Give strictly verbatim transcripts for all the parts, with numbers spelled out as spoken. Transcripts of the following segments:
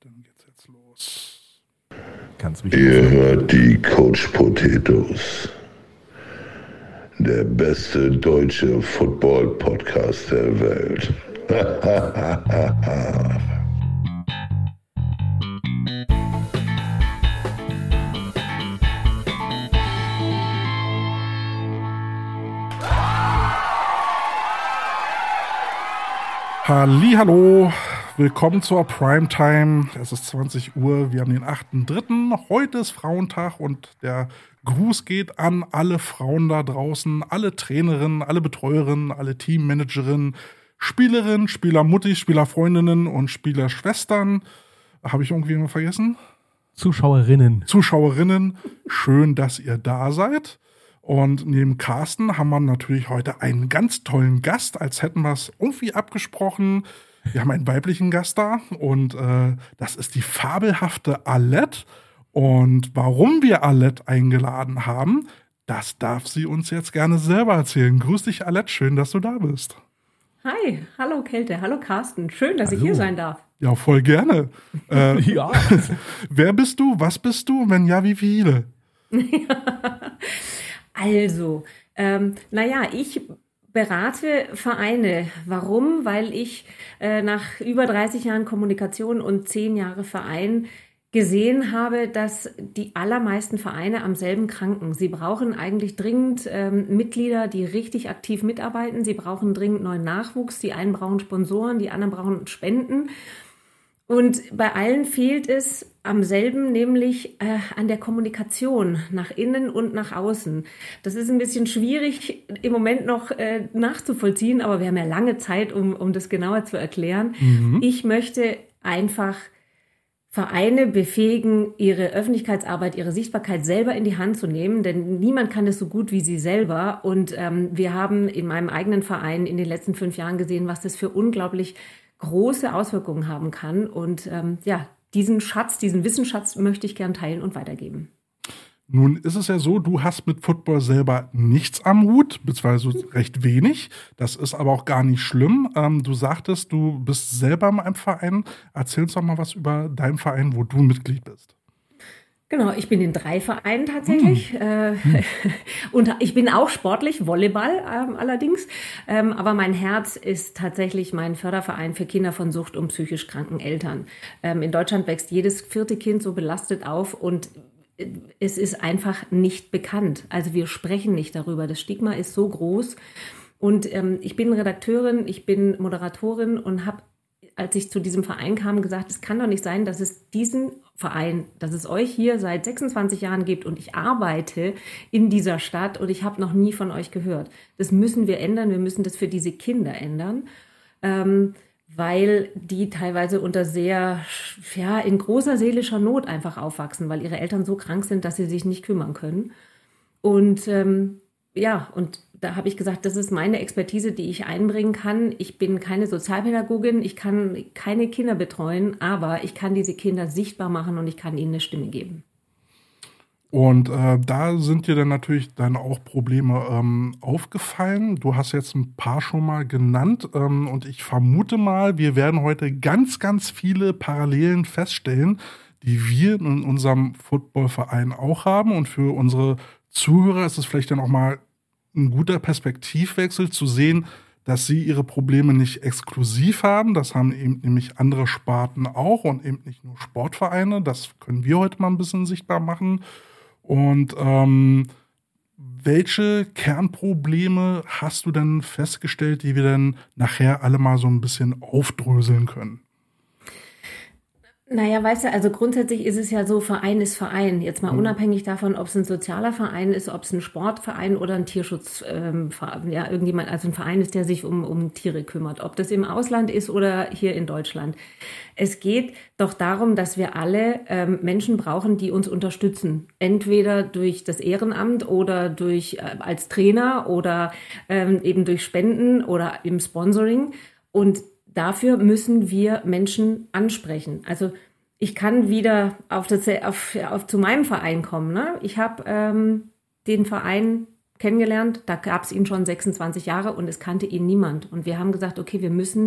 dann geht's jetzt los. Kannst mich Ihr hört die Coach Potatoes. Der beste deutsche Football-Podcast der Welt. Hallihallo, willkommen zur Primetime. Es ist zwanzig Uhr, wir haben den achten dritten Heute ist Frauentag und der Gruß geht an alle Frauen da draußen, alle Trainerinnen, alle Betreuerinnen, alle Teammanagerinnen, Spielerinnen, Spielermuttis, Spielerfreundinnen und Spielerschwestern. Habe ich irgendwie noch vergessen? Zuschauerinnen. Zuschauerinnen, schön, dass ihr da seid. Und neben Carsten haben wir natürlich heute einen ganz tollen Gast, als hätten wir es irgendwie abgesprochen. Wir haben einen weiblichen Gast da und äh, das ist die fabelhafte Alette. Und warum wir Alette eingeladen haben, das darf sie uns jetzt gerne selber erzählen. Grüß dich, Alette, schön, dass du da bist. Hi, hallo Kälte, hallo Carsten, schön, dass Hallo. ich hier sein darf. Ja, voll gerne. Äh, Ja. Wer bist du, was bist du, wenn ja, wie viele? Also, ähm, naja, ich berate Vereine. Warum? Weil ich äh, nach über dreißig Jahren Kommunikation und zehn Jahre Verein gesehen habe, dass die allermeisten Vereine am selben kranken. Sie brauchen eigentlich dringend ähm, Mitglieder, die richtig aktiv mitarbeiten. Sie brauchen dringend neuen Nachwuchs. Die einen brauchen Sponsoren, die anderen brauchen Spenden. Und bei allen fehlt es am selben, nämlich äh, an der Kommunikation nach innen und nach außen. Das ist ein bisschen schwierig im Moment noch äh, nachzuvollziehen, aber wir haben ja lange Zeit, um, um das genauer zu erklären. Mhm. Ich möchte einfach Vereine befähigen, ihre Öffentlichkeitsarbeit, ihre Sichtbarkeit selber in die Hand zu nehmen, denn niemand kann das so gut wie sie selber. Und ähm, wir haben in meinem eigenen Verein in den letzten fünf Jahren gesehen, was das für unglaublich große Auswirkungen haben kann. Und ähm, ja, diesen Schatz, diesen Wissensschatz möchte ich gern teilen und weitergeben. Nun ist es ja so, du hast mit Football selber nichts am Hut, beziehungsweise recht wenig. Das ist aber auch gar nicht schlimm. Ähm, du sagtest, du bist selber in einem Verein. Erzähl uns doch mal was über deinen Verein, wo du Mitglied bist. Genau, ich bin in drei Vereinen tatsächlich hm. äh, und ich bin auch sportlich, Volleyball ähm, allerdings, ähm, aber mein Herz ist tatsächlich mein Förderverein für Kinder von Sucht- und psychisch kranken Eltern. Ähm, in Deutschland wächst jedes vierte Kind so belastet auf und es ist einfach nicht bekannt. Also wir sprechen nicht darüber. Das Stigma ist so groß und ähm, ich bin Redakteurin, ich bin Moderatorin und habe, als ich zu diesem Verein kam, gesagt, es kann doch nicht sein, dass es diesen Verein, dass es euch hier seit sechsundzwanzig Jahren gibt und ich arbeite in dieser Stadt und ich habe noch nie von euch gehört. Das müssen wir ändern, wir müssen das für diese Kinder ändern, ähm, weil die teilweise unter sehr, ja, in großer seelischer Not einfach aufwachsen, weil ihre Eltern so krank sind, dass sie sich nicht kümmern können. Und ähm, ja, und da habe ich gesagt, das ist meine Expertise, die ich einbringen kann. Ich bin keine Sozialpädagogin, ich kann keine Kinder betreuen, aber ich kann diese Kinder sichtbar machen und ich kann ihnen eine Stimme geben. Und äh, da sind dir dann natürlich dann auch Probleme ähm, aufgefallen. Du hast jetzt ein paar schon mal genannt ähm, und ich vermute mal, wir werden heute ganz, ganz viele Parallelen feststellen, die wir in unserem Footballverein auch haben. Und für unsere Zuhörer ist es vielleicht dann auch mal ein guter Perspektivwechsel zu sehen, dass sie ihre Probleme nicht exklusiv haben. Das haben eben nämlich andere Sparten auch und eben nicht nur Sportvereine. Das können wir heute mal ein bisschen sichtbar machen. Und ähm, welche Kernprobleme hast du denn festgestellt, die wir dann nachher alle mal so ein bisschen aufdröseln können? Naja, weißt du, also grundsätzlich ist es ja so, Verein ist Verein. Jetzt mal mhm. unabhängig davon, ob es ein sozialer Verein ist, ob es ein Sportverein oder ein Tierschutz, ähm, ja, irgendjemand, also ein Verein ist, der sich um, um Tiere kümmert. Ob das im Ausland ist oder hier in Deutschland. Es geht doch darum, dass wir alle ähm, Menschen brauchen, die uns unterstützen. Entweder durch das Ehrenamt oder durch äh, als Trainer oder ähm, eben durch Spenden oder im Sponsoring. Und dafür müssen wir Menschen ansprechen. Also ich kann wieder auf, das, auf, auf zu meinem Verein kommen. Ne? Ich habe ähm, den Verein kennengelernt, da gab es ihn schon sechsundzwanzig Jahre und es kannte ihn niemand. Und wir haben gesagt, okay, wir müssen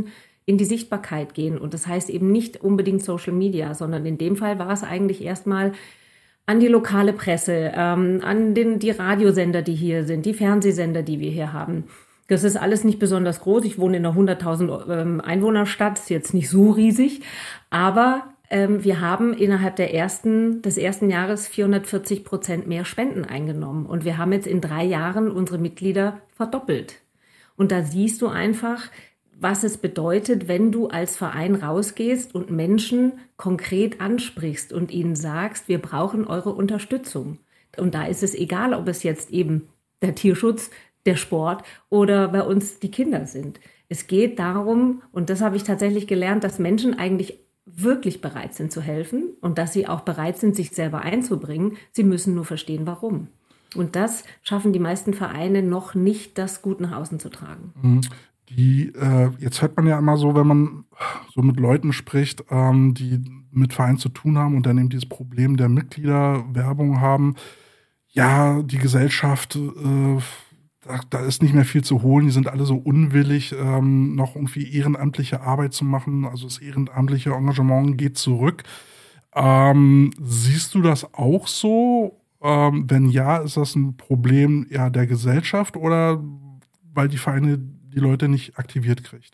in die Sichtbarkeit gehen. Und das heißt eben nicht unbedingt Social Media, sondern in dem Fall war es eigentlich erstmal an die lokale Presse, ähm, an den, die Radiosender, die hier sind, die Fernsehsender, die wir hier haben. Das ist alles nicht besonders groß. Ich wohne in einer hunderttausend ähm, Einwohnerstadt, ist jetzt nicht so riesig, aber ähm, wir haben innerhalb der ersten, des ersten Jahres vierhundertvierzig Prozent mehr Spenden eingenommen. Und wir haben jetzt in drei Jahren unsere Mitglieder verdoppelt. Und da siehst du einfach, was es bedeutet, wenn du als Verein rausgehst und Menschen konkret ansprichst und ihnen sagst, wir brauchen eure Unterstützung. Und da ist es egal, ob es jetzt eben der Tierschutz, der Sport oder bei uns die Kinder sind. Es geht darum, und das habe ich tatsächlich gelernt, dass Menschen eigentlich wirklich bereit sind zu helfen und dass sie auch bereit sind, sich selber einzubringen. Sie müssen nur verstehen, warum. Und das schaffen die meisten Vereine noch nicht, das gut nach außen zu tragen. Mhm. Die, äh, jetzt hört man ja immer so, wenn man so mit Leuten spricht, ähm, die mit Vereinen zu tun haben und dann eben dieses Problem der Mitgliederwerbung haben. Ja, die Gesellschaft, äh, da, da ist nicht mehr viel zu holen. Die sind alle so unwillig, ähm, noch irgendwie ehrenamtliche Arbeit zu machen. Also das ehrenamtliche Engagement geht zurück. Ähm, siehst du das auch so? Ähm, wenn ja, ist das ein Problem ja der Gesellschaft oder weil die Vereine die Leute nicht aktiviert kriegt?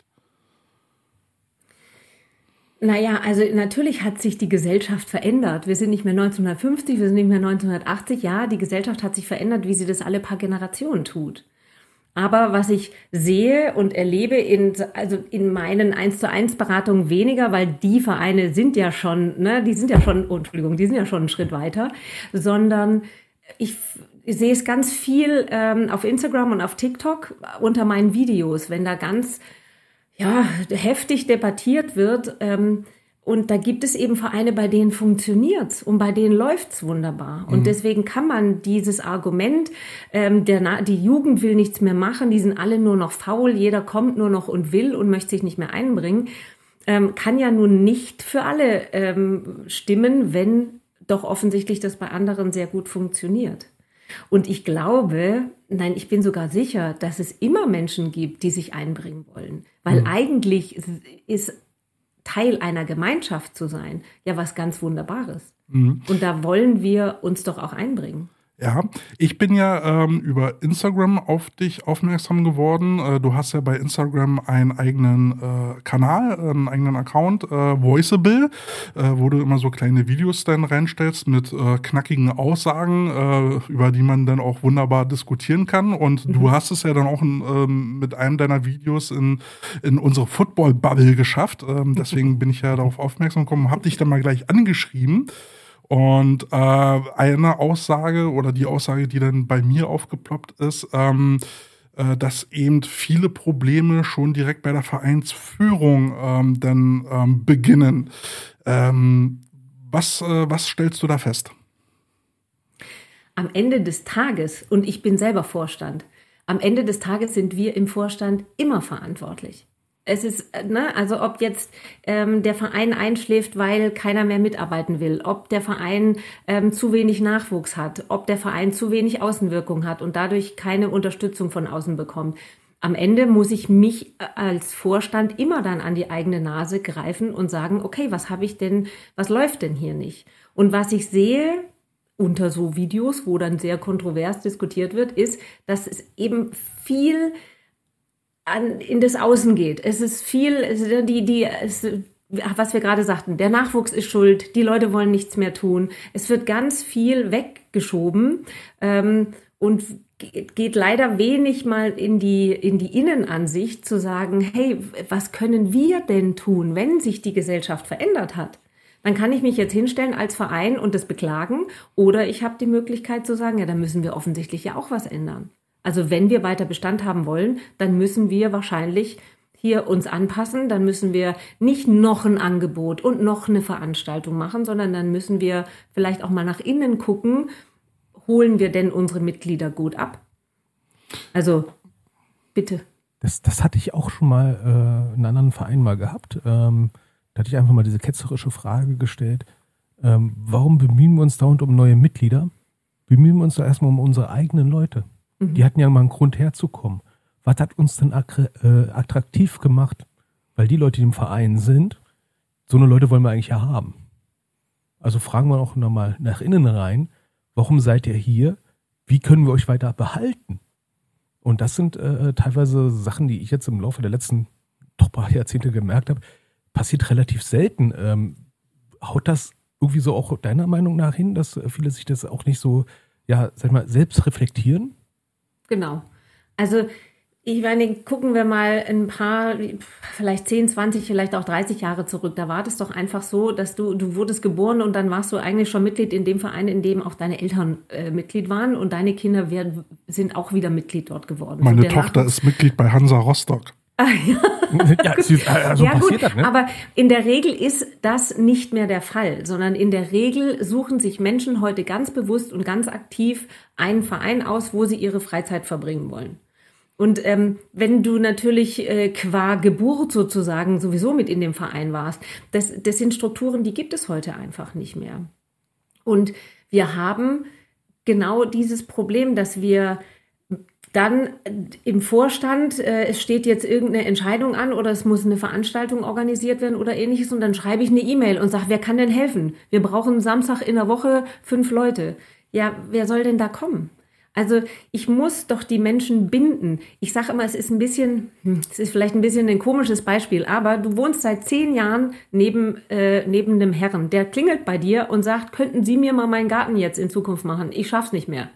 Naja, also natürlich hat sich die Gesellschaft verändert. Wir sind nicht mehr neunzehnhundertfünfzig, wir sind nicht mehr neunzehnhundertachtzig. Ja, die Gesellschaft hat sich verändert, wie sie das alle paar Generationen tut. Aber was ich sehe und erlebe in, also in meinen eins zu eins Beratungen weniger, weil die Vereine sind ja schon, ne, die sind ja schon, oh, Entschuldigung, die sind ja schon einen Schritt weiter, sondern ich Ich sehe es ganz viel ähm, auf Instagram und auf TikTok unter meinen Videos, wenn da ganz ja, heftig debattiert wird. Ähm, und da gibt es eben Vereine, bei denen funktioniert's und bei denen läuft's wunderbar. Mhm. Und deswegen kann man dieses Argument, ähm, der, die Jugend will nichts mehr machen, die sind alle nur noch faul, jeder kommt nur noch und will und möchte sich nicht mehr einbringen, ähm, kann ja nun nicht für alle ähm, stimmen, wenn doch offensichtlich das bei anderen sehr gut funktioniert. Und ich glaube, nein, ich bin sogar sicher, dass es immer Menschen gibt, die sich einbringen wollen. Weil mhm. eigentlich ist Teil einer Gemeinschaft zu sein ja was ganz Wunderbares. Mhm. Und da wollen wir uns doch auch einbringen. Ja, ich bin ja ähm, über Instagram auf dich aufmerksam geworden. Äh, du hast ja bei Instagram einen eigenen äh, Kanal, einen eigenen Account, äh, Voiceable, äh, wo du immer so kleine Videos dann reinstellst mit äh, knackigen Aussagen, äh, über die man dann auch wunderbar diskutieren kann. Und mhm. du hast es ja dann auch in, ähm, mit einem deiner Videos in, in unsere Football-Bubble geschafft. Ähm, deswegen bin ich ja darauf aufmerksam gekommen, habe dich dann mal gleich angeschrieben. Und äh, eine Aussage oder die Aussage, die dann bei mir aufgeploppt ist, ähm, äh, dass eben viele Probleme schon direkt bei der Vereinsführung ähm, dann ähm, beginnen. Ähm, was, äh, was stellst du da fest? Am Ende des Tages, und ich bin selber Vorstand, am Ende des Tages sind wir im Vorstand immer verantwortlich. Es ist, ne, also ob jetzt ähm, der Verein einschläft, weil keiner mehr mitarbeiten will, ob der Verein ähm, zu wenig Nachwuchs hat, ob der Verein zu wenig Außenwirkung hat und dadurch keine Unterstützung von außen bekommt. Am Ende muss ich mich als Vorstand immer dann an die eigene Nase greifen und sagen, okay, was habe ich denn, was läuft denn hier nicht? Und was ich sehe unter so Videos, wo dann sehr kontrovers diskutiert wird, ist, dass es eben viel An, in das Außen geht. Es ist viel, es, die, die, es, was wir gerade sagten, der Nachwuchs ist schuld, die Leute wollen nichts mehr tun. Es wird ganz viel weggeschoben ähm, und geht leider wenig mal in die, in die Innenansicht zu sagen, hey, was können wir denn tun, wenn sich die Gesellschaft verändert hat? Dann kann ich mich jetzt hinstellen als Verein und das beklagen oder ich habe die Möglichkeit zu sagen, ja, dann müssen wir offensichtlich ja auch was ändern. Also wenn wir weiter Bestand haben wollen, dann müssen wir wahrscheinlich hier uns anpassen. Dann müssen wir nicht noch ein Angebot und noch eine Veranstaltung machen, sondern dann müssen wir vielleicht auch mal nach innen gucken, holen wir denn unsere Mitglieder gut ab? Also bitte. Das, das hatte ich auch schon mal äh, in einem anderen Verein mal gehabt. Ähm, da hatte ich einfach mal diese ketzerische Frage gestellt. Ähm, warum bemühen wir uns dauernd um neue Mitglieder? Bemühen wir uns da erstmal um unsere eigenen Leute. Die hatten ja mal einen Grund herzukommen. Was hat uns denn attraktiv gemacht, Weil die Leute, die im Verein sind, so eine Leute wollen wir eigentlich ja haben. Also fragen wir auch nochmal nach innen rein, warum seid ihr hier? Wie können wir euch weiter behalten? Und das sind äh, teilweise Sachen, die ich jetzt im Laufe der letzten doch paar Jahrzehnte gemerkt habe, passiert relativ selten. Ähm, haut das irgendwie so auch deiner Meinung nach hin, dass viele sich das auch nicht so, ja, sag mal, selbst reflektieren? Genau. Also ich meine, gucken wir mal ein paar, vielleicht zehn, zwanzig, vielleicht auch dreißig Jahre zurück. Da war das doch einfach so, dass du, du wurdest geboren und dann warst du eigentlich schon Mitglied in dem Verein, in dem auch deine Eltern äh, Mitglied waren und deine Kinder werden, sind auch wieder Mitglied dort geworden. Meine so, Tochter Nachwuchs- ist Mitglied bei Hansa Rostock. Ah, ja. Ja, es ist, also ja passiert gut, das, ne? aber in der Regel ist das nicht mehr der Fall, sondern in der Regel suchen sich Menschen heute ganz bewusst und ganz aktiv einen Verein aus, wo sie ihre Freizeit verbringen wollen. Und ähm, wenn du natürlich äh, qua Geburt sozusagen sowieso mit in dem Verein warst, das, das sind Strukturen, die gibt es heute einfach nicht mehr. Und wir haben genau dieses Problem, dass wir dann im Vorstand, äh, es steht jetzt irgendeine Entscheidung an oder es muss eine Veranstaltung organisiert werden oder ähnliches und dann schreibe ich eine E-Mail und sage, wer kann denn helfen? Wir brauchen Samstag in der Woche fünf Leute. Ja, wer soll denn da kommen? Also ich muss doch die Menschen binden. Ich sage immer, es ist ein bisschen, es ist vielleicht ein bisschen ein komisches Beispiel, aber du wohnst seit zehn Jahren neben, äh, neben einem Herrn. Der klingelt bei dir und sagt, könnten Sie mir mal meinen Garten jetzt in Zukunft machen? Ich schaff's nicht mehr.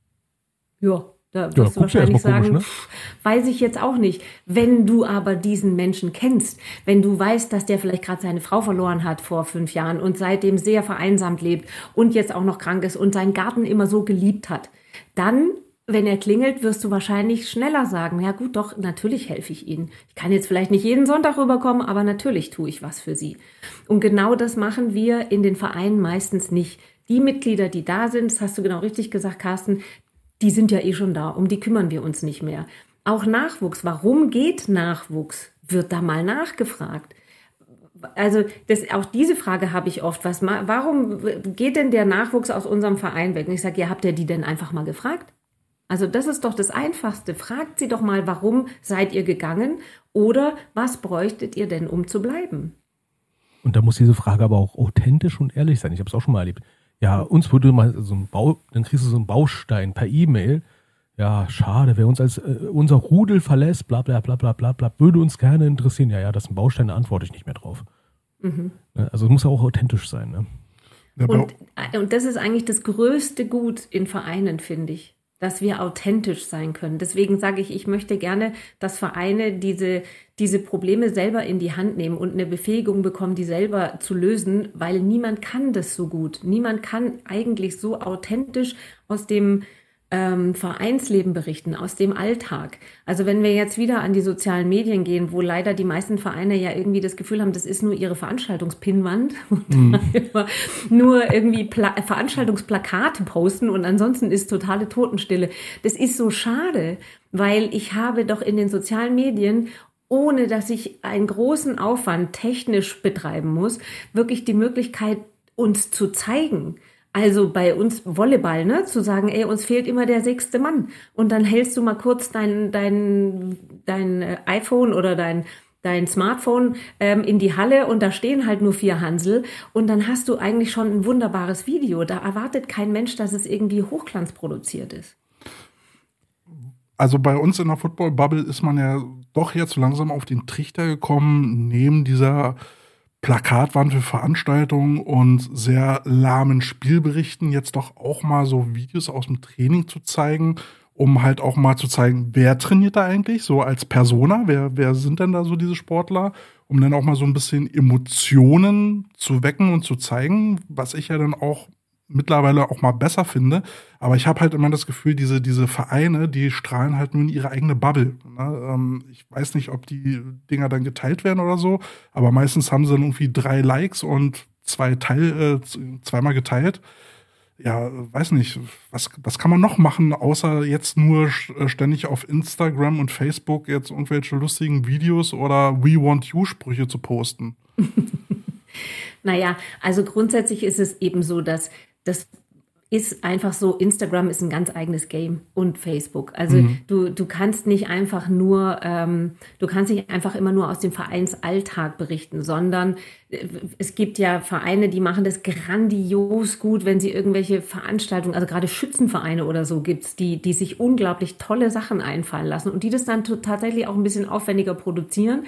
Ja, da wirst Ja, du guckt ja wahrscheinlich erstmal sagen, komisch, ne? pff, weiß ich jetzt auch nicht. Wenn du aber diesen Menschen kennst, wenn du weißt, dass der vielleicht gerade seine Frau verloren hat vor fünf Jahren und seitdem sehr vereinsamt lebt und jetzt auch noch krank ist und seinen Garten immer so geliebt hat, dann, wenn er klingelt, wirst du wahrscheinlich schneller sagen, ja gut, doch, natürlich helfe ich Ihnen. Ich kann jetzt vielleicht nicht jeden Sonntag rüberkommen, aber natürlich tue ich was für Sie. Und genau das machen wir in den Vereinen meistens nicht. Die Mitglieder, die da sind, das hast du genau richtig gesagt, Carsten, die sind ja eh schon da, um die kümmern wir uns nicht mehr. Auch Nachwuchs, warum geht Nachwuchs? Wird da mal nachgefragt. Also das, auch diese Frage habe ich oft. Was, warum geht denn der Nachwuchs aus unserem Verein weg? Und ich sage, ja, habt ihr die denn einfach mal gefragt? Also das ist doch das Einfachste. Fragt sie doch mal, warum seid ihr gegangen? Oder was bräuchtet ihr denn, um zu bleiben? Und da muss diese Frage aber auch authentisch und ehrlich sein. Ich habe es auch schon mal erlebt. Ja, uns wurde mal so ein Bau, dann kriegst du so einen Baustein per E-Mail. Ja, schade, wer uns als äh, unser Rudel verlässt, bla bla bla bla bla bla, würde uns gerne interessieren. Ja, ja, das ist ein Baustein, da antworte ich nicht mehr drauf. Mhm. Also es muss ja auch authentisch sein. Ne? Und, und das ist eigentlich das größte Gut in Vereinen, finde ich, dass wir authentisch sein können. Deswegen sage ich, ich möchte gerne, dass Vereine diese, diese Probleme selber in die Hand nehmen und eine Befähigung bekommen, die selber zu lösen, weil niemand kann das so gut. Niemand kann eigentlich so authentisch aus dem ähm, Vereinsleben berichten, aus dem Alltag. Also wenn wir jetzt wieder an die sozialen Medien gehen, wo leider die meisten Vereine ja irgendwie das Gefühl haben, das ist nur ihre Veranstaltungspinwand und mhm. nur irgendwie Pla- Veranstaltungsplakate posten und ansonsten ist totale Totenstille. Das ist so schade, weil ich habe doch in den sozialen Medien, ohne dass ich einen großen Aufwand technisch betreiben muss, wirklich die Möglichkeit, uns zu zeigen. Also bei uns Volleyball, ne, zu sagen, ey, uns fehlt immer der sechste Mann. Und dann hältst du mal kurz dein, dein, dein iPhone oder dein, dein Smartphone ähm, in die Halle und da stehen halt nur vier Hansel und dann hast du eigentlich schon ein wunderbares Video. Da erwartet kein Mensch, dass es irgendwie hochglanzproduziert ist. Also bei uns in der Football-Bubble ist man ja doch jetzt langsam auf den Trichter gekommen, neben dieser Plakatwand für Veranstaltungen und sehr lahmen Spielberichten jetzt doch auch mal so Videos aus dem Training zu zeigen, um halt auch mal zu zeigen, wer trainiert da eigentlich, so als Persona, wer, wer sind denn da so diese Sportler, um dann auch mal so ein bisschen Emotionen zu wecken und zu zeigen, was ich ja dann auch mittlerweile auch mal besser finde. Aber ich habe halt immer das Gefühl, diese, diese Vereine, die strahlen halt nur in ihre eigene Bubble. Ne? Ähm, ich weiß nicht, ob die Dinger dann geteilt werden oder so, aber meistens haben sie dann irgendwie drei Likes und zwei Teil, äh, zweimal geteilt. Ja, weiß nicht, was, was kann man noch machen, außer jetzt nur ständig auf Instagram und Facebook jetzt irgendwelche lustigen Videos oder We Want You-Sprüche zu posten? Naja, also grundsätzlich ist es eben so, dass das ist einfach so, Instagram ist ein ganz eigenes Game und Facebook. Also mhm. du, du kannst nicht einfach nur, ähm, du kannst nicht einfach immer nur aus dem Vereinsalltag berichten, sondern es gibt ja Vereine, die machen das grandios gut, wenn sie irgendwelche Veranstaltungen, also gerade Schützenvereine oder so gibt's, die, die sich unglaublich tolle Sachen einfallen lassen und die das dann t- tatsächlich auch ein bisschen aufwendiger produzieren.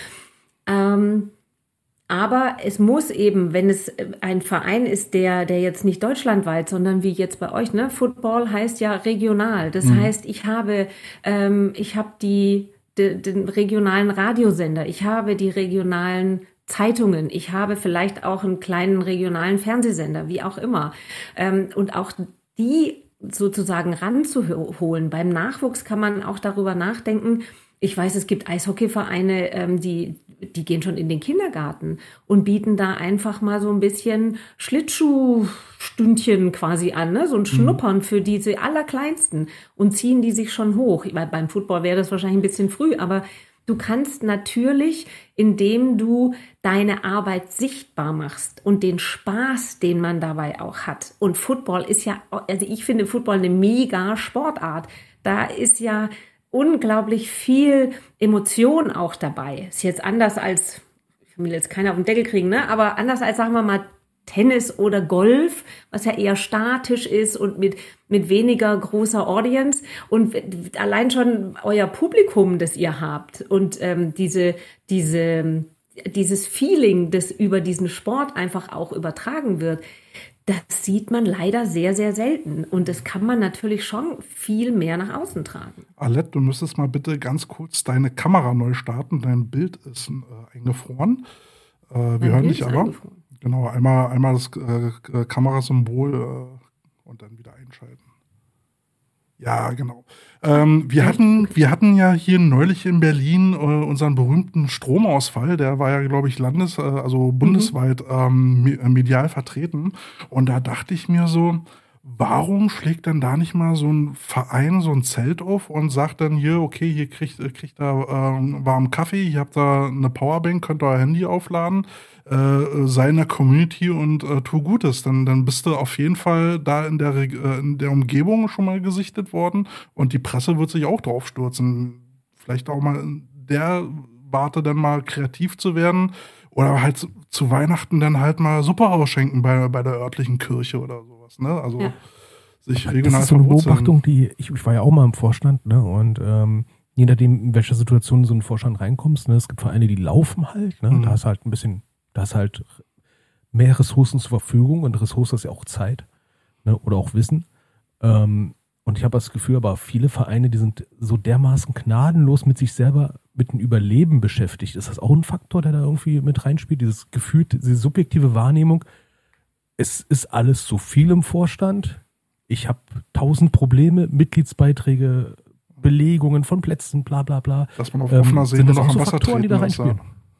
Ähm, Aber es muss eben, wenn es ein Verein ist, der, der jetzt nicht deutschlandweit, sondern wie jetzt bei euch, ne, Football heißt ja regional. Das mhm. heißt, ich habe, ähm, ich habe die, de, den regionalen Radiosender, ich habe die regionalen Zeitungen, ich habe vielleicht auch einen kleinen regionalen Fernsehsender, wie auch immer. Ähm, und auch die sozusagen ranzuholen. Beim Nachwuchs kann man auch darüber nachdenken. Ich weiß, es gibt Eishockeyvereine, ähm, die, die gehen schon in den Kindergarten und bieten da einfach mal so ein bisschen Schlittschuhstündchen quasi an, ne? So ein Schnuppern für diese Allerkleinsten und ziehen die sich schon hoch. Ich meine, beim Football wäre das wahrscheinlich ein bisschen früh, aber du kannst natürlich, indem du deine Arbeit sichtbar machst und den Spaß, den man dabei auch hat. Und Football ist ja, also ich finde Football eine mega Sportart. Da ist ja unglaublich viel Emotion auch dabei. Ist jetzt anders als, ich will jetzt keiner auf den Deckel kriegen, ne? Aber anders als, sagen wir mal, Tennis oder Golf, was ja eher statisch ist und mit, mit weniger großer Audience. Und allein schon euer Publikum, das ihr habt und ähm, diese, diese, dieses Feeling, das über diesen Sport einfach auch übertragen wird, das sieht man leider sehr, sehr selten. Und das kann man natürlich schon viel mehr nach außen tragen. Alette, du müsstest mal bitte ganz kurz deine Kamera neu starten. Dein Bild ist äh, eingefroren. Äh, wir mein hören Bild dich aber. Eingefroren. Genau, einmal, einmal das äh, Kamerasymbol äh, und dann wieder einschalten. Ja, genau. Ähm, wir, hatten, wir hatten ja hier neulich in Berlin äh, unseren berühmten Stromausfall. Der war ja, glaube ich, landes-, äh, also bundesweit ähm, medial vertreten. Und da dachte ich mir so, warum schlägt denn da nicht mal so ein Verein so ein Zelt auf und sagt dann hier, okay, hier kriegt, kriegt ihr äh, warmen Kaffee, hier habt ihr eine Powerbank, könnt ihr euer Handy aufladen, äh, sei in der Community und äh, tu Gutes. Dann, dann bist du auf jeden Fall da in der, äh, in der Umgebung schon mal gesichtet worden und die Presse wird sich auch drauf stürzen. Vielleicht auch mal in der Warte dann mal kreativ zu werden oder halt zu, zu Weihnachten dann halt mal Suppe ausschenken bei, bei der örtlichen Kirche oder sowas. Ne? Also ja. sich regional Das ist so eine Beobachtung, die, ich, ich war ja auch mal im Vorstand, ne? Und ähm, je nachdem, in welcher Situation du so in den Vorstand reinkommst, ne? Es gibt Vereine, die laufen halt, ne? Mhm. Da hast halt ein bisschen, da hast halt mehr Ressourcen zur Verfügung und Ressourcen ist ja auch Zeit, ne? Oder auch Wissen. Ähm, und ich habe das Gefühl, aber viele Vereine, die sind so dermaßen gnadenlos mit sich selber, mit dem Überleben beschäftigt. Ist das auch ein Faktor, der da irgendwie mit reinspielt? Dieses Gefühl, diese subjektive Wahrnehmung, es ist alles so viel im Vorstand. Ich habe tausend Probleme, Mitgliedsbeiträge, Belegungen von Plätzen, bla bla bla. Dass man auf offener ähm, See nur noch am Wasser Faktoren, treten die da reinspielen.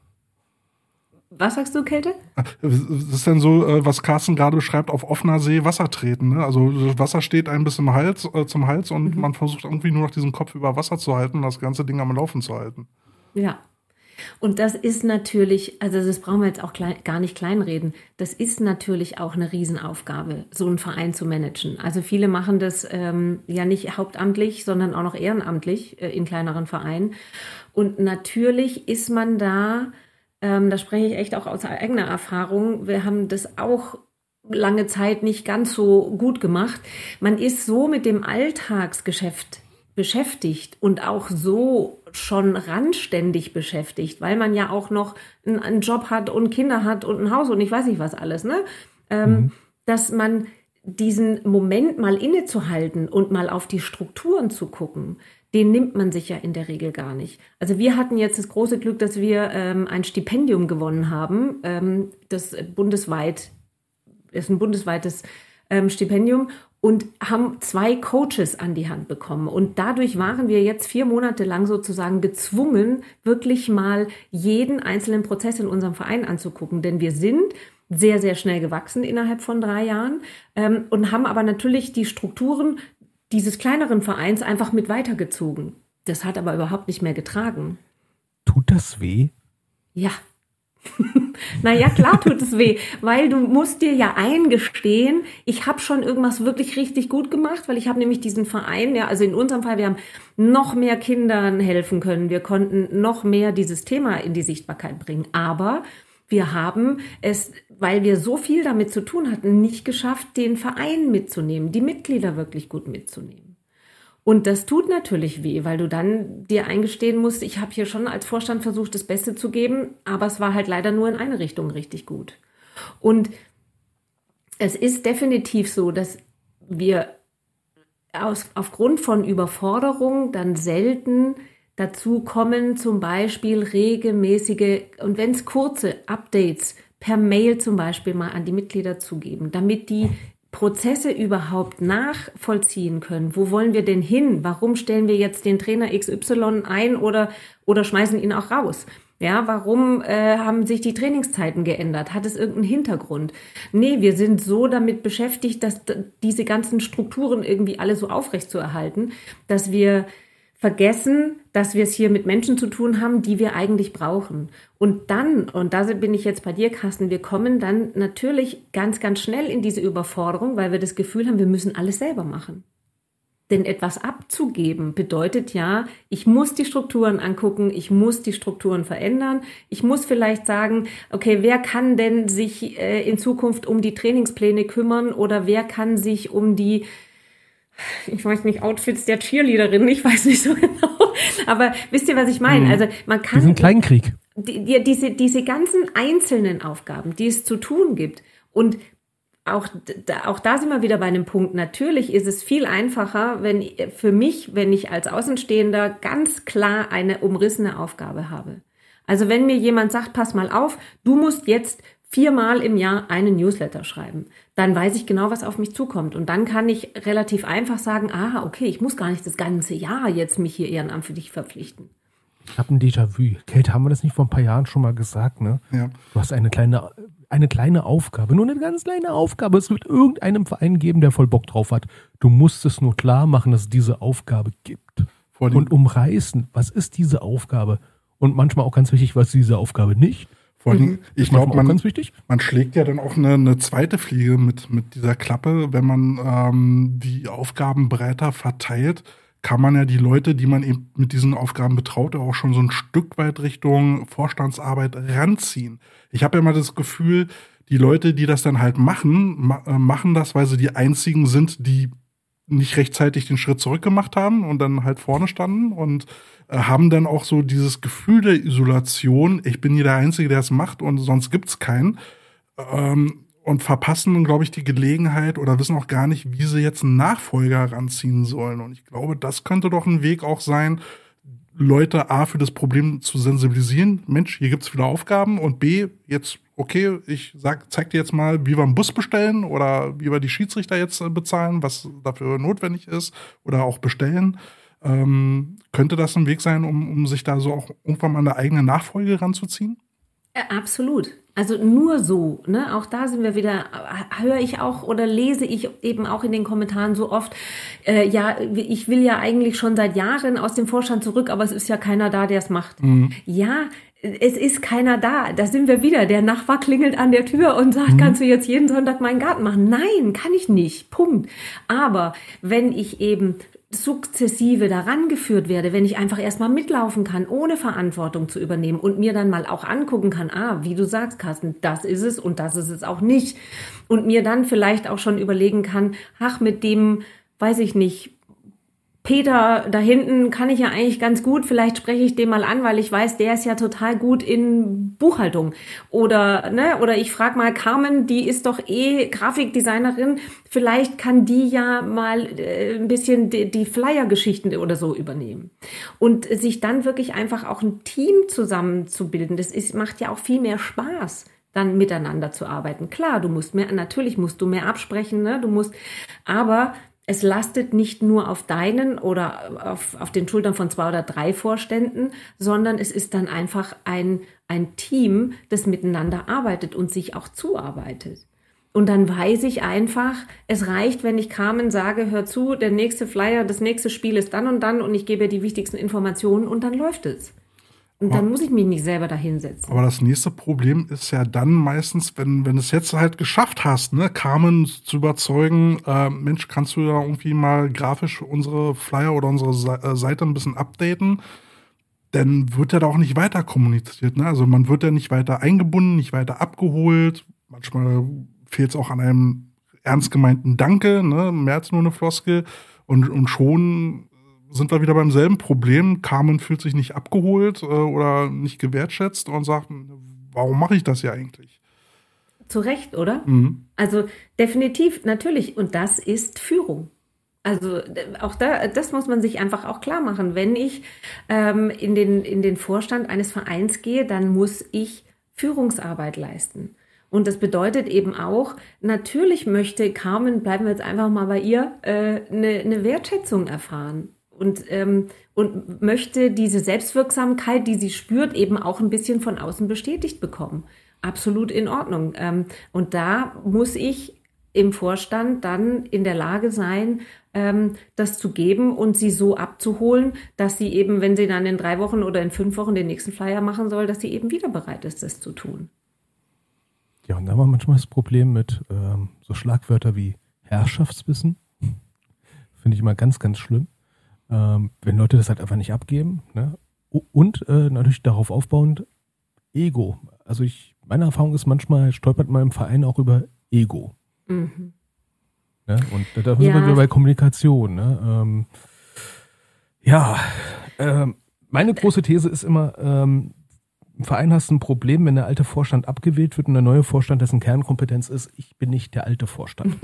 Was sagst du, Kälte? Das ist dann so, was Carsten gerade beschreibt, auf offener See Wasser treten. Ne? Also das Wasser steht einem bis im Hals, äh, zum Hals und mhm. man versucht irgendwie nur noch diesen Kopf über Wasser zu halten und das ganze Ding am Laufen zu halten. Ja. Und das ist natürlich, also das brauchen wir jetzt auch klein, gar nicht kleinreden, das ist natürlich auch eine Riesenaufgabe, so einen Verein zu managen. Also viele machen das ähm, ja nicht hauptamtlich, sondern auch noch ehrenamtlich äh, in kleineren Vereinen. Und natürlich ist man da, ähm, da spreche ich echt auch aus eigener Erfahrung, wir haben das auch lange Zeit nicht ganz so gut gemacht. Man ist so mit dem Alltagsgeschäft beschäftigt und auch so schon randständig beschäftigt, weil man ja auch noch einen, einen Job hat und Kinder hat und ein Haus und ich weiß nicht was alles, ne? Ähm, mhm. Dass man diesen Moment mal innezuhalten und mal auf die Strukturen zu gucken, den nimmt man sich ja in der Regel gar nicht. Also wir hatten jetzt das große Glück, dass wir ähm, ein Stipendium gewonnen haben, ähm, das bundesweit, ist ein bundesweites ähm, Stipendium und haben zwei Coaches an die Hand bekommen. Und dadurch waren wir jetzt vier Monate lang sozusagen gezwungen, wirklich mal jeden einzelnen Prozess in unserem Verein anzugucken. Denn wir sind sehr, sehr schnell gewachsen innerhalb von drei Jahren ähm, und haben aber natürlich die Strukturen dieses kleineren Vereins einfach mit weitergezogen. Das hat aber überhaupt nicht mehr getragen. Tut das weh? Ja. Naja, klar tut es weh, weil du musst dir ja eingestehen, ich habe schon irgendwas wirklich richtig gut gemacht, weil ich habe nämlich diesen Verein, ja, also in unserem Fall, wir haben noch mehr Kindern helfen können, wir konnten noch mehr dieses Thema in die Sichtbarkeit bringen, aber wir haben es, weil wir so viel damit zu tun hatten, nicht geschafft, den Verein mitzunehmen, die Mitglieder wirklich gut mitzunehmen. Und das tut natürlich weh, weil du dann dir eingestehen musst, ich habe hier schon als Vorstand versucht, das Beste zu geben, aber es war halt leider nur in eine Richtung richtig gut. Und es ist definitiv so, dass wir aus, aufgrund von Überforderung dann selten dazu kommen, zum Beispiel regelmäßige und wenn es kurze Updates per Mail zum Beispiel mal an die Mitglieder zu geben, damit die Prozesse überhaupt nachvollziehen können. Wo wollen wir denn hin? Warum stellen wir jetzt den Trainer X Y ein oder, oder schmeißen ihn auch raus? Ja, warum äh, haben sich die Trainingszeiten geändert? Hat es irgendeinen Hintergrund? Nee, wir sind so damit beschäftigt, dass d- diese ganzen Strukturen irgendwie alle so aufrechtzuerhalten, dass wir vergessen, dass wir es hier mit Menschen zu tun haben, die wir eigentlich brauchen. Und dann, und da bin ich jetzt bei dir, Carsten, wir kommen dann natürlich ganz, ganz schnell in diese Überforderung, weil wir das Gefühl haben, wir müssen alles selber machen. Denn etwas abzugeben bedeutet ja, ich muss die Strukturen angucken, ich muss die Strukturen verändern, ich muss vielleicht sagen, okay, wer kann denn sich äh, in Zukunft um die Trainingspläne kümmern oder wer kann sich um die ich weiß nicht, Outfits der Cheerleaderin, ich weiß nicht so genau. Aber wisst ihr, was ich meine? Also man kann Diesen Kleinkrieg. Die, die, diese, diese ganzen einzelnen Aufgaben, die es zu tun gibt. Und auch da, auch da sind wir wieder bei einem Punkt. Natürlich ist es viel einfacher, wenn für mich, wenn ich als Außenstehender ganz klar eine umrissene Aufgabe habe. Also wenn mir jemand sagt, pass mal auf, du musst jetzt viermal im Jahr einen Newsletter schreiben, dann weiß ich genau, was auf mich zukommt. Und dann kann ich relativ einfach sagen, aha, okay, ich muss gar nicht das ganze Jahr jetzt mich hier ehrenamtlich für dich verpflichten. Ich habe ein Déjà-vu. Kate, haben wir das nicht vor ein paar Jahren schon mal gesagt, ne? Ja. Du hast eine kleine, eine kleine Aufgabe, nur eine ganz kleine Aufgabe. Es wird irgendeinem Verein geben, der voll Bock drauf hat. Du musst es nur klar machen, dass es diese Aufgabe gibt. Und umreißen, was ist diese Aufgabe? Und manchmal auch ganz wichtig, was ist diese Aufgabe nicht? Vor allem, ich glaube, man, ganz man schlägt ja dann auch eine, eine zweite Fliege mit, mit dieser Klappe. Wenn man ähm, die Aufgaben breiter verteilt, kann man ja die Leute, die man eben mit diesen Aufgaben betraut, auch schon so ein Stück weit Richtung Vorstandsarbeit ranziehen. Ich habe ja immer das Gefühl, die Leute, die das dann halt machen, ma- äh, machen das, weil sie die einzigen sind, die nicht rechtzeitig den Schritt zurück gemacht haben und dann halt vorne standen und äh, haben dann auch so dieses Gefühl der Isolation, ich bin hier der Einzige, der es macht und sonst gibt's keinen, ähm, und verpassen, glaube ich, die Gelegenheit oder wissen auch gar nicht, wie sie jetzt einen Nachfolger ranziehen sollen. Und ich glaube, das könnte doch ein Weg auch sein, Leute A für das Problem zu sensibilisieren. Mensch, hier gibt's viele Aufgaben und B, jetzt, okay, ich sag, zeig dir jetzt mal, wie wir einen Bus bestellen oder wie wir die Schiedsrichter jetzt äh, bezahlen, was dafür notwendig ist oder auch bestellen. Ähm, könnte das ein Weg sein, um, um sich da so auch irgendwann mal eine eigene Nachfolge ranzuziehen? Ja, absolut. Also nur so, ne? Auch da sind wir wieder, höre ich auch oder lese ich eben auch in den Kommentaren so oft, äh, ja, ich will ja eigentlich schon seit Jahren aus dem Vorstand zurück, aber es ist ja keiner da, der es macht. Mhm. Ja, es ist keiner da. Da sind wir wieder. Der Nachbar klingelt an der Tür und sagt, mhm. kannst du jetzt jeden Sonntag meinen Garten machen? Nein, kann ich nicht. Punkt. Aber wenn ich eben sukzessive daran geführt werde, wenn ich einfach erstmal mitlaufen kann, ohne Verantwortung zu übernehmen und mir dann mal auch angucken kann, ah, wie du sagst, Carsten, das ist es und das ist es auch nicht. Und mir dann vielleicht auch schon überlegen kann, ach, mit dem, weiß ich nicht, Peter da hinten kann ich ja eigentlich ganz gut, vielleicht spreche ich den mal an, weil ich weiß, der ist ja total gut in Buchhaltung. Oder ne, oder ich frage mal Carmen, die ist doch eh Grafikdesignerin, vielleicht kann die ja mal äh, ein bisschen die, die Flyer-Geschichten oder so übernehmen. Und sich dann wirklich einfach auch ein Team zusammenzubilden, das ist, macht ja auch viel mehr Spaß, dann miteinander zu arbeiten. Klar, du musst mehr, natürlich musst du mehr absprechen, ne, du musst, aber es lastet nicht nur auf deinen oder auf, auf den Schultern von zwei oder drei Vorständen, sondern es ist dann einfach ein, ein Team, das miteinander arbeitet und sich auch zuarbeitet. Und dann weiß ich einfach, es reicht, wenn ich Carmen sage, hör zu, der nächste Flyer, das nächste Spiel ist dann und dann und ich gebe ihr die wichtigsten Informationen und dann läuft es. Und dann muss ich mich nicht selber dahinsetzen. Aber das nächste Problem ist ja dann meistens, wenn wenn du es jetzt halt geschafft hast, ne, Carmen zu überzeugen, äh, Mensch, kannst du da irgendwie mal grafisch unsere Flyer oder unsere Seite ein bisschen updaten, dann wird ja da auch nicht weiter kommuniziert. Ne? Also man wird ja nicht weiter eingebunden, nicht weiter abgeholt. Manchmal fehlt es auch an einem ernst gemeinten Danke, ne? Mehr als nur eine Floskel. Und, und schon sind wir wieder beim selben Problem. Carmen fühlt sich nicht abgeholt äh, oder nicht gewertschätzt und sagt, warum mache ich das ja eigentlich? Zu Recht, oder? Mhm. Also definitiv, natürlich. Und das ist Führung. Also auch da, das muss man sich einfach auch klar machen. Wenn ich ähm, in den, in den Vorstand eines Vereins gehe, dann muss ich Führungsarbeit leisten. Und das bedeutet eben auch, natürlich möchte Carmen, bleiben wir jetzt einfach mal bei ihr, äh, eine, eine Wertschätzung erfahren. Und, ähm, und möchte diese Selbstwirksamkeit, die sie spürt, eben auch ein bisschen von außen bestätigt bekommen. Absolut in Ordnung. Ähm, und da muss ich im Vorstand dann in der Lage sein, ähm, das zu geben und sie so abzuholen, dass sie eben, wenn sie dann in drei Wochen oder in fünf Wochen den nächsten Flyer machen soll, dass sie eben wieder bereit ist, das zu tun. Ja, und da haben wir manchmal das Problem mit ähm, so Schlagwörter wie Herrschaftswissen. Finde ich immer ganz, ganz schlimm. Ähm, wenn Leute das halt einfach nicht abgeben. Ne? Und äh, natürlich darauf aufbauend Ego. Also ich, meine Erfahrung ist, manchmal stolpert man im Verein auch über Ego. Mhm. Ne? Und da sind Ja. wir wieder bei Kommunikation. Ne? Ähm, ja, ähm, meine große These ist immer, ähm, im Verein hast du ein Problem, wenn der alte Vorstand abgewählt wird und der neue Vorstand, dessen Kernkompetenz ist, ich bin nicht der alte Vorstand.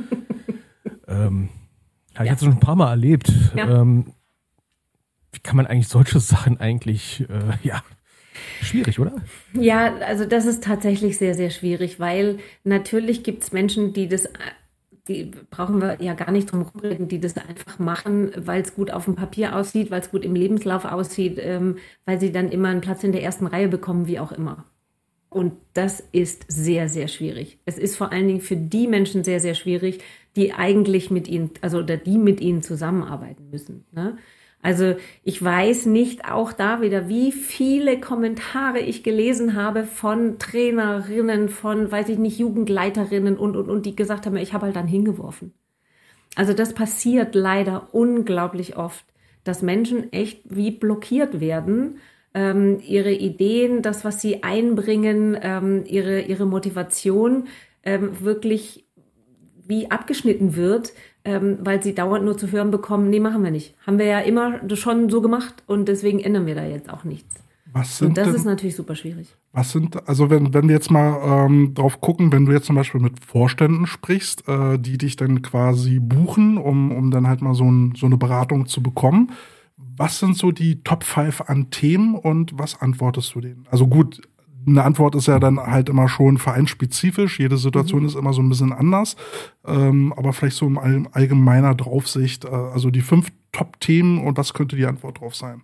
ähm, habe ich Ja. jetzt schon ein paar Mal erlebt. Ja. Ähm, wie kann man eigentlich solche Sachen eigentlich, äh, ja, schwierig, oder? Ja, also das ist tatsächlich sehr, sehr schwierig, weil natürlich gibt es Menschen, die das, die brauchen wir ja gar nicht drum rumreden, die das einfach machen, weil es gut auf dem Papier aussieht, weil es gut im Lebenslauf aussieht, ähm, weil sie dann immer einen Platz in der ersten Reihe bekommen, wie auch immer. Und das ist sehr, sehr schwierig. Es ist vor allen Dingen für die Menschen sehr, sehr schwierig, die eigentlich mit ihnen, also oder die mit ihnen zusammenarbeiten müssen. Ne? Also ich weiß nicht auch da wieder, wie viele Kommentare ich gelesen habe von Trainerinnen, von, weiß ich nicht, Jugendleiterinnen und, und, und, die gesagt haben, ich habe halt dann hingeworfen. Also das passiert leider unglaublich oft, dass Menschen echt wie blockiert werden, ähm, ihre Ideen, das, was sie einbringen, ähm, ihre, ihre Motivation ähm, wirklich wie abgeschnitten wird, ähm, weil sie dauernd nur zu hören bekommen, nee, machen wir nicht. Haben wir ja immer schon so gemacht und deswegen ändern wir da jetzt auch nichts. Was sind und das denn, ist natürlich super schwierig. Was sind, also wenn, wenn wir jetzt mal ähm, drauf gucken, wenn du jetzt zum Beispiel mit Vorständen sprichst, äh, die dich dann quasi buchen, um, um dann halt mal so, ein, so eine Beratung zu bekommen, was sind so die Top fünf an Themen und was antwortest du denen? Also gut, eine Antwort ist ja dann halt immer schon vereinsspezifisch. Jede Situation mhm. ist immer so ein bisschen anders. Ähm, aber vielleicht so in all, allgemeiner Draufsicht, äh, also die fünf Top-Themen und was könnte die Antwort drauf sein?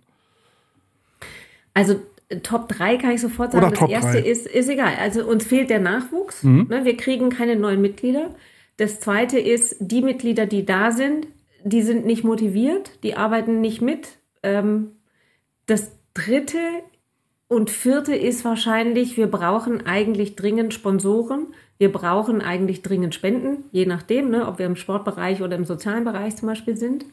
Also Top drei kann ich sofort sagen. Oder das Top erste drei. ist, ist egal. Also uns fehlt der Nachwuchs. Mhm. Ne, wir kriegen keine neuen Mitglieder. Das zweite ist, die Mitglieder, die da sind, die sind nicht motiviert, die arbeiten nicht mit. Ähm, das dritte und vierte ist wahrscheinlich, wir brauchen eigentlich dringend Sponsoren. Wir brauchen eigentlich dringend Spenden, je nachdem, ne, ob wir im Sportbereich oder im sozialen Bereich zum Beispiel sind.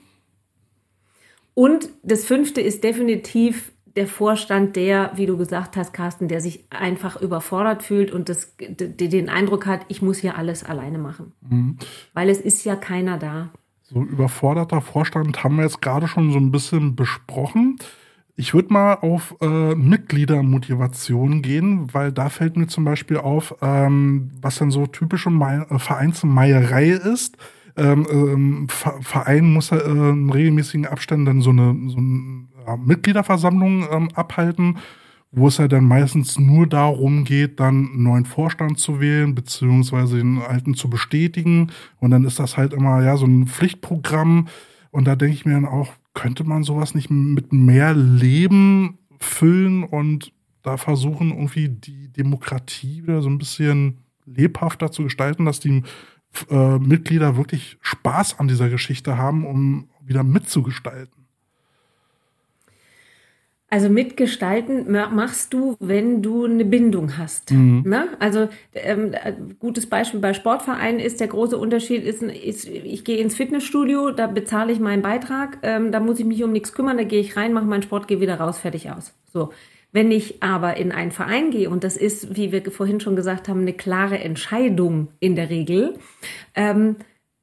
Und das fünfte ist definitiv der Vorstand, der, wie du gesagt hast, Carsten, der sich einfach überfordert fühlt und das, den Eindruck hat, ich muss hier alles alleine machen. Mhm. Weil es ist ja keiner da. So überforderter Vorstand haben wir jetzt gerade schon so ein bisschen besprochen. Ich würde mal auf äh, Mitgliedermotivation gehen, weil da fällt mir zum Beispiel auf, ähm, was dann so typische Mei- äh, Vereinsmeierei ist. Ähm, ähm, Verein muss äh, in regelmäßigen Abständen dann so eine, so eine ja, Mitgliederversammlung ähm, abhalten, wo es ja dann meistens nur darum geht, dann einen neuen Vorstand zu wählen, beziehungsweise den alten zu bestätigen. Und dann ist das halt immer ja so ein Pflichtprogramm. Und da denke ich mir dann auch, könnte man sowas nicht mit mehr Leben füllen und da versuchen, irgendwie die Demokratie wieder so ein bisschen lebhafter zu gestalten, dass die äh, Mitglieder wirklich Spaß an dieser Geschichte haben, um wieder mitzugestalten? Also mitgestalten machst du, wenn du eine Bindung hast. Mhm. Ne? Also ähm, ein gutes Beispiel bei Sportvereinen ist, der große Unterschied ist, ist, ich gehe ins Fitnessstudio, da bezahle ich meinen Beitrag, ähm, da muss ich mich um nichts kümmern, da gehe ich rein, mache meinen Sport, gehe wieder raus, fertig aus. So. Wenn ich aber in einen Verein gehe, und das ist, wie wir vorhin schon gesagt haben, eine klare Entscheidung in der Regel, ähm,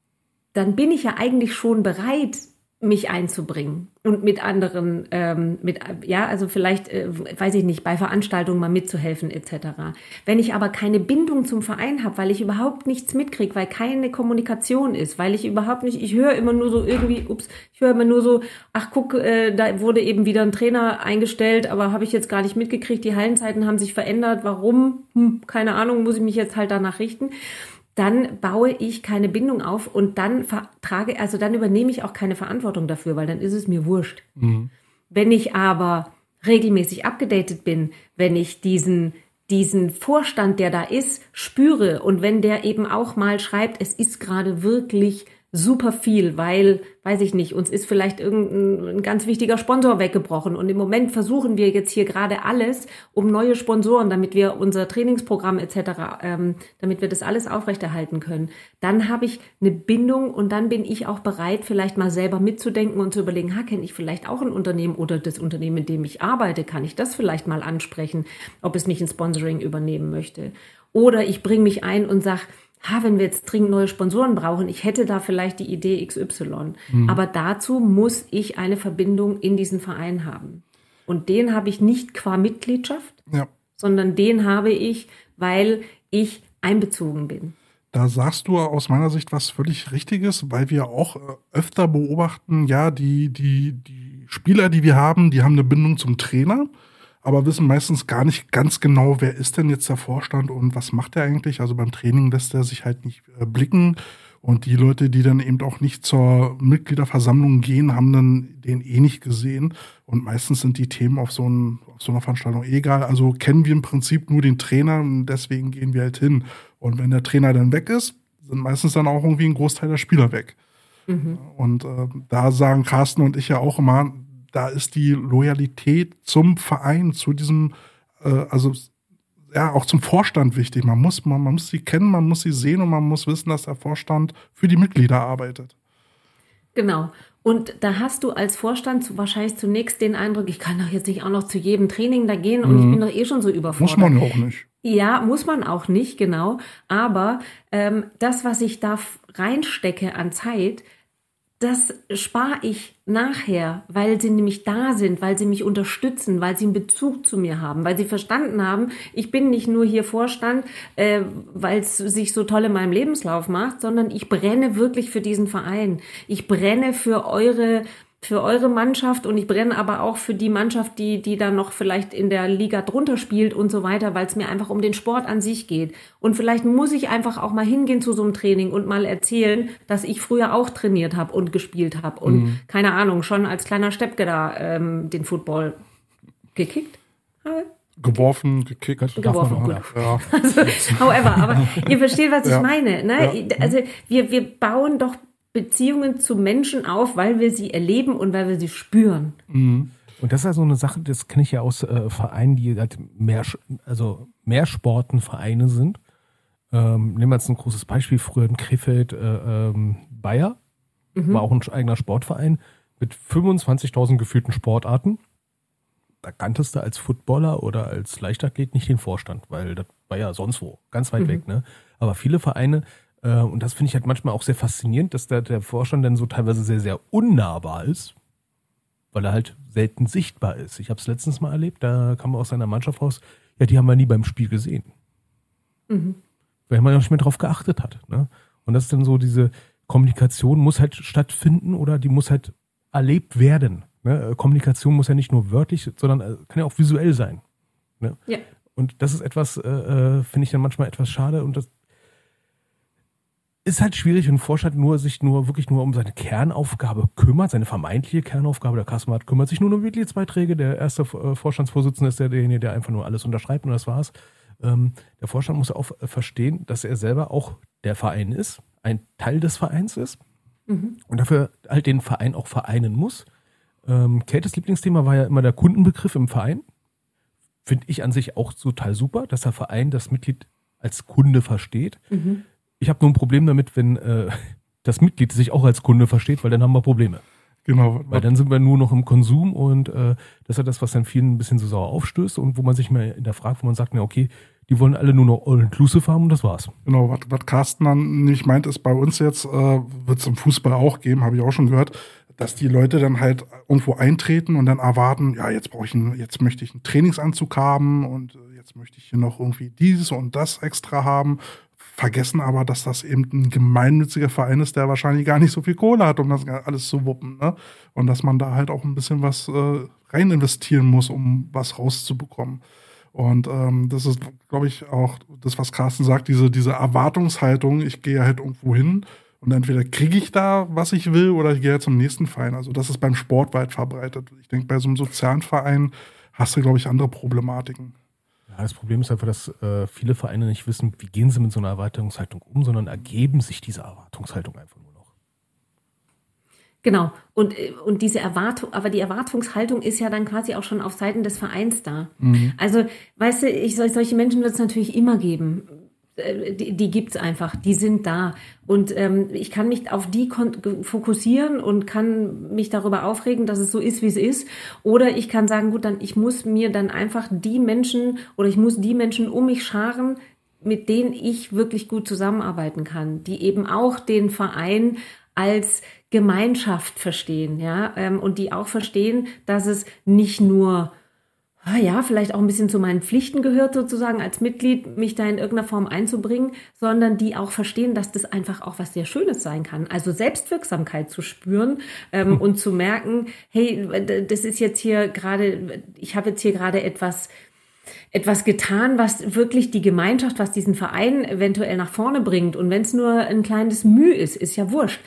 dann bin ich ja eigentlich schon bereit, mich einzubringen und mit anderen, ähm, mit ja, also vielleicht, äh, weiß ich nicht, bei Veranstaltungen mal mitzuhelfen et cetera. Wenn ich aber keine Bindung zum Verein habe, weil ich überhaupt nichts mitkriege, weil keine Kommunikation ist, weil ich überhaupt nicht, ich höre immer nur so irgendwie, ups, ich höre immer nur so, ach guck, äh, da wurde eben wieder ein Trainer eingestellt, aber habe ich jetzt gar nicht mitgekriegt, die Hallenzeiten haben sich verändert, warum? Hm, keine Ahnung, muss ich mich jetzt halt danach richten. Dann baue ich keine Bindung auf und dann vertrage, also dann übernehme ich auch keine Verantwortung dafür, weil dann ist es mir wurscht. Mhm. Wenn ich aber regelmäßig abgedatet bin, wenn ich diesen, diesen Vorstand, der da ist, spüre und wenn der eben auch mal schreibt, es ist gerade wirklich super viel, weil, weiß ich nicht, uns ist vielleicht irgendein ein ganz wichtiger Sponsor weggebrochen und im Moment versuchen wir jetzt hier gerade alles, um neue Sponsoren, damit wir unser Trainingsprogramm et cetera, ähm, damit wir das alles aufrechterhalten können. Dann habe ich eine Bindung und dann bin ich auch bereit, vielleicht mal selber mitzudenken und zu überlegen, ha, kenne ich vielleicht auch ein Unternehmen oder das Unternehmen, in dem ich arbeite, kann ich das vielleicht mal ansprechen, ob es nicht ein Sponsoring übernehmen möchte. Oder ich bringe mich ein und sage, ha, wenn wir jetzt dringend neue Sponsoren brauchen, ich hätte da vielleicht die Idee X Y. Mhm. Aber dazu muss ich eine Verbindung in diesen Verein haben. Und den habe ich nicht qua Mitgliedschaft, ja. sondern den habe ich, weil ich einbezogen bin. Da sagst du aus meiner Sicht was völlig Richtiges, weil wir auch öfter beobachten, ja, die, die, die Spieler, die wir haben, die haben eine Bindung zum Trainer, aber wissen meistens gar nicht ganz genau, wer ist denn jetzt der Vorstand und was macht er eigentlich. Also beim Training lässt er sich halt nicht äh, blicken. Und die Leute, die dann eben auch nicht zur Mitgliederversammlung gehen, haben dann den eh nicht gesehen. Und meistens sind die Themen auf so, ein, auf so einer Veranstaltung egal. Also kennen wir im Prinzip nur den Trainer und deswegen gehen wir halt hin. Und wenn der Trainer dann weg ist, sind meistens dann auch irgendwie ein Großteil der Spieler weg. Mhm. Und äh, da sagen Carsten und ich ja auch immer, da ist die Loyalität zum Verein, zu diesem, äh, also ja, auch zum Vorstand wichtig. Man muss, man, man muss sie kennen, man muss sie sehen und man muss wissen, dass der Vorstand für die Mitglieder arbeitet. Genau. Und da hast du als Vorstand wahrscheinlich zunächst den Eindruck, ich kann doch jetzt nicht auch noch zu jedem Training da gehen und mhm. ich bin doch eh schon so überfordert. Muss man auch nicht. Ja, muss man auch nicht, genau. Aber ähm, das, was ich da reinstecke an Zeit, das spare ich nachher, weil sie nämlich da sind, weil sie mich unterstützen, weil sie einen Bezug zu mir haben, weil sie verstanden haben, ich bin nicht nur hier Vorstand, äh, weil es sich so toll in meinem Lebenslauf macht, sondern ich brenne wirklich für diesen Verein. Ich brenne für eure für eure Mannschaft und ich brenne aber auch für die Mannschaft, die die dann noch vielleicht in der Liga drunter spielt und so weiter, weil es mir einfach um den Sport an sich geht. Und vielleicht muss ich einfach auch mal hingehen zu so einem Training und mal erzählen, dass ich früher auch trainiert habe und gespielt habe und mhm. keine Ahnung, schon als kleiner Steppke da ähm, den Football gekickt habe. Geworfen, gekickt. Geworfen, gut. Ja. Also, however, aber ihr versteht, was ja. ich meine. Ne? Ja. Also wir, wir bauen doch Beziehungen zu Menschen auf, weil wir sie erleben und weil wir sie spüren. Mhm. Und das ist ja so eine Sache, das kenne ich ja aus äh, Vereinen, die halt mehr, also Mehrsportenvereine sind. Ähm, nehmen wir jetzt ein großes Beispiel, früher in Krefeld, äh, ähm, Bayer, mhm. war auch ein eigener Sportverein mit fünfundzwanzigtausend gefühlten Sportarten. Da kanntest du als Footballer oder als Leichtathlet nicht den Vorstand, weil das war ja sonst wo, ganz weit mhm. weg. Ne? Aber viele Vereine, äh, und das finde ich halt manchmal auch sehr faszinierend, dass der, der Vorstand dann so teilweise sehr, sehr unnahbar ist, weil er halt selten sichtbar ist. Ich habe es letztens mal erlebt, da kam aus seiner Mannschaft raus, ja, die haben wir nie beim Spiel gesehen. Mhm. Weil man ja nicht mehr drauf geachtet hat. Ne? Und das ist dann so, diese Kommunikation muss halt stattfinden oder die muss halt erlebt werden. Ne? Kommunikation muss ja nicht nur wörtlich, sondern kann ja auch visuell sein. Ne? Ja. Und das ist etwas, äh, finde ich dann manchmal etwas schade und das ist halt schwierig, wenn ein Vorstand nur sich nur wirklich nur um seine Kernaufgabe kümmert, seine vermeintliche Kernaufgabe. Der Kassenwart kümmert sich nur um Mitgliedsbeiträge. Der erste Vorstandsvorsitzende ist derjenige, der einfach nur alles unterschreibt und das war's. Ähm, der Vorstand muss auch verstehen, dass er selber auch der Verein ist, ein Teil des Vereins ist mhm. und dafür halt den Verein auch vereinen muss. Ähm, Kates Lieblingsthema war ja immer der Kundenbegriff im Verein. Finde ich an sich auch total super, dass der Verein das Mitglied als Kunde versteht. Mhm. Ich habe nur ein Problem damit, wenn äh, das Mitglied sich auch als Kunde versteht, weil dann haben wir Probleme. Genau. Weil dann sind wir nur noch im Konsum und äh, das ist ja das, was dann vielen ein bisschen so sauer aufstößt und wo man sich mal hinterfragt, wo man sagt, na okay, die wollen alle nur noch All-Inclusive haben und das war's. Genau, was, was Carsten dann nicht meint, ist bei uns jetzt, äh, wird es im Fußball auch geben, habe ich auch schon gehört, dass die Leute dann halt irgendwo eintreten und dann erwarten, ja, jetzt brauche ich einen, jetzt möchte ich einen Trainingsanzug haben und jetzt möchte ich hier noch irgendwie dieses und das extra haben. Vergessen aber, dass das eben ein gemeinnütziger Verein ist, der wahrscheinlich gar nicht so viel Kohle hat, um das alles zu wuppen, ne? Und dass man da halt auch ein bisschen was äh, rein investieren muss, um was rauszubekommen. Und ähm, das ist, glaube ich, auch das, was Carsten sagt, diese, diese Erwartungshaltung, ich gehe halt irgendwo hin und entweder kriege ich da, was ich will, oder ich gehe halt zum nächsten Verein. Also das ist beim Sport weit verbreitet. Ich denke, bei so einem sozialen Verein hast du, glaube ich, andere Problematiken. Ja, das Problem ist einfach, dass äh, viele Vereine nicht wissen, wie gehen sie mit so einer Erwartungshaltung um, sondern ergeben sich diese Erwartungshaltung einfach nur noch. Genau. Und, und diese Erwartung, aber die Erwartungshaltung ist ja dann quasi auch schon auf Seiten des Vereins da. Mhm. Also, weißt du, ich, solche Menschen wird es natürlich immer geben. Die, die gibt's einfach, die sind da. Und ähm, ich kann mich auf die kon- fokussieren und kann mich darüber aufregen, dass es so ist, wie es ist. Oder ich kann sagen, gut, dann ich muss mir dann einfach die Menschen oder ich muss die Menschen um mich scharen, mit denen ich wirklich gut zusammenarbeiten kann, die eben auch den Verein als Gemeinschaft verstehen, ja, ähm, und die auch verstehen, dass es nicht nur Ah ja, vielleicht auch ein bisschen zu meinen Pflichten gehört, sozusagen als Mitglied, mich da in irgendeiner Form einzubringen, sondern die auch verstehen, dass das einfach auch was sehr Schönes sein kann. Also Selbstwirksamkeit zu spüren ähm, hm. und zu merken, hey, das ist jetzt hier gerade, ich habe jetzt hier gerade etwas etwas getan, was wirklich die Gemeinschaft, was diesen Verein eventuell nach vorne bringt. Und wenn es nur ein kleines Mühe ist, ist ja wurscht.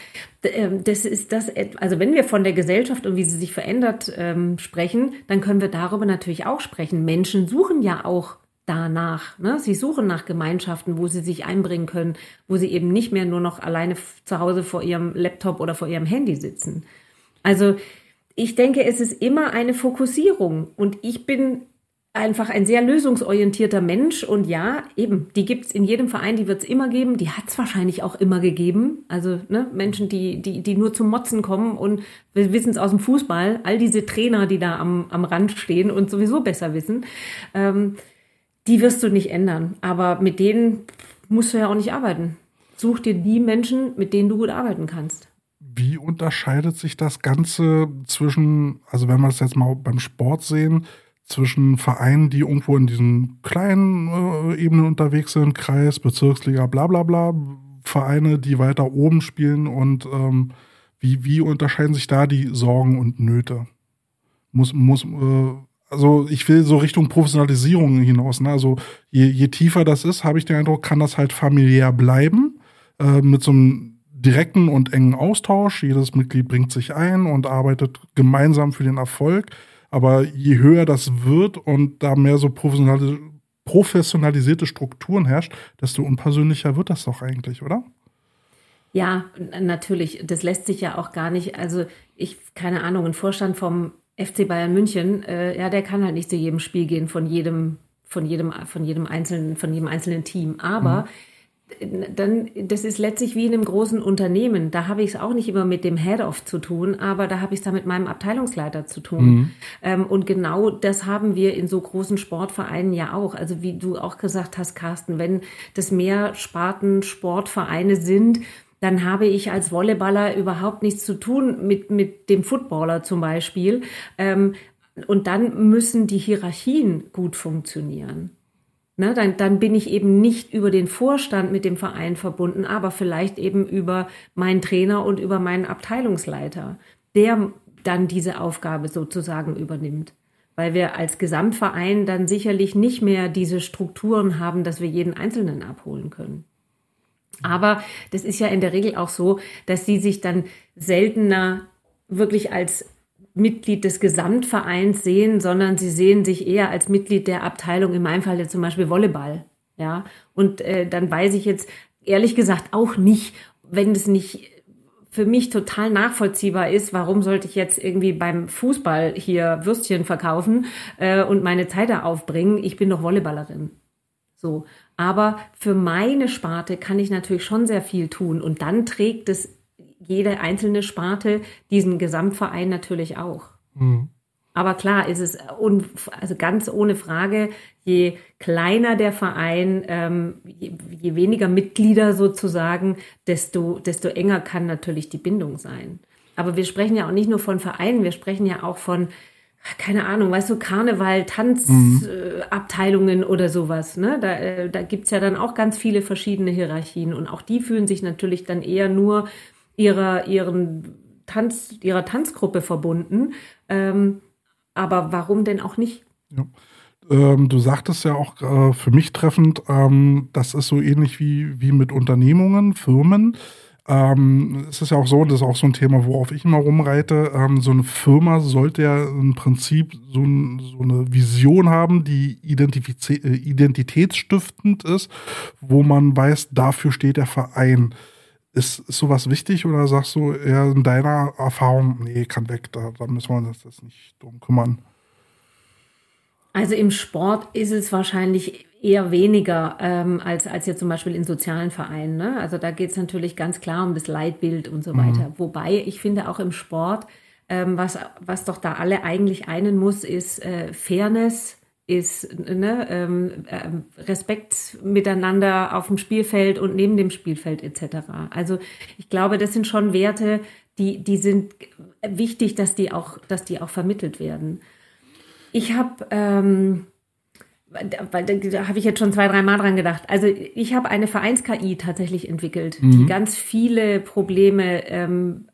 Das ist das, also wenn wir von der Gesellschaft und wie sie sich verändert ähm, sprechen, dann können wir darüber natürlich auch sprechen. Menschen suchen ja auch danach. Ne? Sie suchen nach Gemeinschaften, wo sie sich einbringen können, wo sie eben nicht mehr nur noch alleine zu Hause vor ihrem Laptop oder vor ihrem Handy sitzen. Also ich denke, es ist immer eine Fokussierung. Und ich bin einfach ein sehr lösungsorientierter Mensch und ja, eben, die gibt's in jedem Verein, die wird's immer geben, die hat's wahrscheinlich auch immer gegeben, also ne, Menschen, die die die nur zum Motzen kommen und wir wissen's aus dem Fußball, all diese Trainer, die da am am Rand stehen und sowieso besser wissen, ähm, die wirst du nicht ändern, aber mit denen musst du ja auch nicht arbeiten. Such dir die Menschen, mit denen du gut arbeiten kannst. Wie unterscheidet sich das Ganze zwischen, also wenn wir das jetzt mal beim Sport sehen, zwischen Vereinen, die irgendwo in diesen kleinen äh, Ebenen unterwegs sind, Kreis, Bezirksliga, bla bla bla, Vereine, die weiter oben spielen und ähm, wie, wie unterscheiden sich da die Sorgen und Nöte? Muss, muss, äh, also ich will so Richtung Professionalisierung hinaus, ne? Also je, je tiefer das ist, habe ich den Eindruck, kann das halt familiär bleiben, äh, mit so einem direkten und engen Austausch. Jedes Mitglied bringt sich ein und arbeitet gemeinsam für den Erfolg. Aber je höher das wird und da mehr so professionalisierte Strukturen herrscht, desto unpersönlicher wird das doch eigentlich, oder? Ja, natürlich. Das lässt sich ja auch gar nicht, also ich, keine Ahnung, ein Vorstand vom F C Bayern München, äh, ja, der kann halt nicht zu jedem Spiel gehen von jedem, von jedem, von jedem einzelnen, von jedem einzelnen Team. Aber mhm. dann, das ist letztlich wie in einem großen Unternehmen. Da habe ich es auch nicht immer mit dem Head-Off zu tun, aber da habe ich es da mit meinem Abteilungsleiter zu tun. Mhm. Ähm, und genau das haben wir in so großen Sportvereinen ja auch. Also wie du auch gesagt hast, Carsten, wenn das mehr Sparten-Sportvereine sind, dann habe ich als Volleyballer überhaupt nichts zu tun mit, mit dem Footballer zum Beispiel. Ähm, und dann müssen die Hierarchien gut funktionieren. Ne, dann, dann bin ich eben nicht über den Vorstand mit dem Verein verbunden, aber vielleicht eben über meinen Trainer und über meinen Abteilungsleiter, der dann diese Aufgabe sozusagen übernimmt. Weil wir als Gesamtverein dann sicherlich nicht mehr diese Strukturen haben, dass wir jeden Einzelnen abholen können. Aber das ist ja in der Regel auch so, dass sie sich dann seltener wirklich als Mitglied des Gesamtvereins sehen, sondern sie sehen sich eher als Mitglied der Abteilung, in meinem Fall jetzt zum Beispiel Volleyball. Ja, und äh, dann weiß ich jetzt ehrlich gesagt auch nicht, wenn es nicht für mich total nachvollziehbar ist, warum sollte ich jetzt irgendwie beim Fußball hier Würstchen verkaufen äh, und meine Zeit da aufbringen? Ich bin doch Volleyballerin. So. Aber für meine Sparte kann ich natürlich schon sehr viel tun. Und dann trägt es jede einzelne Sparte diesen Gesamtverein natürlich auch. Mhm. Aber klar ist es, un, also ganz ohne Frage, je kleiner der Verein, ähm, je, je weniger Mitglieder sozusagen, desto, desto enger kann natürlich die Bindung sein. Aber wir sprechen ja auch nicht nur von Vereinen, wir sprechen ja auch von, keine Ahnung, weißt du, Karneval, Tanzabteilungen mhm. äh, oder sowas. Ne? Da, äh, da gibt's ja dann auch ganz viele verschiedene Hierarchien. Und auch die fühlen sich natürlich dann eher nur ihrer, ihren Tanz, ihrer Tanzgruppe verbunden. Ähm, aber warum denn auch nicht? Ja. Ähm, du sagtest ja auch äh, für mich treffend, ähm, das ist so ähnlich wie, wie mit Unternehmungen, Firmen. Ähm, es ist ja auch so, das ist auch so ein Thema, worauf ich immer rumreite, ähm, so eine Firma sollte ja im Prinzip so, ein, so eine Vision haben, die identifiz- äh, identitätsstiftend ist, wo man weiß, dafür steht der Verein. Ist, ist sowas wichtig oder sagst du eher in deiner Erfahrung, nee, kann weg, da, da müssen wir uns jetzt nicht drum kümmern? Also im Sport ist es wahrscheinlich eher weniger ähm, als, als jetzt zum Beispiel in sozialen Vereinen. Ne? Also da geht es natürlich ganz klar um das Leitbild und so weiter. Mhm. Wobei ich finde auch im Sport, ähm, was, was doch da alle eigentlich einen muss, ist äh, Fairness, ist ne, ähm, äh, Respekt miteinander auf dem Spielfeld und neben dem Spielfeld et cetera. Also ich glaube, das sind schon Werte, die, die sind wichtig, dass die auch, dass die auch vermittelt werden. Ich habe, ähm, weil da habe ich jetzt schon zwei, drei Mal dran gedacht. Also ich habe eine Vereins-K I tatsächlich entwickelt, mhm. die ganz viele Probleme ähm,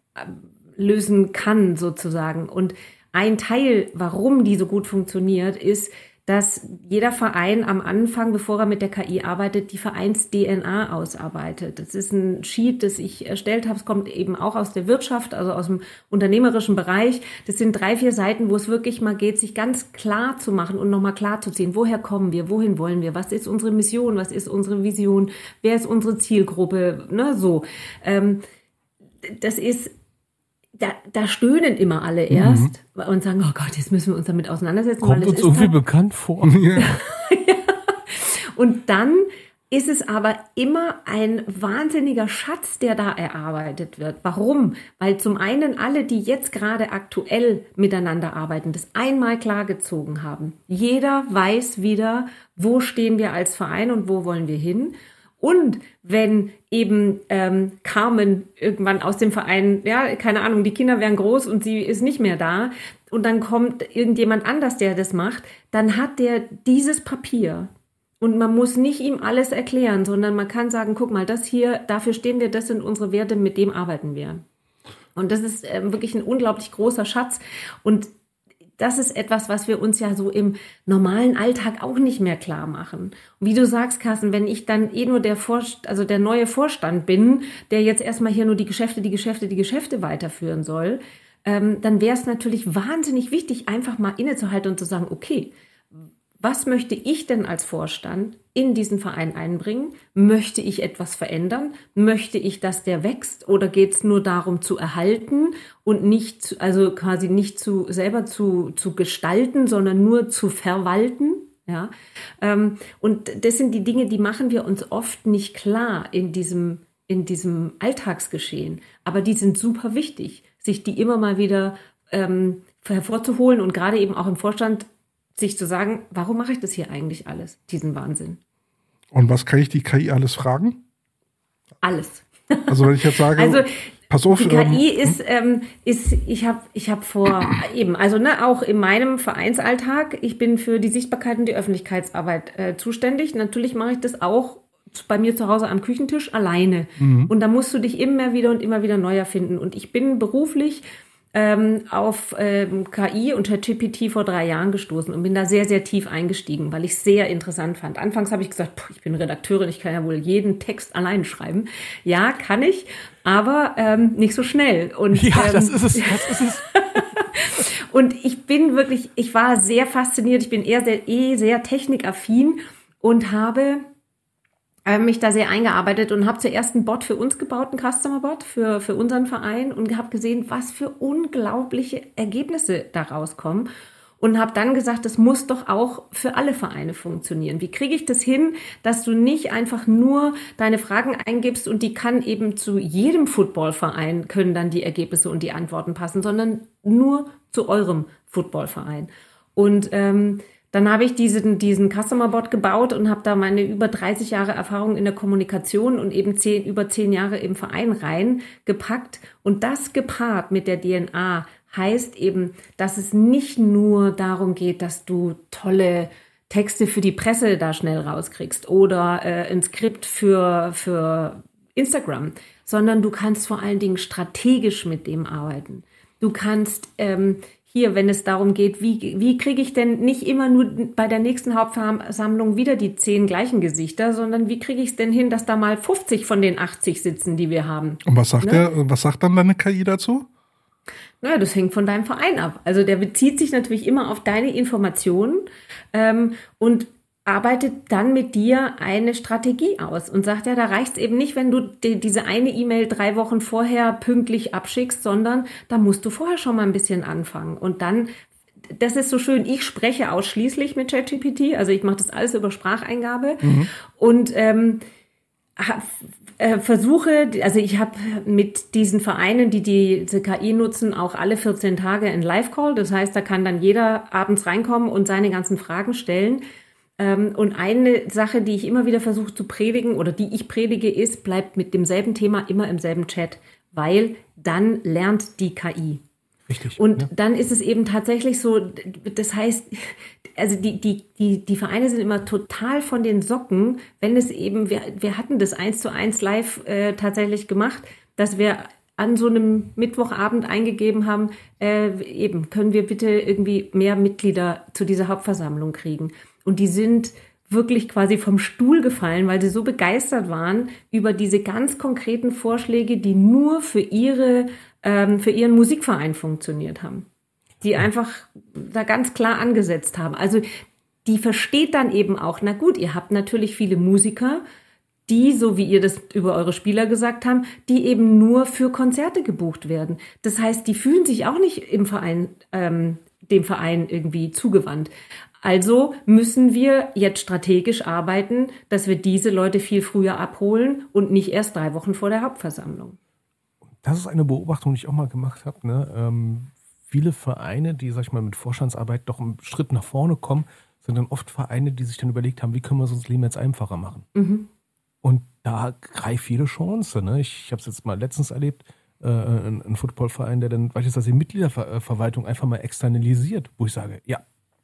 lösen kann sozusagen. Und ein Teil, warum die so gut funktioniert, ist, dass jeder Verein am Anfang, bevor er mit der K I arbeitet, die Vereins-D N A ausarbeitet. Das ist ein Sheet, das ich erstellt habe. Es kommt eben auch aus der Wirtschaft, also aus dem unternehmerischen Bereich. Das sind drei, vier Seiten, wo es wirklich mal geht, sich ganz klar zu machen und nochmal klar zu ziehen. Woher kommen wir? Wohin wollen wir? Was ist unsere Mission? Was ist unsere Vision? Wer ist unsere Zielgruppe? Ne, so. Ähm, das ist Da, da stöhnen immer alle erst mhm. und sagen, oh Gott, jetzt müssen wir uns damit auseinandersetzen. Kommt uns irgendwie halt bekannt vor. Ja. Ja. Und dann ist es aber immer ein wahnsinniger Schatz, der da erarbeitet wird. Warum? Weil zum einen alle, die jetzt gerade aktuell miteinander arbeiten, das einmal klargezogen haben. Jeder weiß wieder, wo stehen wir als Verein und wo wollen wir hin. Und wenn eben ähm, Carmen irgendwann aus dem Verein, ja, keine Ahnung, die Kinder werden groß und sie ist nicht mehr da und dann kommt irgendjemand anders, der das macht, dann hat der dieses Papier und man muss nicht ihm alles erklären, sondern man kann sagen, guck mal, das hier, dafür stehen wir, das sind unsere Werte, mit dem arbeiten wir. Und das ist äh, wirklich ein unglaublich großer Schatz und das ist etwas, was wir uns ja so im normalen Alltag auch nicht mehr klar machen. Und wie du sagst, Carsten, wenn ich dann eh nur der Vorst- also der neue Vorstand bin, der jetzt erstmal hier nur die Geschäfte, die Geschäfte, die Geschäfte weiterführen soll, ähm, dann wäre es natürlich wahnsinnig wichtig, einfach mal innezuhalten und zu sagen, okay, was möchte ich denn als Vorstand in diesen Verein einbringen? Möchte ich etwas verändern? Möchte ich, dass der wächst? Oder geht es nur darum zu erhalten und nicht, zu, also quasi nicht zu selber zu, zu gestalten, sondern nur zu verwalten? Ja, ähm, und das sind die Dinge, die machen wir uns oft nicht klar in diesem, in diesem Alltagsgeschehen. Aber die sind super wichtig, sich die immer mal wieder ähm, hervorzuholen und gerade eben auch im Vorstand sich zu sagen, warum mache ich das hier eigentlich alles, diesen Wahnsinn? Und was kann ich die K I alles fragen? Alles. Also wenn ich jetzt sage, also, pass auf. Die K I ähm, ist, ähm, ist, ich habe ich hab vor, eben, also ne, auch in meinem Vereinsalltag, ich bin für die Sichtbarkeit und die Öffentlichkeitsarbeit äh, zuständig. Natürlich mache ich das auch bei mir zu Hause am Küchentisch alleine. Mhm. Und da musst du dich immer wieder und immer wieder neu erfinden. Und ich bin beruflich Ähm, auf ähm, K I und ChatGPT vor drei Jahren gestoßen und bin da sehr, sehr tief eingestiegen, weil ich es sehr interessant fand. Anfangs habe ich gesagt, puh, ich bin Redakteurin, ich kann ja wohl jeden Text allein schreiben. Ja, kann ich, aber ähm, nicht so schnell. Und, ja, ähm, das ist es, das ist es. Und ich bin wirklich, ich war sehr fasziniert, ich bin eher sehr, eh sehr technikaffin und habe habe mich da sehr eingearbeitet und habe zuerst einen Bot für uns gebaut, einen Customer-Bot für, für unseren Verein und habe gesehen, was für unglaubliche Ergebnisse da rauskommen. Und habe dann gesagt, das muss doch auch für alle Vereine funktionieren. Wie kriege ich das hin, dass du nicht einfach nur deine Fragen eingibst und die kann eben zu jedem Footballverein können dann die Ergebnisse und die Antworten passen, sondern nur zu eurem Footballverein. Und ähm, dann habe ich diesen, diesen Customer-Bot gebaut und habe da meine über dreißig Jahre Erfahrung in der Kommunikation und eben zehn, über zehn Jahre im Verein reingepackt. Und das gepaart mit der D N A heißt eben, dass es nicht nur darum geht, dass du tolle Texte für die Presse da schnell rauskriegst oder äh, ein Skript für, für Instagram, sondern du kannst vor allen Dingen strategisch mit dem arbeiten. Du kannst ähm, hier, wenn es darum geht, wie, wie kriege ich denn nicht immer nur bei der nächsten Hauptversammlung wieder die zehn gleichen Gesichter, sondern wie kriege ich es denn hin, dass da mal fünfzig von den achtzig sitzen, die wir haben. Und was sagt Ne? der, was sagt dann deine K I dazu? Naja, das hängt von deinem Verein ab. Also der bezieht sich natürlich immer auf deine Informationen ähm, und arbeitet dann mit dir eine Strategie aus und sagt, ja, da reicht es eben nicht, wenn du die, diese eine E-Mail drei Wochen vorher pünktlich abschickst, sondern da musst du vorher schon mal ein bisschen anfangen. Und dann, das ist so schön, ich spreche ausschließlich mit ChatGPT, also ich mache das alles über Spracheingabe mhm. und ähm, versuche, also ich habe mit diesen Vereinen, die diese K I nutzen, auch alle vierzehn Tage einen Live-Call. Das heißt, da kann dann jeder abends reinkommen und seine ganzen Fragen stellen. Und eine Sache, die ich immer wieder versuche zu predigen oder die ich predige, ist, bleibt mit demselben Thema immer im selben Chat, weil dann lernt die K I. Richtig. Und ja. dann ist es eben tatsächlich so, das heißt, also die, die, die, die Vereine sind immer total von den Socken, wenn es eben, wir, wir hatten das eins zu eins live äh, tatsächlich gemacht, dass wir an so einem Mittwochabend eingegeben haben, äh, eben, können wir bitte irgendwie mehr Mitglieder zu dieser Hauptversammlung kriegen. Und die sind wirklich quasi vom Stuhl gefallen, weil sie so begeistert waren über diese ganz konkreten Vorschläge, die nur für ihre ähm, für ihren Musikverein funktioniert haben. Die einfach da ganz klar angesetzt haben. Also die versteht dann eben auch, na gut, ihr habt natürlich viele Musiker, die, so wie ihr das über eure Spieler gesagt habt, die eben nur für Konzerte gebucht werden. Das heißt, die fühlen sich auch nicht im Verein, ähm, dem Verein irgendwie zugewandt. Also müssen wir jetzt strategisch arbeiten, dass wir diese Leute viel früher abholen und nicht erst drei Wochen vor der Hauptversammlung. Das ist eine Beobachtung, die ich auch mal gemacht habe. Ne? Ähm, viele Vereine, die, sag ich mal, mit Vorstandsarbeit doch einen Schritt nach vorne kommen, sind dann oft Vereine, die sich dann überlegt haben, wie können wir es uns Leben jetzt einfacher machen. Mhm. Und da greift jede Chance. Ne? Ich, ich habe es jetzt mal letztens erlebt, äh, ein, ein Footballverein, der dann beispielsweise die Mitgliederverwaltung einfach mal externalisiert, wo ich sage, ja,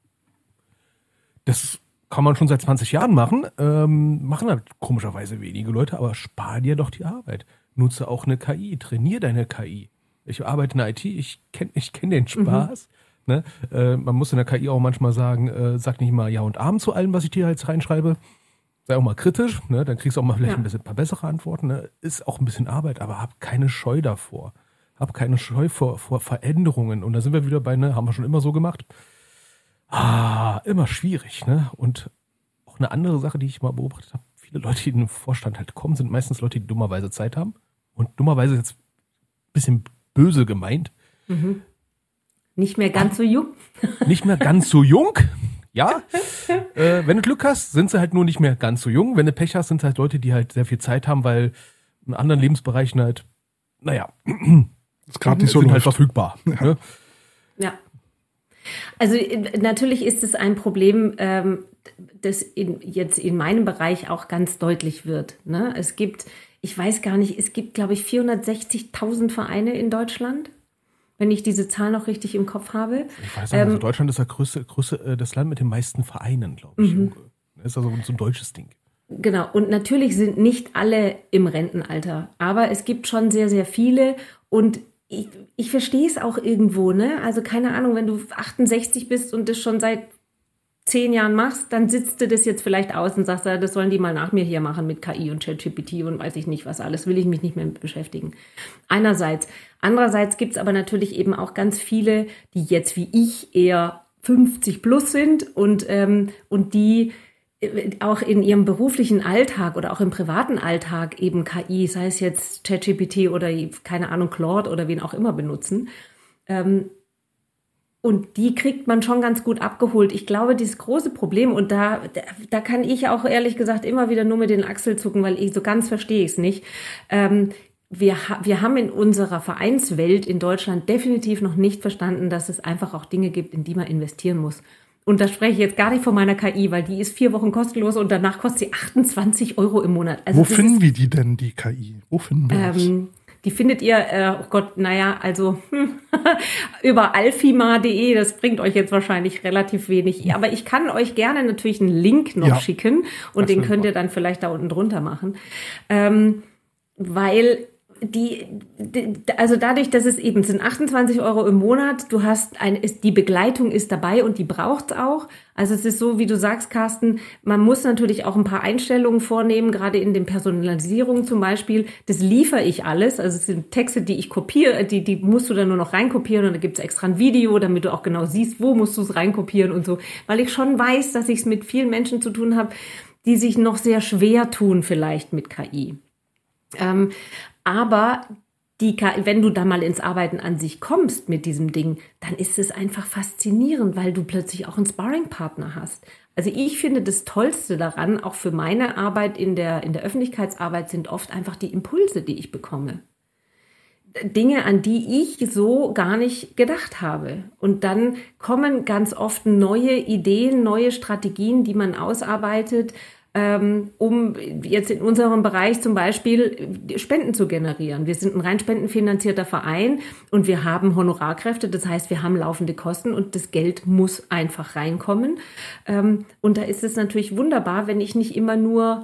das kann man schon seit zwanzig Jahren machen, ähm, machen halt komischerweise wenige Leute, aber spar dir doch die Arbeit. Nutze auch eine K I, trainier deine K I. Ich arbeite in der I T, ich kenne ich kenn den Spaß. Mhm. Ne? Äh, man muss in der K I auch manchmal sagen, äh, sag nicht mal Ja und Amen zu allem, was ich dir jetzt reinschreibe. Sei auch mal kritisch, ne? Dann kriegst du auch mal vielleicht ja. ein bisschen ein paar bessere Antworten. Ne? Ist auch ein bisschen Arbeit, aber hab keine Scheu davor. Hab keine Scheu vor, vor Veränderungen. Und da sind wir wieder bei, ne, haben wir schon immer so gemacht. Ah, immer schwierig, ne? Und auch eine andere Sache, die ich mal beobachtet habe, viele Leute, die in den Vorstand halt kommen, sind meistens Leute, die dummerweise Zeit haben. Und dummerweise jetzt ein bisschen böse gemeint. Mhm. Nicht mehr ganz so jung. Nicht mehr ganz so jung, ja. äh, wenn du Glück hast, sind sie halt nur nicht mehr ganz so jung. Wenn du Pech hast, sind es halt Leute, die halt sehr viel Zeit haben, weil in anderen Lebensbereichen halt, naja, das gerade nicht so sind läuft. halt verfügbar. Ja. Ne? Ja. Also natürlich ist es ein Problem, ähm, das in, jetzt in meinem Bereich auch ganz deutlich wird. Ne? Es gibt, ich weiß gar nicht, es gibt, glaube ich, vierhundertsechzigtausend Vereine in Deutschland, wenn ich diese Zahl noch richtig im Kopf habe. Ich weiß nicht, also ähm, Deutschland ist das größte, größte, das Land mit den meisten Vereinen, glaube ich. Mhm. Das ist also so ein deutsches Ding. Genau, und natürlich sind nicht alle im Rentenalter, aber es gibt schon sehr, sehr viele und Ich, ich verstehe es auch irgendwo, ne? Also keine Ahnung, wenn du achtundsechzig bist und das schon seit zehn Jahren machst, dann sitzt du das jetzt vielleicht aus und sagst, das sollen die mal nach mir hier machen mit K I und ChatGPT und weiß ich nicht was alles, will ich mich nicht mehr mit beschäftigen. Einerseits. Andererseits gibt es aber natürlich eben auch ganz viele, die jetzt wie ich eher fünfzig plus sind und, ähm, und die auch in ihrem beruflichen Alltag oder auch im privaten Alltag eben K I, sei es jetzt ChatGPT oder keine Ahnung, Claude oder wen auch immer benutzen. Ähm, und die kriegt man schon ganz gut abgeholt. Ich glaube, dieses große Problem, und da, da kann ich auch ehrlich gesagt immer wieder nur mit den Achseln zucken, weil ich so ganz verstehe ich es nicht. Ähm, wir, wir haben in unserer Vereinswelt in Deutschland definitiv noch nicht verstanden, dass es einfach auch Dinge gibt, in die man investieren muss. Und da spreche ich jetzt gar nicht von meiner K I, weil die ist vier Wochen kostenlos und danach kostet sie achtundzwanzig Euro im Monat. Also Wo finden ist, wir die denn, die K I? Wo finden wir das? Ähm, die findet ihr, äh, oh Gott, naja, also hm, über alfima punkt de, das bringt euch jetzt wahrscheinlich relativ wenig. Aber ich kann euch gerne natürlich einen Link noch ja, schicken und den könnt ihr dann vielleicht da unten drunter machen. Ähm, weil Die, die, also dadurch, dass es eben sind achtundzwanzig Euro im Monat, du hast ein, ist, die Begleitung ist dabei und die braucht's auch. Also es ist so, wie du sagst, Carsten, man muss natürlich auch ein paar Einstellungen vornehmen, gerade in den Personalisierungen zum Beispiel. Das liefere ich alles. Also es sind Texte, die ich kopiere, die, die musst du dann nur noch reinkopieren und da gibt's extra ein Video, damit du auch genau siehst, wo musst du es reinkopieren und so. Weil ich schon weiß, dass ich es mit vielen Menschen zu tun habe, die sich noch sehr schwer tun vielleicht mit K I. Ähm, Aber die, wenn du da mal ins Arbeiten an sich kommst mit diesem Ding, dann ist es einfach faszinierend, weil du plötzlich auch einen Sparringpartner hast. Also ich finde, das Tollste daran, auch für meine Arbeit in der, in der Öffentlichkeitsarbeit, sind oft einfach die Impulse, die ich bekomme. Dinge, an die ich so gar nicht gedacht habe. Und dann kommen ganz oft neue Ideen, neue Strategien, die man ausarbeitet, um jetzt in unserem Bereich zum Beispiel Spenden zu generieren. Wir sind ein rein spendenfinanzierter Verein und wir haben Honorarkräfte, das heißt, wir haben laufende Kosten und das Geld muss einfach reinkommen. Und da ist es natürlich wunderbar, wenn ich nicht immer nur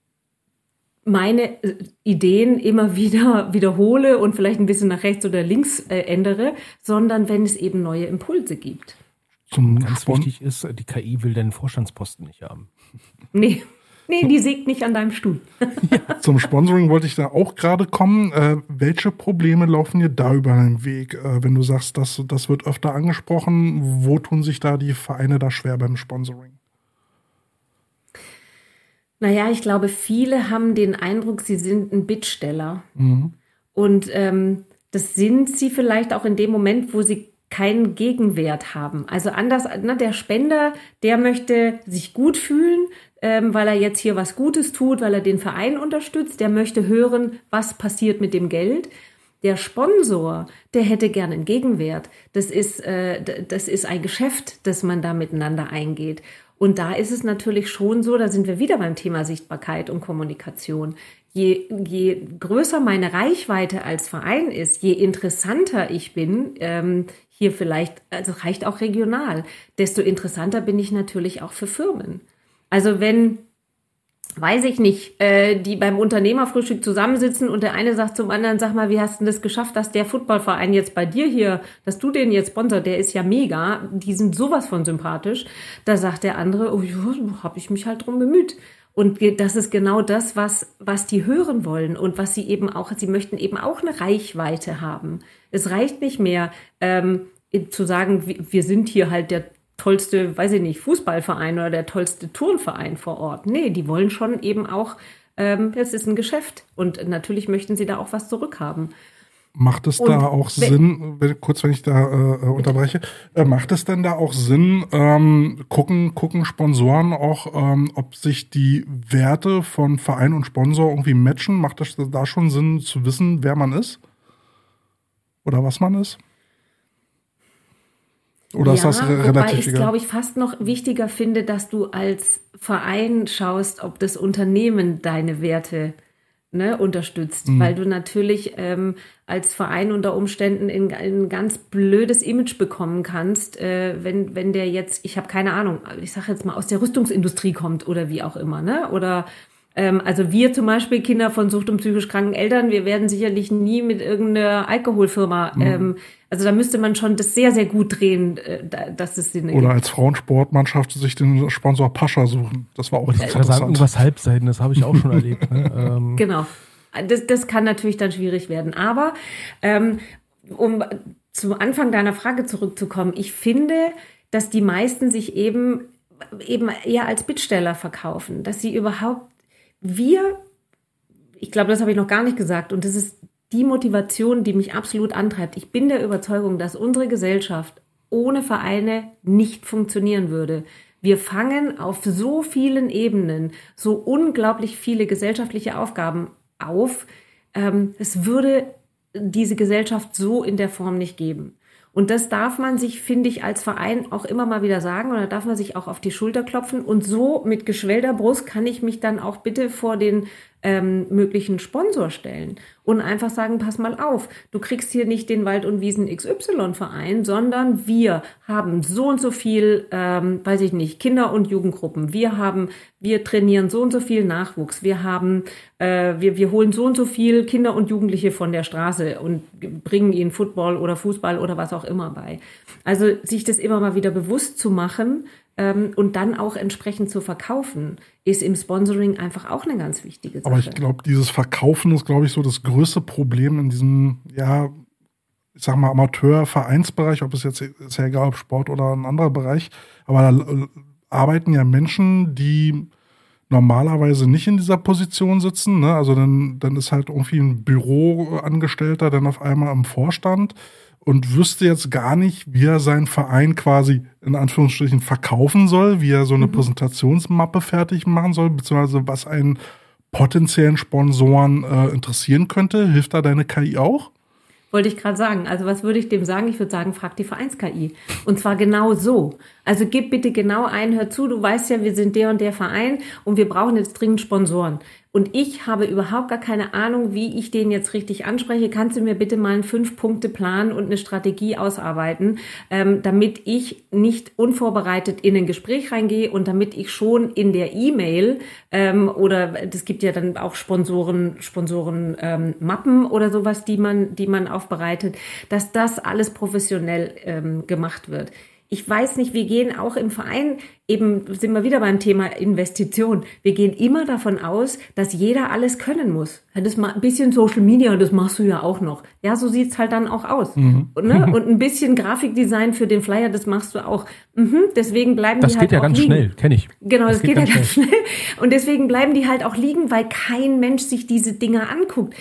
meine Ideen immer wieder wiederhole und vielleicht ein bisschen nach rechts oder links ändere, sondern wenn es eben neue Impulse gibt. Zum Ganz wichtig ist, die K I will deinen Vorstandsposten nicht haben. Nee. Nee, die sägt nicht an deinem Stuhl. Ja. Zum Sponsoring wollte ich da auch gerade kommen. Äh, welche Probleme laufen dir da über den Weg? Äh, wenn du sagst, das, das wird öfter angesprochen, wo tun sich da die Vereine da schwer beim Sponsoring? Naja, ich glaube, viele haben den Eindruck, sie sind ein Bittsteller. Mhm. Und ähm, das sind sie vielleicht auch in dem Moment, wo sie keinen Gegenwert haben. Also anders, ne, der Spender, der möchte sich gut fühlen, ähm, weil er jetzt hier was Gutes tut, weil er den Verein unterstützt. Der möchte hören, was passiert mit dem Geld. Der Sponsor, der hätte gerne einen Gegenwert. Das ist, äh, das ist ein Geschäft, das man da miteinander eingeht. Und da ist es natürlich schon so, da sind wir wieder beim Thema Sichtbarkeit und Kommunikation. Je, je größer meine Reichweite als Verein ist, je interessanter ich bin, ähm, hier vielleicht, also reicht auch regional, desto interessanter bin ich natürlich auch für Firmen. Also wenn, weiß ich nicht, äh, die beim Unternehmerfrühstück zusammensitzen und der eine sagt zum anderen, sag mal, wie hast du das geschafft, dass der Footballverein jetzt bei dir hier, dass du den jetzt sponsor, der ist ja mega, die sind sowas von sympathisch. Da sagt der andere, oh ja, habe ich mich halt drum bemüht. Und das ist genau das, was, was die hören wollen und was sie eben auch, sie möchten eben auch eine Reichweite haben. Es reicht nicht mehr, ähm, zu sagen, wir sind hier halt der tollste, weiß ich nicht, Fußballverein oder der tollste Turnverein vor Ort. Nee, die wollen schon eben auch, ähm, es ist ein Geschäft und natürlich möchten sie da auch was zurückhaben. Macht es und da auch Sinn, wenn, kurz wenn ich da äh, unterbreche, äh, macht es denn da auch Sinn, ähm, gucken, gucken Sponsoren auch, ähm, ob sich die Werte von Verein und Sponsor irgendwie matchen? Macht es da schon Sinn zu wissen, wer man ist? Oder was man ist? Oder ja, ist das relativ wobei ich egal? glaube ich fast noch wichtiger finde, dass du als Verein schaust, ob das Unternehmen deine Werte ne, unterstützt, mhm. weil du natürlich ähm, als Verein unter Umständen in, in ein ganz blödes Image bekommen kannst, äh, wenn wenn der jetzt, ich habe keine Ahnung, ich sage jetzt mal aus der Rüstungsindustrie kommt oder wie auch immer, ne? Oder ähm, also wir zum Beispiel Kinder von sucht- und psychisch kranken Eltern, wir werden sicherlich nie mit irgendeiner Alkoholfirma, mhm. ähm, also da müsste man schon das sehr, sehr gut drehen, äh, dass es Sinn ergibt. Oder als Frauensportmannschaft sich den Sponsor Pascha suchen. Das war auch das interessant. Sagen, irgendwas Halbseiten, das habe ich auch schon erlebt. Ne? Ähm. Genau. Das, das kann natürlich dann schwierig werden. Aber ähm, um zum Anfang deiner Frage zurückzukommen, ich finde, dass die meisten sich eben eben eher als Bittsteller verkaufen, dass sie überhaupt, wir, ich glaube, das habe ich noch gar nicht gesagt und das ist die Motivation, die mich absolut antreibt. Ich bin der Überzeugung, dass unsere Gesellschaft ohne Vereine nicht funktionieren würde. Wir fangen auf so vielen Ebenen so unglaublich viele gesellschaftliche Aufgaben auf. Ähm, es würde diese Gesellschaft so in der Form nicht geben. Und das darf man sich, finde ich, als Verein auch immer mal wieder sagen oder darf man sich auch auf die Schulter klopfen. Und so mit geschwellter Brust kann ich mich dann auch bitte vor den ähm, möglichen Sponsor stellen und einfach sagen, pass mal auf, du kriegst hier nicht den Wald- und Wiesen X Y-Verein, sondern wir haben so und so viel, ähm, weiß ich nicht, Kinder- und Jugendgruppen. Wir haben, wir trainieren so und so viel Nachwuchs. Wir haben, äh, wir, wir holen so und so viel Kinder und Jugendliche von der Straße und bringen ihnen Football oder Fußball oder was auch immer bei. Also sich das immer mal wieder bewusst zu machen, ähm, und dann auch entsprechend zu verkaufen, ist im Sponsoring einfach auch eine ganz wichtige Sache. Aber ich glaube, dieses Verkaufen ist, glaube ich, so das größte Problem in diesem, ja, ich sag mal, Amateur-Vereinsbereich, ob es jetzt, ist ja egal, ob Sport oder ein anderer Bereich, aber da äh, arbeiten ja Menschen, die normalerweise nicht in dieser Position sitzen, ne? Also dann, dann ist halt irgendwie ein Büroangestellter dann auf einmal im Vorstand und wüsste jetzt gar nicht, wie er seinen Verein quasi in Anführungsstrichen verkaufen soll, wie er so eine mhm. Präsentationsmappe fertig machen soll, beziehungsweise was einen potenziellen Sponsoren äh, interessieren könnte. Hilft da deine K I auch? Wollte ich gerade sagen. Also was würde ich dem sagen? Ich würde sagen, frag die Vereins-K I. Und zwar genau so. Also gib bitte genau ein, hör zu, du weißt ja, wir sind der und der Verein und wir brauchen jetzt dringend Sponsoren. Und ich habe überhaupt gar keine Ahnung, wie ich den jetzt richtig anspreche. Kannst du mir bitte mal einen Fünf-Punkte-Plan und eine Strategie ausarbeiten, ähm, damit ich nicht unvorbereitet in ein Gespräch reingehe und damit ich schon in der E-Mail ähm, oder das gibt ja dann auch Sponsoren, Sponsoren ähm, Mappen oder sowas, die man, die man aufbereitet, dass das alles professionell ähm, gemacht wird. Ich weiß nicht, wir gehen auch im Verein, eben sind wir wieder beim Thema Investition. Wir gehen immer davon aus, dass jeder alles können muss. Das mal ein bisschen Social Media, das machst du ja auch noch. Ja, so sieht's halt dann auch aus. Mhm. Und, ne? Und ein bisschen Grafikdesign für den Flyer, das machst du auch. Mhm. Deswegen bleiben das die halt auch liegen. Das geht ja ganz schnell, kenne ich. Genau, das, das geht, geht ja ganz schnell. schnell. Und deswegen bleiben die halt auch liegen, weil kein Mensch sich diese Dinger anguckt.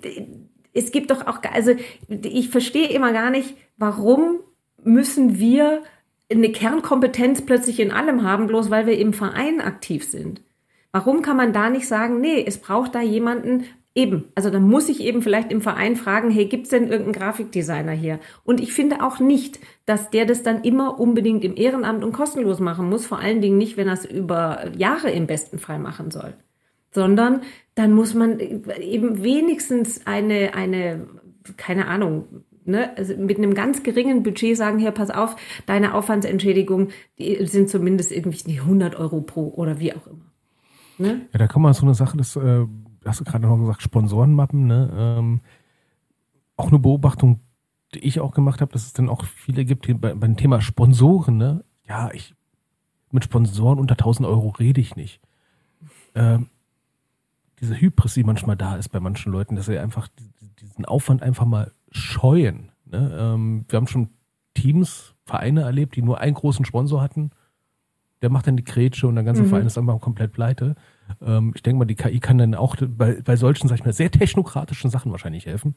Es gibt doch auch, also ich verstehe immer gar nicht, warum müssen wir eine Kernkompetenz plötzlich in allem haben, bloß weil wir im Verein aktiv sind. Warum kann man da nicht sagen, nee, es braucht da jemanden eben, also dann muss ich eben vielleicht im Verein fragen, hey, gibt's denn irgendeinen Grafikdesigner hier? Und ich finde auch nicht, dass der das dann immer unbedingt im Ehrenamt und kostenlos machen muss, vor allen Dingen nicht, wenn er es über Jahre im besten Fall machen soll, sondern dann muss man eben wenigstens eine, eine, keine Ahnung, Ne, also mit einem ganz geringen Budget sagen, hier, pass auf, deine Aufwandsentschädigung, die sind zumindest irgendwie hundert Euro pro oder wie auch immer. Ne? Ja, da kann man so eine Sache, das äh, hast du gerade noch gesagt, Sponsorenmappen, ne? Ähm, auch eine Beobachtung, die ich auch gemacht habe, dass es dann auch viele gibt, die bei, beim Thema Sponsoren, ne? Ja, ich mit Sponsoren unter tausend Euro rede ich nicht. Ähm, diese Hybris, die manchmal da ist bei manchen Leuten, dass sie einfach diesen Aufwand einfach mal scheuen. Ne? Ähm, wir haben schon Teams, Vereine erlebt, die nur einen großen Sponsor hatten. Der macht dann die Grätsche und der ganze mhm. Verein ist einfach komplett pleite. Ähm, ich denke mal, die K I kann dann auch bei, bei solchen, sag ich mal, sehr technokratischen Sachen wahrscheinlich helfen.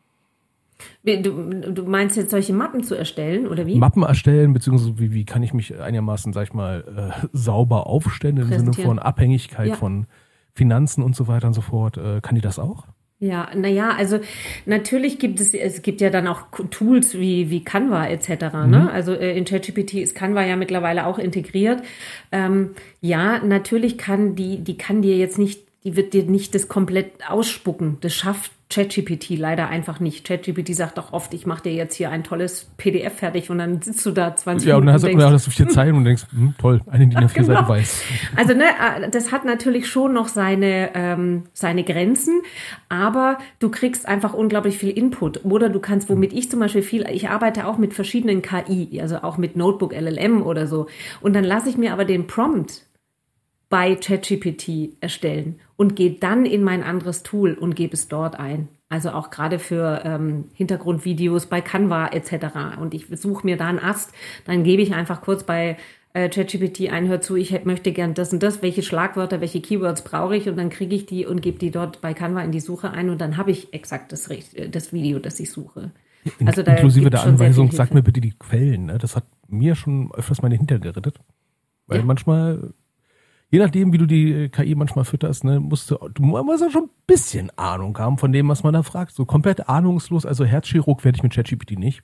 Du, du meinst jetzt solche Mappen zu erstellen, oder wie? Mappen erstellen, beziehungsweise wie, wie kann ich mich einigermaßen, sag ich mal, äh, sauber aufstellen, im Sinne von Abhängigkeit ja. von Finanzen und so weiter und so fort. Äh, kann die das auch? Ja, naja, also natürlich gibt es, es gibt ja dann auch Tools wie wie Canva et cetera. Mhm. Ne? Also äh, in ChatGPT ist Canva ja mittlerweile auch integriert. Ähm, ja, natürlich kann die, die kann dir jetzt nicht, die wird dir nicht das komplett ausspucken. Das schafft ChatGPT leider einfach nicht. ChatGPT sagt doch oft, ich mache dir jetzt hier ein tolles P D F fertig und dann sitzt du da zwanzig ja, Minuten. Ja, und dann hast, und dann hast du vier Zeilen und denkst, hm, toll, eine DIN A vier Seite weiß. Also ne, das hat natürlich schon noch seine ähm, seine Grenzen, aber du kriegst einfach unglaublich viel Input. Oder du kannst, womit ich zum Beispiel viel, ich arbeite auch mit verschiedenen K I, also auch mit Notebook L L M oder so. Und dann lasse ich mir aber den Prompt bei ChatGPT erstellen und gehe dann in mein anderes Tool und gebe es dort ein. Also auch gerade für ähm, Hintergrundvideos bei Canva et cetera. Und ich suche mir da einen Ast, dann gebe ich einfach kurz bei äh, ChatGPT ein, hör zu, ich hätt, möchte gern das und das, welche Schlagwörter, welche Keywords brauche ich und dann kriege ich die und gebe die dort bei Canva in die Suche ein und dann habe ich exakt das, das Video, das ich suche. Also da inklusive der Anweisung, sag mir bitte die Quellen. Ne? Das hat mir schon öfters meine Hintern gerettet. Weil ja. manchmal, je nachdem, wie du die K I manchmal fütterst, ne, musst du, du musst auch schon ein bisschen Ahnung haben von dem, was man da fragt. So komplett ahnungslos, also Herzchirurg werde ich mit ChatGPT nicht.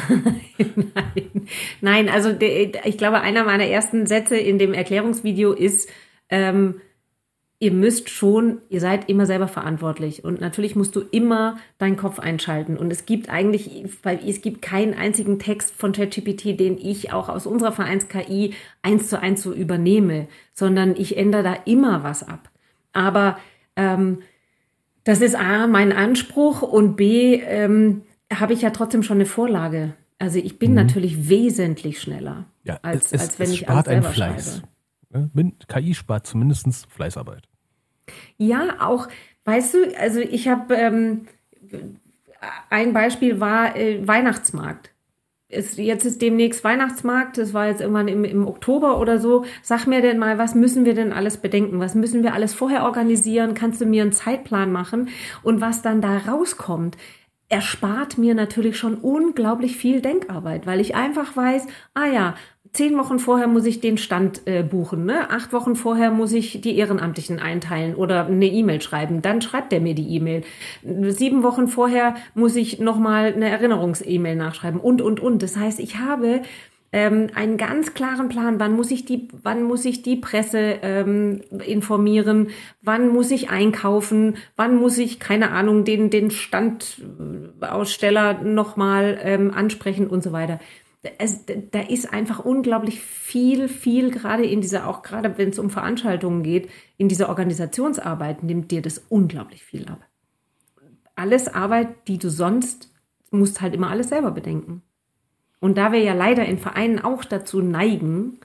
Nein, nein, also de, ich glaube, einer meiner ersten Sätze in dem Erklärungsvideo ist, ähm, ihr müsst schon, ihr seid immer selber verantwortlich und natürlich musst du immer deinen Kopf einschalten und es gibt eigentlich, weil es gibt keinen einzigen Text von ChatGPT, den ich auch aus unserer Vereins-K I eins zu eins so übernehme, sondern ich ändere da immer was ab. Aber ähm, das ist A, mein Anspruch und B, ähm, habe ich ja trotzdem schon eine Vorlage. Also ich bin mhm. natürlich wesentlich schneller, ja, als, es, als wenn es ich alles selber Fleiß. schreibe. K I spart zumindest Fleißarbeit. Ja, auch, weißt du, also ich habe, ähm, ein Beispiel war äh, Weihnachtsmarkt. Es, jetzt ist demnächst Weihnachtsmarkt, das war jetzt irgendwann im, im Oktober oder so. Sag mir denn mal, was müssen wir denn alles bedenken? Was müssen wir alles vorher organisieren? Kannst du mir einen Zeitplan machen? Und was dann da rauskommt, erspart mir natürlich schon unglaublich viel Denkarbeit, weil ich einfach weiß, ah ja, zehn Wochen vorher muss ich den Stand äh, buchen, ne? Acht Wochen vorher muss ich die Ehrenamtlichen einteilen oder eine E-Mail schreiben. Dann schreibt der mir die E-Mail. Sieben Wochen vorher muss ich nochmal eine Erinnerungs-E-Mail nachschreiben und, und, und. Das heißt, ich habe ähm, einen ganz klaren Plan. Wann muss ich die, wann muss ich die Presse ähm, informieren? Wann muss ich einkaufen? Wann muss ich, keine Ahnung, den, den Standaussteller nochmal ähm, ansprechen und so weiter. Es, da ist einfach unglaublich viel, viel gerade in dieser, auch gerade wenn es um Veranstaltungen geht, in dieser Organisationsarbeit nimmt dir das unglaublich viel ab. Alles Arbeit, die du sonst, musst halt immer alles selber bedenken. Und da wir ja leider in Vereinen auch dazu neigen,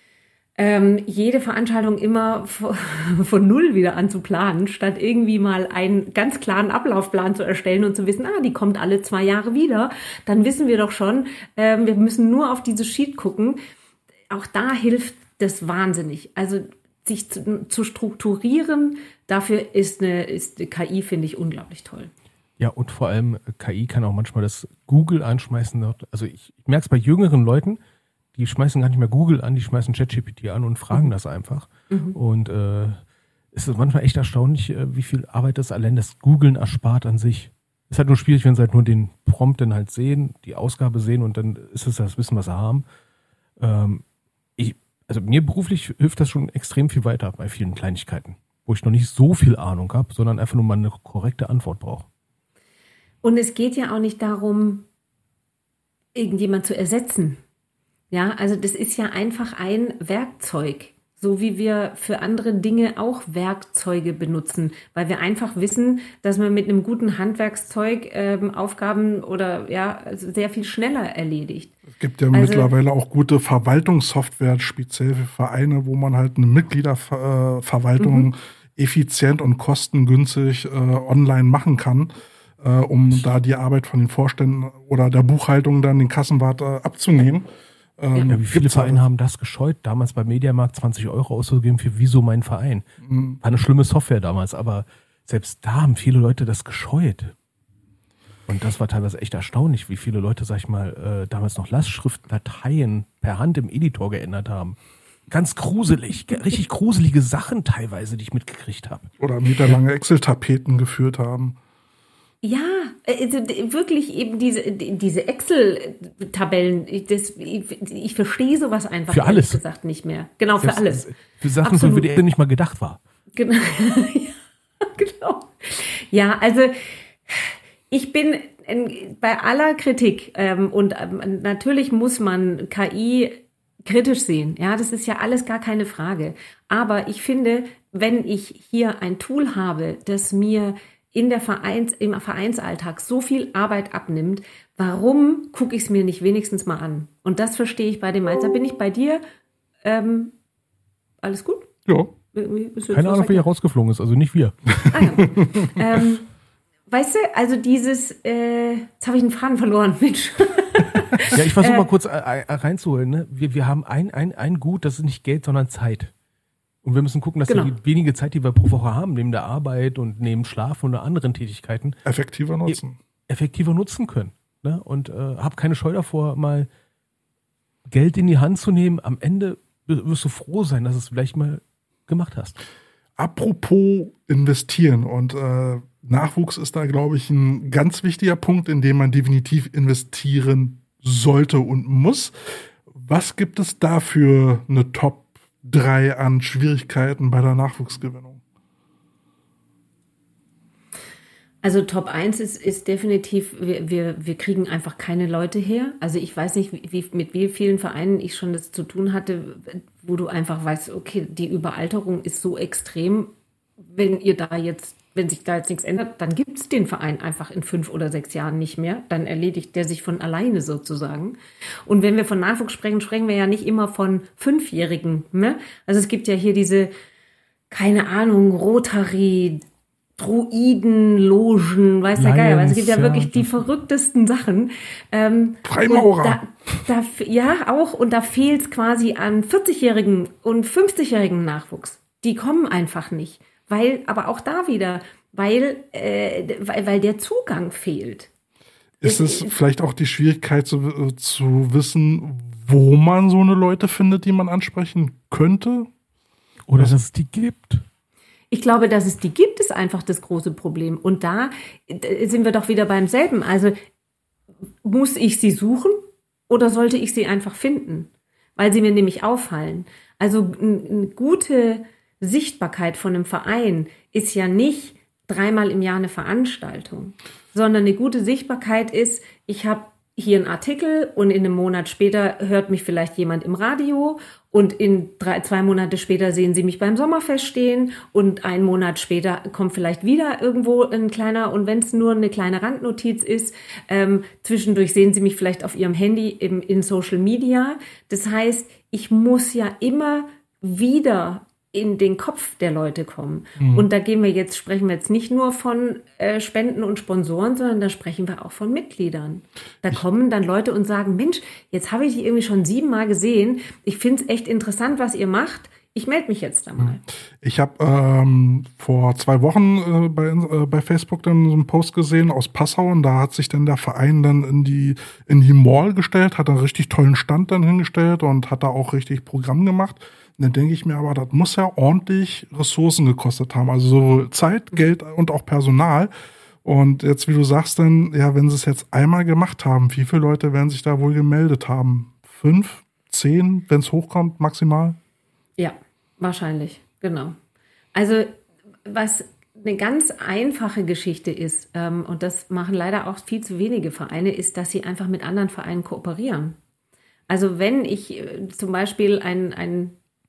ähm, jede Veranstaltung immer von, von null wieder an zu planen, statt irgendwie mal einen ganz klaren Ablaufplan zu erstellen und zu wissen, ah, die kommt alle zwei Jahre wieder, dann wissen wir doch schon, ähm, wir müssen nur auf dieses Sheet gucken. Auch da hilft das wahnsinnig. Also sich zu, zu strukturieren, dafür ist eine, ist eine K I, finde ich, unglaublich toll. Ja, und vor allem K I kann auch manchmal das Google anschmeißen. Also ich, ich merke es bei jüngeren Leuten, die schmeißen gar nicht mehr Google an, die schmeißen ChatGPT an und fragen mhm. das einfach. Mhm. Und äh, es ist manchmal echt erstaunlich, wie viel Arbeit das allein das Googlen erspart an sich. Es ist halt nur schwierig, wenn sie halt nur den Prompt dann halt sehen, die Ausgabe sehen und dann ist es das Wissen, was sie haben. Ähm, ich, also mir beruflich hilft das schon extrem viel weiter bei vielen Kleinigkeiten, wo ich noch nicht so viel Ahnung habe, sondern einfach nur mal eine korrekte Antwort brauche. Und es geht ja auch nicht darum, irgendjemand zu ersetzen. Ja, also das ist ja einfach ein Werkzeug, so wie wir für andere Dinge auch Werkzeuge benutzen, weil wir einfach wissen, dass man mit einem guten Handwerkszeug ähm, Aufgaben oder ja also sehr viel schneller erledigt. Es gibt ja also, mittlerweile auch gute Verwaltungssoftware, speziell für Vereine, wo man halt eine Mitgliederverwaltung mhm. effizient und kostengünstig äh, online machen kann, äh, um da die Arbeit von den Vorständen oder der Buchhaltung dann den Kassenwart äh, abzunehmen. Ja, wie viele Vereine haben das gescheut, damals beim Mediamarkt zwanzig Euro auszugeben für Wieso mein Verein? Mhm. War eine schlimme Software damals, aber selbst da haben viele Leute das gescheut. Und das war teilweise echt erstaunlich, wie viele Leute, sag ich mal, äh, damals noch Lastschriftdateien per Hand im Editor geändert haben. Ganz gruselig, richtig gruselige Sachen teilweise, die ich mitgekriegt habe. Oder meterlange Excel-Tapeten geführt haben. Ja, also wirklich eben diese, diese Excel-Tabellen, das, ich, ich verstehe sowas einfach für alles gesagt nicht mehr. Genau, für Selbst, alles. Für Sachen, Absolut. Für die nicht mal gedacht war. Genau. Ja, genau. Ja, also ich bin bei aller Kritik ähm, und ähm, natürlich muss man K I kritisch sehen. Ja, das ist ja alles gar keine Frage. Aber ich finde, wenn ich hier ein Tool habe, das mir in der Vereins, im Vereinsalltag so viel Arbeit abnimmt, warum gucke ich es mir nicht wenigstens mal an? Und das verstehe ich bei dem Mainzer. Bin ich bei dir? Ähm, alles gut? Ja. Keine Ahnung, wer hier rausgeflogen ist, also nicht wir. Ah, ja. ähm, weißt du, also dieses, äh, jetzt habe ich einen Faden verloren, Mensch. Ja, ich versuche mal kurz reinzuholen. Ne? Wir, wir haben ein, ein, ein Gut, das ist nicht Geld, sondern Zeit. Und wir müssen gucken, dass genau. wir die wenige Zeit, die wir pro Woche haben, neben der Arbeit und neben Schlaf und anderen Tätigkeiten, effektiver nutzen. Effektiver nutzen können. Ne? Und äh, hab keine Scheu davor, mal Geld in die Hand zu nehmen. Am Ende wirst du froh sein, dass du es vielleicht mal gemacht hast. Apropos investieren und äh, Nachwuchs ist da, glaube ich, ein ganz wichtiger Punkt, in dem man definitiv investieren sollte und muss. Was gibt es da für eine Top drei an Schwierigkeiten bei der Nachwuchsgewinnung? Also Top eins ist, ist definitiv, wir, wir, wir kriegen einfach keine Leute her. Also ich weiß nicht, wie, mit wie vielen Vereinen ich schon das zu tun hatte, wo du einfach weißt, okay, die Überalterung ist so extrem, wenn ihr da jetzt, wenn sich da jetzt nichts ändert, dann gibt es den Verein einfach in fünf oder sechs Jahren nicht mehr. Dann erledigt der sich von alleine sozusagen. Und wenn wir von Nachwuchs sprechen, sprechen wir ja nicht immer von Fünfjährigen. Ne? Also es gibt ja hier diese, keine Ahnung, Rotary, Druiden-Logen, weiß der Geier. Also es gibt ja, ja wirklich die verrücktesten Sachen. Ähm, Freimaurer. Da, da, ja, auch. Und da fehlt es quasi an vierzigjährigen und fünfzigjährigen Nachwuchs. Die kommen einfach nicht. Weil, aber auch da wieder, weil, äh, weil, weil der Zugang fehlt. Ist es vielleicht auch die Schwierigkeit zu, zu wissen, wo man so eine Leute findet, die man ansprechen könnte? Oder dass es die gibt? Ich glaube, dass es die gibt, ist einfach das große Problem. Und da sind wir doch wieder beim selben. Also muss ich sie suchen oder sollte ich sie einfach finden? Weil sie mir nämlich auffallen. Also eine gute Sichtbarkeit von einem Verein ist ja nicht dreimal im Jahr eine Veranstaltung, sondern eine gute Sichtbarkeit ist, ich habe hier einen Artikel und in einem Monat später hört mich vielleicht jemand im Radio und in drei, zwei Monate später sehen sie mich beim Sommerfest stehen und einen Monat später kommt vielleicht wieder irgendwo ein kleiner, und wenn es nur eine kleine Randnotiz ist, ähm, zwischendurch sehen sie mich vielleicht auf ihrem Handy im, in Social Media. Das heißt, ich muss ja immer wieder in den Kopf der Leute kommen. Mhm. Und da gehen wir jetzt, sprechen wir jetzt nicht nur von äh, Spenden und Sponsoren, sondern da sprechen wir auch von Mitgliedern. Da kommen dann Leute und sagen, Mensch, jetzt habe ich die irgendwie schon siebenmal gesehen. Ich finde es echt interessant, was ihr macht. Ich melde mich jetzt da mal. Ich habe ähm, vor zwei Wochen äh, bei, äh, bei Facebook dann so einen Post gesehen aus Passau und da hat sich dann der Verein dann in die, in die Mall gestellt, hat einen richtig tollen Stand dann hingestellt und hat da auch richtig Programm gemacht. Und dann denke ich mir aber, das muss ja ordentlich Ressourcen gekostet haben. Also sowohl Zeit, Geld und auch Personal. Und jetzt, wie du sagst, dann, ja, wenn sie es jetzt einmal gemacht haben, wie viele Leute werden sich da wohl gemeldet haben? Fünf, zehn, wenn es hochkommt, maximal? Ja, wahrscheinlich, genau. Also was eine ganz einfache Geschichte ist, ähm, und das machen leider auch viel zu wenige Vereine, ist, dass sie einfach mit anderen Vereinen kooperieren. Also wenn ich äh, zum Beispiel ein, ein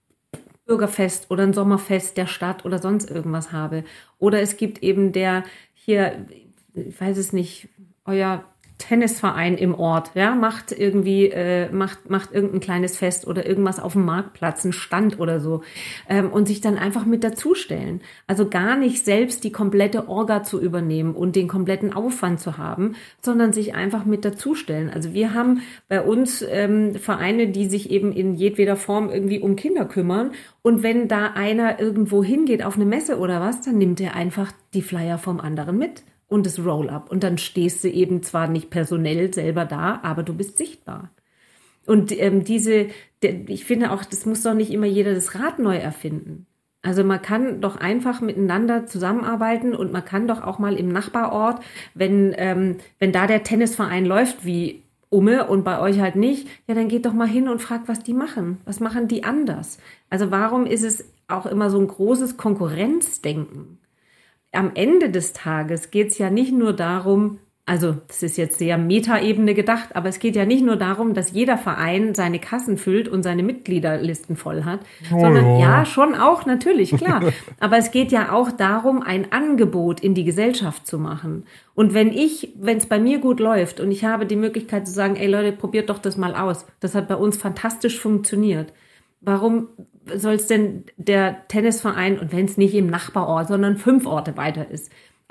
Bürgerfest oder ein Sommerfest der Stadt oder sonst irgendwas habe, oder es gibt eben der hier, ich weiß es nicht, euer Tennisverein im Ort, ja, macht irgendwie, äh, macht, macht irgendein kleines Fest oder irgendwas auf dem Marktplatz, ein Stand oder so, ähm, und sich dann einfach mit dazustellen. Also gar nicht selbst die komplette Orga zu übernehmen und den kompletten Aufwand zu haben, sondern sich einfach mit dazustellen. Also wir haben bei uns ähm, Vereine, die sich eben in jedweder Form irgendwie um Kinder kümmern, und wenn da einer irgendwo hingeht auf eine Messe oder was, dann nimmt er einfach die Flyer vom anderen mit. Und das Roll-up. Und dann stehst du eben zwar nicht personell selber da, aber du bist sichtbar. Und ähm, diese, de, ich finde auch, das muss doch nicht immer jeder das Rad neu erfinden. Also man kann doch einfach miteinander zusammenarbeiten und man kann doch auch mal im Nachbarort, wenn, ähm, wenn da der Tennisverein läuft wie Umme und bei euch halt nicht, ja, dann geht doch mal hin und fragt, was die machen. Was machen die anders? Also warum ist es auch immer so ein großes Konkurrenzdenken? Am Ende des Tages geht es ja nicht nur darum, also das ist jetzt sehr Metaebene gedacht, aber es geht ja nicht nur darum, dass jeder Verein seine Kassen füllt und seine Mitgliederlisten voll hat, oh, sondern ja. ja, schon auch, natürlich, klar. Aber es geht ja auch darum, ein Angebot in die Gesellschaft zu machen. Und wenn ich, wenn es bei mir gut läuft und ich habe die Möglichkeit zu sagen, ey Leute, probiert doch das mal aus. Das hat bei uns fantastisch funktioniert. Warum soll es denn der Tennisverein, und wenn es nicht im Nachbarort, sondern fünf Orte weiter ist,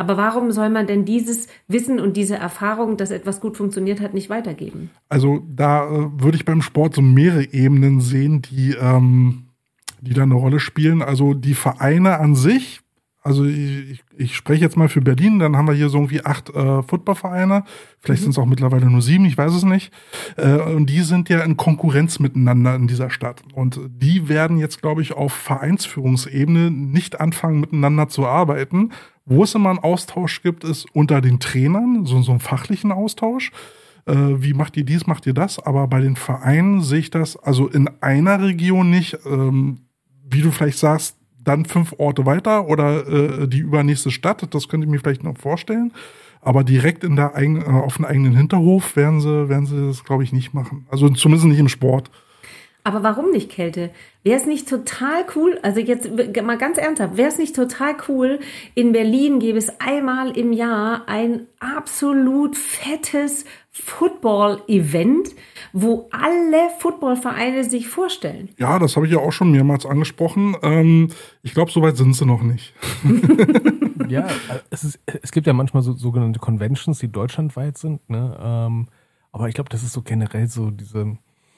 Aber warum soll man denn dieses Wissen und diese Erfahrung, dass etwas gut funktioniert hat, nicht weitergeben? Also da äh, würde ich beim Sport so mehrere Ebenen sehen, die, ähm, die da eine Rolle spielen. Also die Vereine an sich, also ich, ich spreche jetzt mal für Berlin, dann haben wir hier so irgendwie acht äh, Footballvereine, vielleicht mhm. sind es auch mittlerweile nur sieben, ich weiß es nicht. Äh, und die sind ja in Konkurrenz miteinander in dieser Stadt. Und die werden jetzt, glaube ich, auf Vereinsführungsebene nicht anfangen, miteinander zu arbeiten. Wo es immer einen Austausch gibt, ist unter den Trainern, so, so einen fachlichen Austausch. Äh, wie macht ihr dies, macht ihr das? Aber bei den Vereinen sehe ich das, also in einer Region nicht, ähm, wie du vielleicht sagst, dann fünf Orte weiter oder äh, die übernächste Stadt, das könnte ich mir vielleicht noch vorstellen. Aber direkt in der eigen, äh, auf dem eigenen Hinterhof werden sie, werden sie das, glaube ich, nicht machen. Also zumindest nicht im Sport. Aber warum nicht Kälte? Wäre es nicht total cool, also jetzt mal ganz ernsthaft, wäre es nicht total cool, in Berlin gäbe es einmal im Jahr ein absolut fettes Football-Event, wo alle Footballvereine sich vorstellen. Ja, das habe ich ja auch schon mehrmals angesprochen. Ähm, ich glaube, so weit sind sie noch nicht. Ja, es, ist, es gibt ja manchmal so sogenannte Conventions, die deutschlandweit sind, ne? Ähm, aber ich glaube, das ist so generell so diese...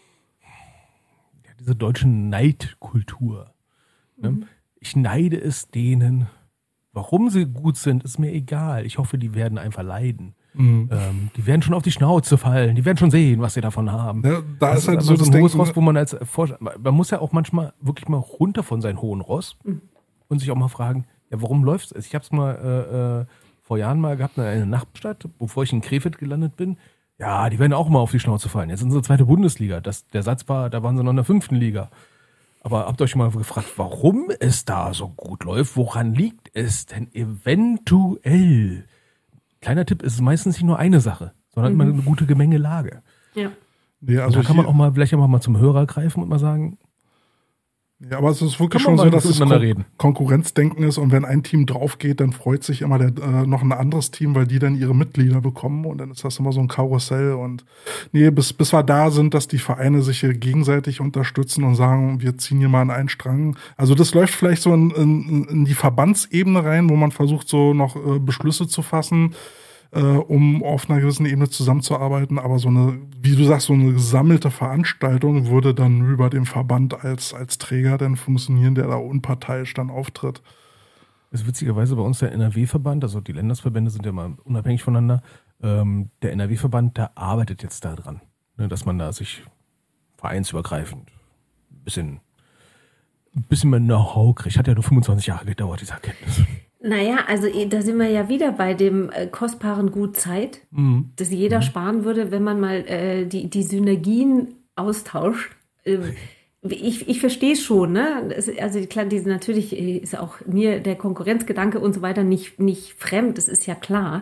diese deutsche Neidkultur. Mhm. Ich neide es denen. Warum sie gut sind, ist mir egal. Ich hoffe, die werden einfach leiden. Mhm. Ähm, die werden schon auf die Schnauze fallen. Die werden schon sehen, was sie davon haben. Ja, da das ist halt ist so das ein hohes Denken, Ross, wo man als Forscher, man muss ja auch manchmal wirklich mal runter von seinem hohen Ross mhm. und sich auch mal fragen, ja, warum läuft's? Ich habe es mal äh, äh, vor Jahren mal gehabt in einer Nachbarstadt, bevor ich in Krefeld gelandet bin. Ja, die werden auch mal auf die Schnauze fallen. Jetzt sind sie zweite Bundesliga. Das, der Satz war, da waren sie noch in der fünften Liga. Aber habt ihr euch schon mal gefragt, warum es da so gut läuft? Woran liegt es denn eventuell? Kleiner Tipp, es ist meistens nicht nur eine Sache, sondern mhm. immer eine gute Gemengelage. Ja. Nee, also da kann man auch mal vielleicht auch mal zum Hörer greifen und mal sagen, ja, aber es ist wirklich schon so, dass es Kon- Konkurrenzdenken ist und wenn ein Team drauf geht, dann freut sich immer der, äh, noch ein anderes Team, weil die dann ihre Mitglieder bekommen und dann ist das immer so ein Karussell und nee, bis, bis wir da sind, dass die Vereine sich hier gegenseitig unterstützen und sagen, wir ziehen hier mal an einen Strang. Also das läuft vielleicht so in, in, in die Verbandsebene rein, wo man versucht, so noch äh, Beschlüsse zu fassen, äh, um auf einer gewissen Ebene zusammenzuarbeiten, aber so eine, wie du sagst, so eine gesammelte Veranstaltung würde dann über den Verband als, als Träger dann funktionieren, der da unparteiisch dann auftritt. Das ist witzigerweise bei uns der N R W-Verband, also die Ländersverbände sind ja mal unabhängig voneinander, ähm, der N R W-Verband, der arbeitet jetzt da dran, ne, dass man da sich vereinsübergreifend ein bisschen, ein bisschen mehr Know-how kriegt. Hat ja nur fünfundzwanzig Jahre gedauert, diese Erkenntnis. Naja, also da sind wir ja wieder bei dem äh, kostbaren Gut Zeit, mhm. das jeder mhm. sparen würde, wenn man mal äh, die, die Synergien austauscht. Äh, ich ich verstehe es schon, ne? Das, also klar, diese, natürlich ist auch mir der Konkurrenzgedanke und so weiter nicht, nicht fremd, das ist ja klar.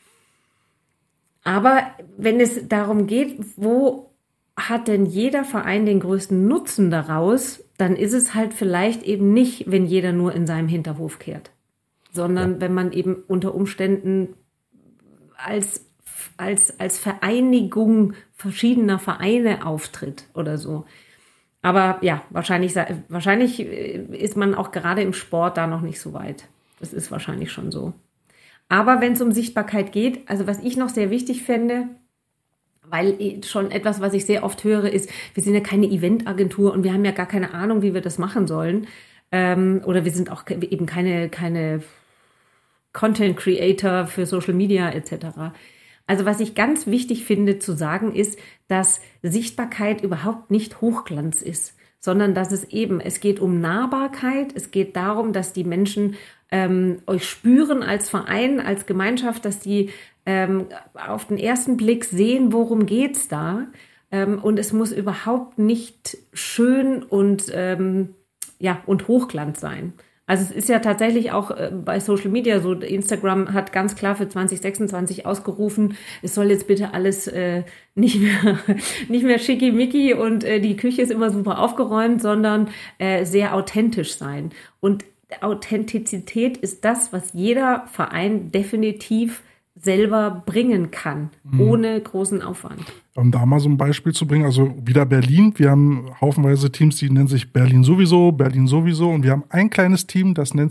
Aber wenn es darum geht, wo hat denn jeder Verein den größten Nutzen daraus, dann ist es halt vielleicht eben nicht, wenn jeder nur in seinem Hinterhof kehrt. Sondern ja. wenn man eben unter Umständen als, als, als Vereinigung verschiedener Vereine auftritt oder so. Aber ja, wahrscheinlich, wahrscheinlich ist man auch gerade im Sport da noch nicht so weit. Das ist wahrscheinlich schon so. Aber wenn es um Sichtbarkeit geht, also was ich noch sehr wichtig fände, weil schon etwas, was ich sehr oft höre, ist, wir sind ja keine Eventagentur und wir haben ja gar keine Ahnung, wie wir das machen sollen. Ähm, oder wir sind auch eben keine, keine Content Creator für Social Media et cetera. Also was ich ganz wichtig finde zu sagen ist, dass Sichtbarkeit überhaupt nicht Hochglanz ist, sondern dass es eben, es geht um Nahbarkeit, es geht darum, dass die Menschen ähm, euch spüren als Verein, als Gemeinschaft, dass die ähm, auf den ersten Blick sehen, worum geht's da. Ähm, und es muss überhaupt nicht schön und ähm, ja, und Hochglanz sein. Also es ist ja tatsächlich auch äh, bei Social Media so, Instagram hat ganz klar für zwanzig sechsundzwanzig ausgerufen, es soll jetzt bitte alles äh, nicht mehr nicht mehr schickimicki und äh, die Küche ist immer super aufgeräumt, sondern äh, sehr authentisch sein. Und Authentizität ist das, was jeder Verein definitiv selber bringen kann, mhm. ohne großen Aufwand. Um da mal so ein Beispiel zu bringen, also wieder Berlin, wir haben haufenweise Teams, die nennen sich Berlin sowieso, Berlin sowieso und wir haben ein kleines Team, das nennt sich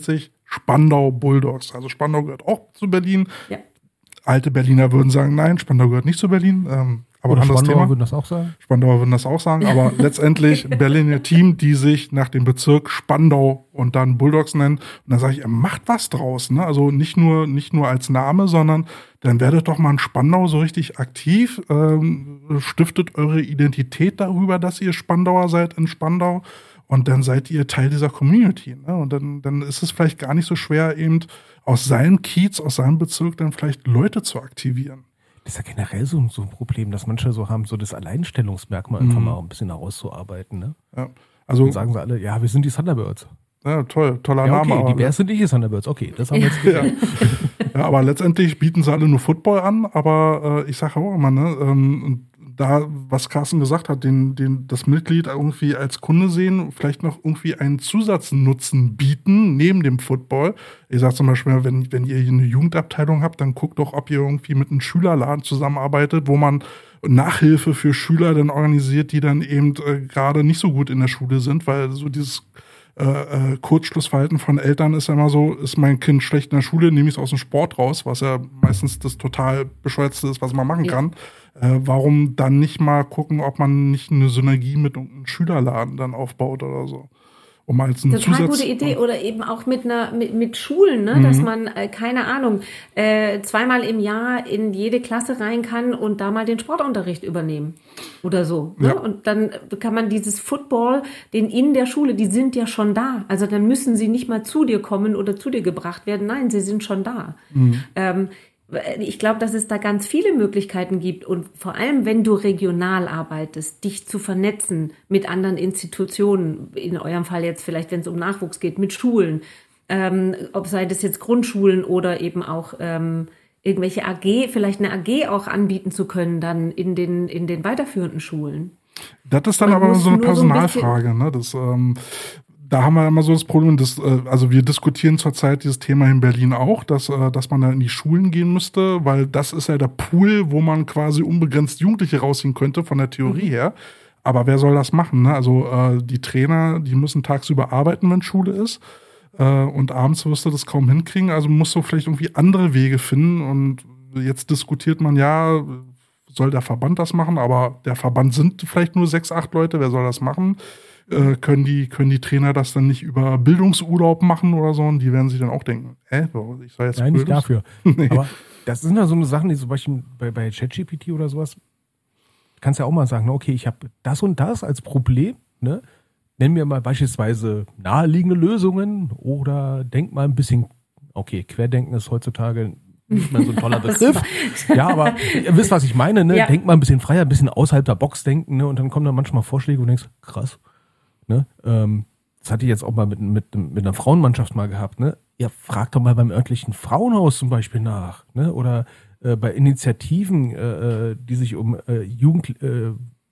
Spandau Bulldogs. Also Spandau gehört auch zu Berlin. Ja. Alte Berliner würden sagen, nein, Spandau gehört nicht zu Berlin. Ähm, aber Oder anderes Spandauer Thema. würden das auch sagen? Spandauer würden das auch sagen, aber letztendlich Berliner Team, die sich nach dem Bezirk Spandau und dann Bulldogs nennen. Und dann sage ich, ihr macht was draus, ne? Also nicht nur, nicht nur als Name, sondern dann werdet doch mal in Spandau so richtig aktiv, ähm, stiftet eure Identität darüber, dass ihr Spandauer seid in Spandau und dann seid ihr Teil dieser Community, ne? Und dann, dann ist es vielleicht gar nicht so schwer, eben aus seinem Kiez, aus seinem Bezirk dann vielleicht Leute zu aktivieren. Das ist ja generell so, so ein Problem, dass manche so haben, so das Alleinstellungsmerkmal einfach mal ein bisschen herauszuarbeiten. Ne? Ja, also und sagen sie alle, ja, wir sind die Thunderbirds. Ja, toll, toller Ja, Name. okay, aber, die Bears sind nicht die Thunderbirds. Okay, das haben wir jetzt ja. Ja, aber letztendlich bieten sie alle nur Football an, aber äh, ich sage auch immer, ne, ähm, da, was Carsten gesagt hat, den, den, das Mitglied irgendwie als Kunde sehen, vielleicht noch irgendwie einen Zusatznutzen bieten, neben dem Football. Ich sage zum Beispiel, wenn, wenn ihr hier eine Jugendabteilung habt, dann guckt doch, ob ihr irgendwie mit einem Schülerladen zusammenarbeitet, wo man Nachhilfe für Schüler dann organisiert, die dann eben äh, gerade nicht so gut in der Schule sind, weil so dieses Äh, äh, Kurzschlussverhalten von Eltern ist ja immer so, ist mein Kind schlecht in der Schule, nehme ich es aus dem Sport raus, was ja meistens das total bescheuertste ist, was man machen ja. kann. Äh, warum dann nicht mal gucken, ob man nicht eine Synergie mit einem Schülerladen dann aufbaut oder so? Um als einen Total Zusatz- gute Idee. Oder eben auch mit einer mit, mit Schulen, ne? Dass man, äh, keine Ahnung, äh, zweimal im Jahr in jede Klasse rein kann und da mal den Sportunterricht übernehmen. Oder so. Ne? Ja. Und dann kann man dieses Football, den in der Schule, die sind ja schon da. Also dann müssen sie nicht mal zu dir kommen oder zu dir gebracht werden. Nein, sie sind schon da. Mhm. Ähm, Ich glaube, dass es da ganz viele Möglichkeiten gibt und vor allem, wenn du regional arbeitest, dich zu vernetzen mit anderen Institutionen, in eurem Fall jetzt vielleicht, wenn es um Nachwuchs geht, mit Schulen, ähm, ob sei das jetzt Grundschulen oder eben auch ähm, irgendwelche A G, vielleicht eine A G auch anbieten zu können, dann in den, in den weiterführenden Schulen. Das ist dann Man aber muss so eine nur so ein Personalfrage, ne? Das, ähm, da haben wir immer so das Problem, dass, äh, also wir diskutieren zurzeit dieses Thema in Berlin auch, dass, äh, dass man da in die Schulen gehen müsste, weil das ist ja der Pool, wo man quasi unbegrenzt Jugendliche rausziehen könnte, von der Theorie mhm. her. Aber wer soll das machen, ne? Also äh, die Trainer, die müssen tagsüber arbeiten, wenn Schule ist. Äh, und abends wirst du das kaum hinkriegen. Also musst du vielleicht irgendwie andere Wege finden. Und jetzt diskutiert man ja, soll der Verband das machen? Aber der Verband sind vielleicht nur sechs, acht Leute. Wer soll das machen? Äh, können die, können die Trainer das dann nicht über Bildungsurlaub machen oder so? Und die werden sich dann auch denken, äh, ich soll jetzt Nein, nicht dafür. Nee. Aber das sind ja so eine Sachen, die zum Beispiel bei, bei ChatGPT oder sowas, kannst ja auch mal sagen, okay, ich habe das und das als Problem, ne? Nenn mir mal beispielsweise naheliegende Lösungen oder denk mal ein bisschen, okay, Querdenken ist heutzutage nicht mehr so ein toller Begriff. Ja, aber ihr wisst, was ich meine, ne? Ja. Denk mal ein bisschen freier, ein bisschen außerhalb der Box denken, ne? Und dann kommen da manchmal Vorschläge und du denkst, krass. Ne? Ähm, das hatte ich jetzt auch mal mit, mit, mit einer Frauenmannschaft mal gehabt. Ne? Ja, fragt doch mal beim örtlichen Frauenhaus zum Beispiel nach. Ne? Oder äh, bei Initiativen, äh, die sich um äh, Jugend, äh,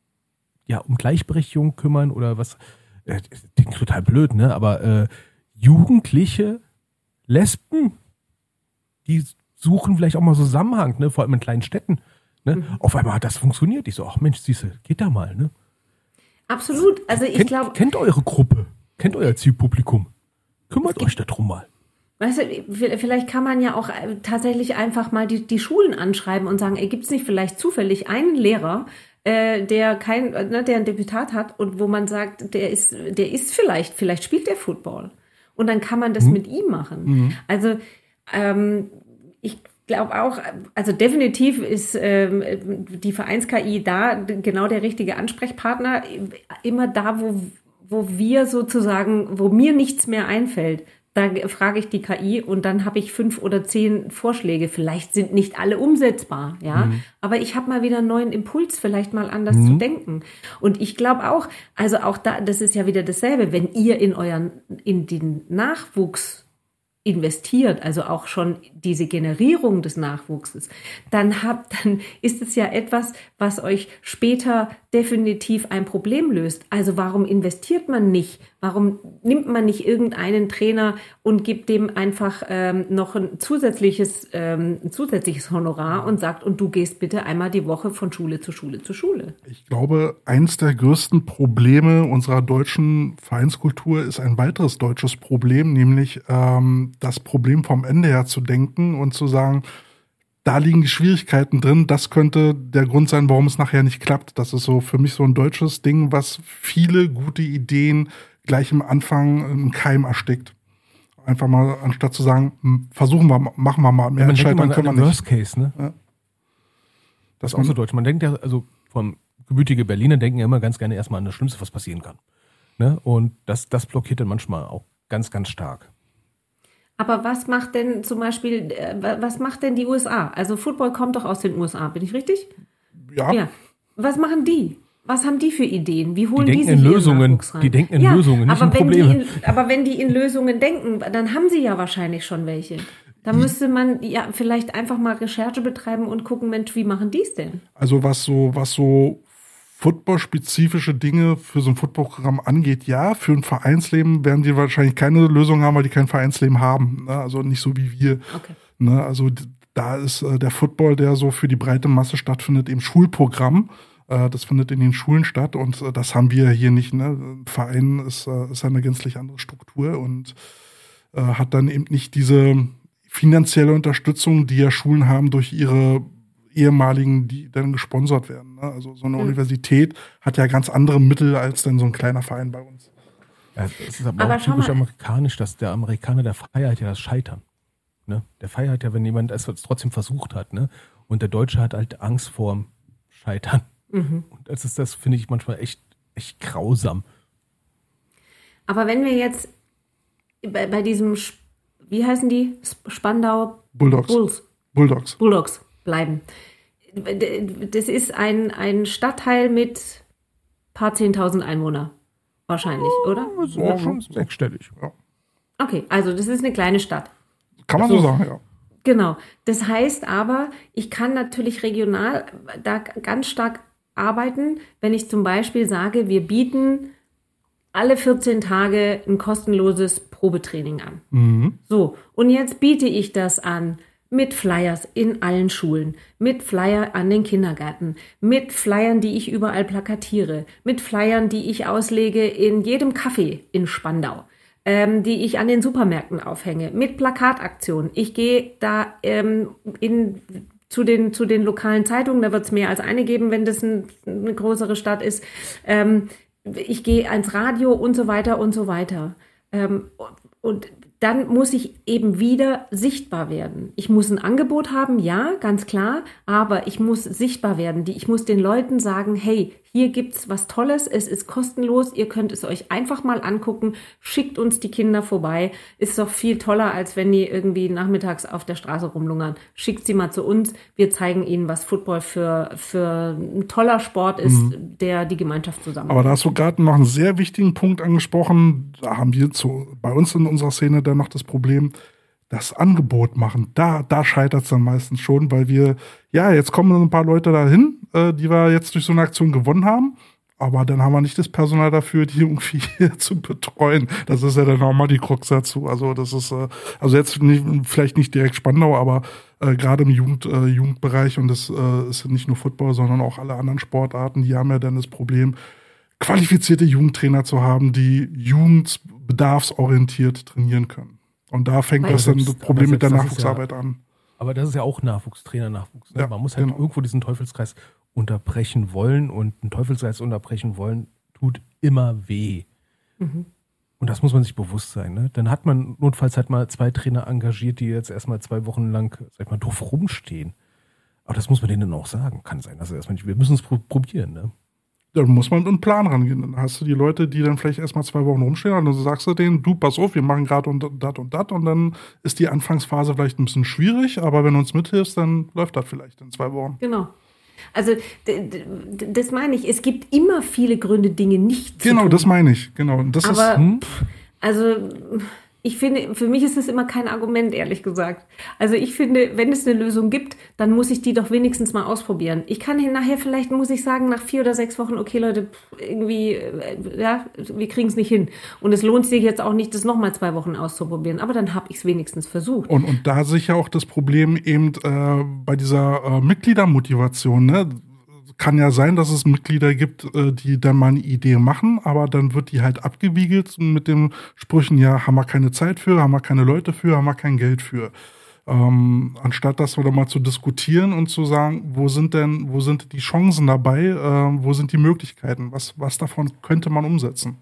ja, um Gleichberechtigung kümmern oder was. Äh, das klingt total blöd, ne? Aber äh, Jugendliche Lesben, die suchen vielleicht auch mal Zusammenhang, ne? Vor allem in kleinen Städten. Ne? Mhm. Auf einmal hat das funktioniert. Ich so, ach Mensch, siehste, geht da mal, ne? Absolut. Also ich kennt, glaube. Kennt eure Gruppe, kennt euer Zielpublikum. Kümmert euch darum mal. Weißt du, vielleicht kann man ja auch tatsächlich einfach mal die, die Schulen anschreiben und sagen, ey, gibt es nicht vielleicht zufällig einen Lehrer, äh, der kein, ne, der ein Deputat hat und wo man sagt, der ist, der ist vielleicht, vielleicht spielt der Football. Und dann kann man das mhm. mit ihm machen. Mhm. Also ähm, ich Ich glaube auch, also definitiv ist ähm, die Vereins-K I da genau der richtige Ansprechpartner. Immer da, wo, wo wir sozusagen, wo mir nichts mehr einfällt, da frage ich die K I und dann habe ich fünf oder zehn Vorschläge. Vielleicht sind nicht alle umsetzbar, ja. Mhm. Aber ich habe mal wieder einen neuen Impuls, vielleicht mal anders mhm. zu denken. Und ich glaube auch, also auch da, das ist ja wieder dasselbe, wenn ihr in euren, in den Nachwuchs investiert, also auch schon diese Generierung des Nachwuchses, dann habt, dann ist es ja etwas, was euch später definitiv ein Problem löst. Also warum investiert man nicht? Warum nimmt man nicht irgendeinen Trainer und gibt dem einfach ähm, noch ein zusätzliches, ähm, ein zusätzliches Honorar und sagt, und du gehst bitte einmal die Woche von Schule zu Schule zu Schule? Ich glaube, eins der größten Probleme unserer deutschen Vereinskultur ist ein weiteres deutsches Problem, nämlich ähm, das Problem vom Ende her zu denken und zu sagen, da liegen die Schwierigkeiten drin. Das könnte der Grund sein, warum es nachher nicht klappt. Das ist so für mich so ein deutsches Ding, was viele gute Ideen gleich am Anfang im Keim erstickt. Einfach mal, anstatt zu sagen, versuchen wir, machen wir mal, mehr scheitern können wir nicht. Worst Case, ne? Ja. Das ist auch so deutsch. Man denkt ja, also vom gebürtige Berliner denken ja immer ganz gerne erstmal an das Schlimmste, was passieren kann. Ne? Und das, das blockiert dann manchmal auch ganz, ganz stark. Aber was macht denn zum Beispiel, äh, was macht denn die U S A? Also Football kommt doch aus den U S A, bin ich richtig? Ja. Ja. Was machen die? Was haben die für Ideen? Wie holen die, die sich in ihren Lösungen, Nachwuchs rein? Die denken in ja, Lösungen, nicht in Probleme. In, aber wenn die in Lösungen denken, dann haben sie ja wahrscheinlich schon welche. Da müsste man ja vielleicht einfach mal Recherche betreiben und gucken, Mensch, wie machen die es denn? Also was so, was so football-spezifische Dinge für so ein Footballprogramm angeht, ja, für ein Vereinsleben werden die wahrscheinlich keine Lösung haben, weil die kein Vereinsleben haben. Ne? Also nicht so wie wir. Okay. Ne? Also da ist äh, der Football, der so für die breite Masse stattfindet, im Schulprogramm. Äh, das findet in den Schulen statt und äh, das haben wir hier nicht. Ne? Ein Verein ist, äh, ist eine gänzlich andere Struktur und äh, hat dann eben nicht diese finanzielle Unterstützung, die ja Schulen haben durch ihre ehemaligen, die dann gesponsert werden. Ne? Also so eine mhm. Universität hat ja ganz andere Mittel als dann so ein kleiner Verein bei uns. Ja, es ist aber, aber auch typisch amerikanisch, dass der Amerikaner, der feiert ja das Scheitern. Ne? Der feiert ja, wenn jemand es trotzdem versucht hat. Ne? Und der Deutsche hat halt Angst vorm Scheitern. Mhm. Und das ist das, finde ich, manchmal echt, echt grausam. Aber wenn wir jetzt bei, bei diesem, wie heißen die? Spandau Bulldogs. Bulls. Bulldogs. Bulldogs bleiben. Das ist ein, ein Stadtteil mit ein paar zehntausend Einwohner. Wahrscheinlich, oder? Das ist schon sechsstellig. Ja. Okay, also das ist eine kleine Stadt. Kann man so sagen, ja. Genau. Das heißt aber, ich kann natürlich regional da ganz stark arbeiten, wenn ich zum Beispiel sage, wir bieten alle vierzehn Tage ein kostenloses Probetraining an. Mhm. So, und jetzt biete ich das an mit Flyers in allen Schulen, mit Flyer an den Kindergärten, mit Flyern, die ich überall plakatiere, mit Flyern, die ich auslege in jedem Café in Spandau, ähm, die ich an den Supermärkten aufhänge, mit Plakataktionen. Ich gehe da ähm, in, zu, den, zu den lokalen Zeitungen, da wird es mehr als eine geben, wenn das ein, eine größere Stadt ist. Ähm, ich gehe ans Radio und so weiter und so weiter. Ähm, und dann muss ich eben wieder sichtbar werden. Ich muss ein Angebot haben, ja, ganz klar, aber ich muss sichtbar werden. Ich muss den Leuten sagen, hey, hier gibt's was Tolles, es ist kostenlos, ihr könnt es euch einfach mal angucken, schickt uns die Kinder vorbei. Ist doch viel toller, als wenn die irgendwie nachmittags auf der Straße rumlungern. Schickt sie mal zu uns, wir zeigen ihnen, was Football für, für ein toller Sport ist, mhm. der die Gemeinschaft zusammenbringt. Aber da hast du gerade noch einen sehr wichtigen Punkt angesprochen. Da haben wir zu, bei uns in unserer Szene dann noch das Problem, das Angebot machen. Da, da scheitert es dann meistens schon, weil wir, ja, jetzt kommen ein paar Leute dahin, äh, die wir jetzt durch so eine Aktion gewonnen haben, aber dann haben wir nicht das Personal dafür, die irgendwie hier zu betreuen. Das ist ja dann auch mal die Krux dazu. Also das ist, äh, also jetzt nicht, vielleicht nicht direkt Spandau, aber äh, gerade im Jugend, äh, Jugendbereich, und das äh, ist nicht nur Football, sondern auch alle anderen Sportarten, die haben ja dann das Problem, qualifizierte Jugendtrainer zu haben, die jugendbedarfsorientiert trainieren können. Und da fängt das dann das Problem mit der Nachwuchsarbeit ja, an. Aber das ist ja auch Nachwuchstrainer, Nachwuchs. Ne? Ja, Man muss halt genau. irgendwo diesen Teufelskreis unterbrechen wollen, und einen Teufelskreis unterbrechen wollen tut immer weh. Mhm. Und das muss man sich bewusst sein. Ne? Dann hat man notfalls halt mal zwei Trainer engagiert, die jetzt erstmal zwei Wochen lang, sag ich mal, doof rumstehen. Aber das muss man denen dann auch sagen. Kann sein, dass er erstmal nicht, wir müssen es probieren. Ne? Da muss man mit einem Plan rangehen. Dann hast du die Leute, die dann vielleicht erstmal zwei Wochen rumstehen, und dann sagst du denen, du, pass auf, wir machen gerade und dat und dat, und dann ist die Anfangsphase vielleicht ein bisschen schwierig, aber wenn du uns mithilfst, dann läuft das vielleicht in zwei Wochen. Genau. Also d- d- das meine ich, es gibt immer viele Gründe, Dinge nicht zu Genau, tun. das meine ich. Genau. Und das aber, ist, hm? also ich finde, für mich ist es immer kein Argument, ehrlich gesagt. Also ich finde, wenn es eine Lösung gibt, dann muss ich die doch wenigstens mal ausprobieren. Ich kann nachher vielleicht, muss ich sagen, nach vier oder sechs Wochen, okay Leute, irgendwie, ja, wir kriegen es nicht hin. Und es lohnt sich jetzt auch nicht, das nochmal zwei Wochen auszuprobieren. Aber dann habe ich es wenigstens versucht. Und, und da sehe ich ja auch das Problem eben äh, bei dieser äh, Mitgliedermotivation, ne? Kann ja sein, dass es Mitglieder gibt, die dann mal eine Idee machen, aber dann wird die halt abgewiegelt mit den Sprüchen, ja, haben wir keine Zeit für, haben wir keine Leute für, haben wir kein Geld für. Ähm, anstatt das wieder mal zu diskutieren und zu sagen, wo sind denn, wo sind die Chancen dabei, äh, wo sind die Möglichkeiten, was, was davon könnte man umsetzen?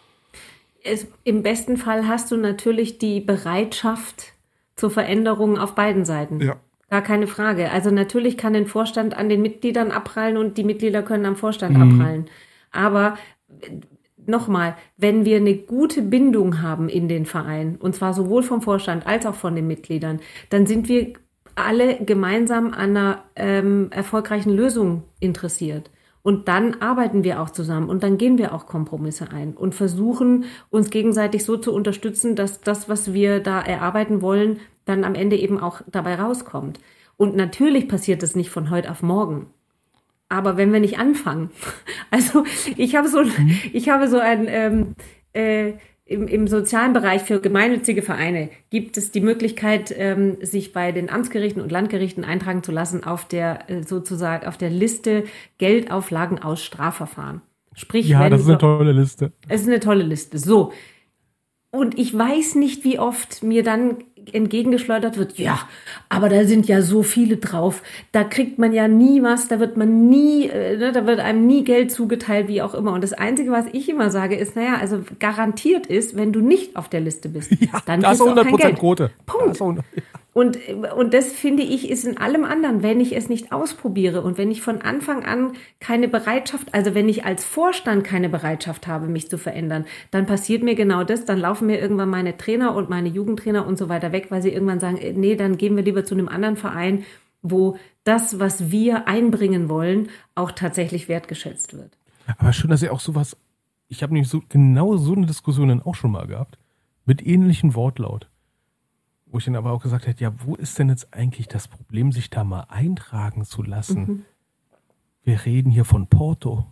Es, im besten Fall hast du natürlich die Bereitschaft zur Veränderung auf beiden Seiten. Ja. Gar keine Frage. Also natürlich kann den Vorstand an den Mitgliedern abprallen und die Mitglieder können am Vorstand mhm. abprallen. Aber nochmal, wenn wir eine gute Bindung haben in den Verein, und zwar sowohl vom Vorstand als auch von den Mitgliedern, dann sind wir alle gemeinsam an einer ähm, erfolgreichen Lösung interessiert. Und dann arbeiten wir auch zusammen und dann gehen wir auch Kompromisse ein und versuchen, uns gegenseitig so zu unterstützen, dass das, was wir da erarbeiten wollen, dann am Ende eben auch dabei rauskommt. Und natürlich passiert das nicht von heute auf morgen. Aber wenn wir nicht anfangen, also ich habe so, mhm. ich habe so ein, ähm, äh, im, im sozialen Bereich für gemeinnützige Vereine gibt es die Möglichkeit, ähm, sich bei den Amtsgerichten und Landgerichten eintragen zu lassen auf der äh, sozusagen auf der Liste Geldauflagen aus Strafverfahren. Sprich, ja, wenn das ist eine tolle Liste. Es ist eine tolle Liste. So. Und ich weiß nicht, wie oft mir dann entgegengeschleudert wird, ja, aber da sind ja so viele drauf, da kriegt man ja nie was, da wird man nie, äh, ne, da wird einem nie Geld zugeteilt, wie auch immer. Und das Einzige, was ich immer sage, ist, naja, also garantiert ist, wenn du nicht auf der Liste bist, ja, dann da ist kriegst du auch hundert Prozent kein Geld. Quote. Punkt. Da hundert, ja. Und, und das finde ich ist in allem anderen, wenn ich es nicht ausprobiere und wenn ich von Anfang an keine Bereitschaft, also wenn ich als Vorstand keine Bereitschaft habe, mich zu verändern, dann passiert mir genau das, dann laufen mir irgendwann meine Trainer und meine Jugendtrainer und so weiter weg, weil sie irgendwann sagen, nee, dann gehen wir lieber zu einem anderen Verein, wo das, was wir einbringen wollen, auch tatsächlich wertgeschätzt wird. Aber schön, dass ihr auch sowas, ich habe nämlich so, genau so eine Diskussion dann auch schon mal gehabt, mit ähnlichem Wortlaut. Wo ich dann aber auch gesagt hätte, ja, wo ist denn jetzt eigentlich das Problem, sich da mal eintragen zu lassen? Mhm. Wir reden hier von Porto.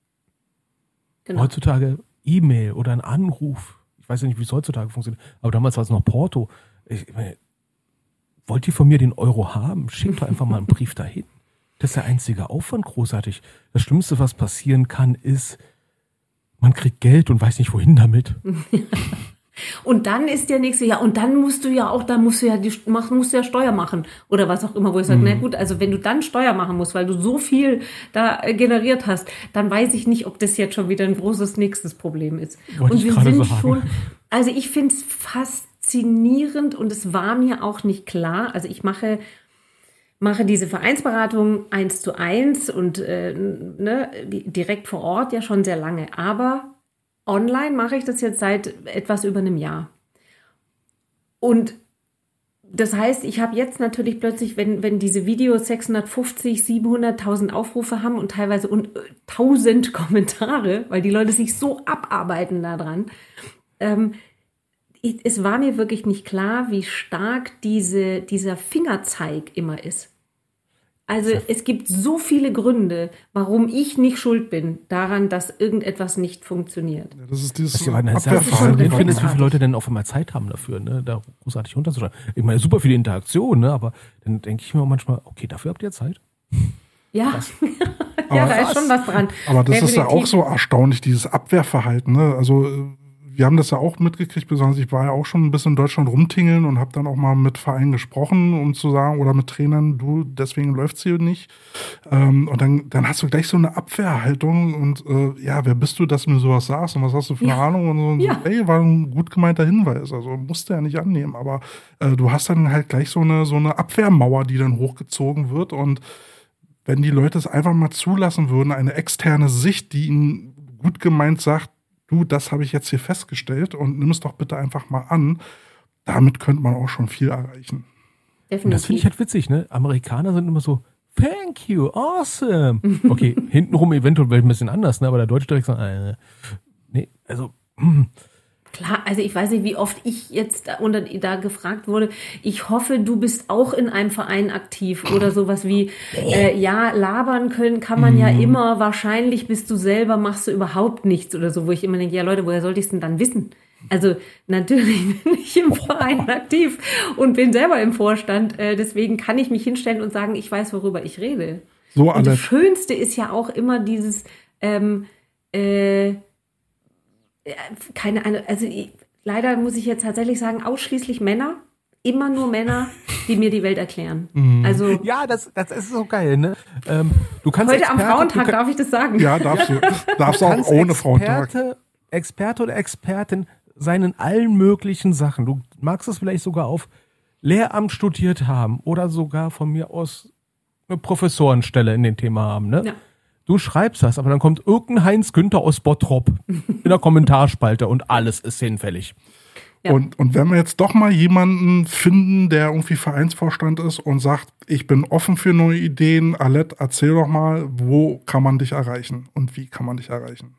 Genau. Heutzutage E-Mail oder ein Anruf. Ich weiß ja nicht, wie es heutzutage funktioniert, aber damals war es noch Porto. Ich meine, wollt ihr von mir den Euro haben? Schickt doch einfach mal einen Brief dahin. Das ist der einzige Aufwand, großartig. Das Schlimmste, was passieren kann, ist, man kriegt Geld und weiß nicht, wohin damit. Und dann ist der nächste, ja, und dann musst du ja auch, dann musst du ja die, musst du ja Steuer machen oder was auch immer, wo ich sage, mhm. na gut, also wenn du dann Steuer machen musst, weil du so viel da generiert hast, dann weiß ich nicht, ob das jetzt schon wieder ein großes nächstes Problem ist. Wollte und wir sind sagen. schon, also ich finde es faszinierend und es war mir auch nicht klar, also ich mache mache diese Vereinsberatung eins zu eins und äh, ne, direkt vor Ort ja schon sehr lange, aber online mache ich das jetzt seit etwas über einem Jahr. Und das heißt, ich habe jetzt natürlich plötzlich, wenn, wenn diese Videos sechshundertfünfzig, siebenhunderttausend Aufrufe haben und teilweise und tausend Kommentare, weil die Leute sich so abarbeiten daran, ähm, ich, es war mir wirklich nicht klar, wie stark diese, dieser Fingerzeig immer ist. Also es gibt so viele Gründe, warum ich nicht schuld bin daran, dass irgendetwas nicht funktioniert. Ja, das ist dieses das ist Abwehrverhalten. Ich finde, wie viele Leute denn auf einmal Zeit haben dafür, ne, da großartig runterzuschreiben. Ich meine, super viele Interaktionen, ne, aber dann denke ich mir auch manchmal, okay, dafür habt ihr Zeit. Ja, ja, da ist schon was dran. Aber das Definitiv. Ist ja auch so erstaunlich, dieses Abwehrverhalten. Ne? Also wir haben das ja auch mitgekriegt, besonders ich war ja auch schon ein bisschen in Deutschland rumtingeln und habe dann auch mal mit Vereinen gesprochen, um zu sagen, oder mit Trainern, du, deswegen läuft's hier nicht. Ähm, und dann, dann hast du gleich so eine Abwehrhaltung und äh, ja, wer bist du, dass du mir sowas sagst und was hast du für eine ja. Ahnung? Und so, und ja. so, ey, war ein gut gemeinter Hinweis, also musste ja nicht annehmen, aber äh, du hast dann halt gleich so eine, so eine Abwehrmauer, die dann hochgezogen wird und wenn die Leute es einfach mal zulassen würden, eine externe Sicht, die ihnen gut gemeint sagt, du, das habe ich jetzt hier festgestellt und nimm es doch bitte einfach mal an. Damit könnte man auch schon viel erreichen. Definitiv. Und das finde ich halt witzig, ne? Amerikaner sind immer so, thank you, awesome. Okay, hintenrum eventuell ein bisschen anders, ne? Aber der Deutsche direkt sagt, äh, nee, also, mh. klar, also ich weiß nicht, wie oft ich jetzt da, unter, da gefragt wurde, ich hoffe, du bist auch in einem Verein aktiv oder sowas wie, äh, ja, labern können kann man ja immer, wahrscheinlich bist du selber, machst du überhaupt nichts oder so, wo ich immer denke, ja Leute, woher sollte ich es denn dann wissen? Also natürlich bin ich im Verein aktiv und bin selber im Vorstand, äh, deswegen kann ich mich hinstellen und sagen, ich weiß, worüber ich rede. So, und das Schönste ist ja auch immer dieses, ähm, äh, keine Ahnung, also ich, leider muss ich jetzt tatsächlich sagen, ausschließlich Männer, immer nur Männer, die mir die Welt erklären. Mhm. Also ja, das, das ist so geil, ne? Ähm, du kannst heute Experte, am Frauentag du, darf ich das sagen. Ja, darfst du. Darfst du auch ohne Experte, Frauentag. Experte oder Expertin sein in allen möglichen Sachen. Du magst es vielleicht sogar auf Lehramt studiert haben oder sogar von mir aus eine Professorenstelle in dem Thema haben, ne? Ja. Du schreibst das, aber dann kommt irgendein Heinz Günther aus Bottrop in der Kommentarspalte und alles ist hinfällig. Ja. Und, und wenn wir jetzt doch mal jemanden finden, der irgendwie Vereinsvorstand ist und sagt, ich bin offen für neue Ideen, Alette, erzähl doch mal, wo kann man dich erreichen und wie kann man dich erreichen?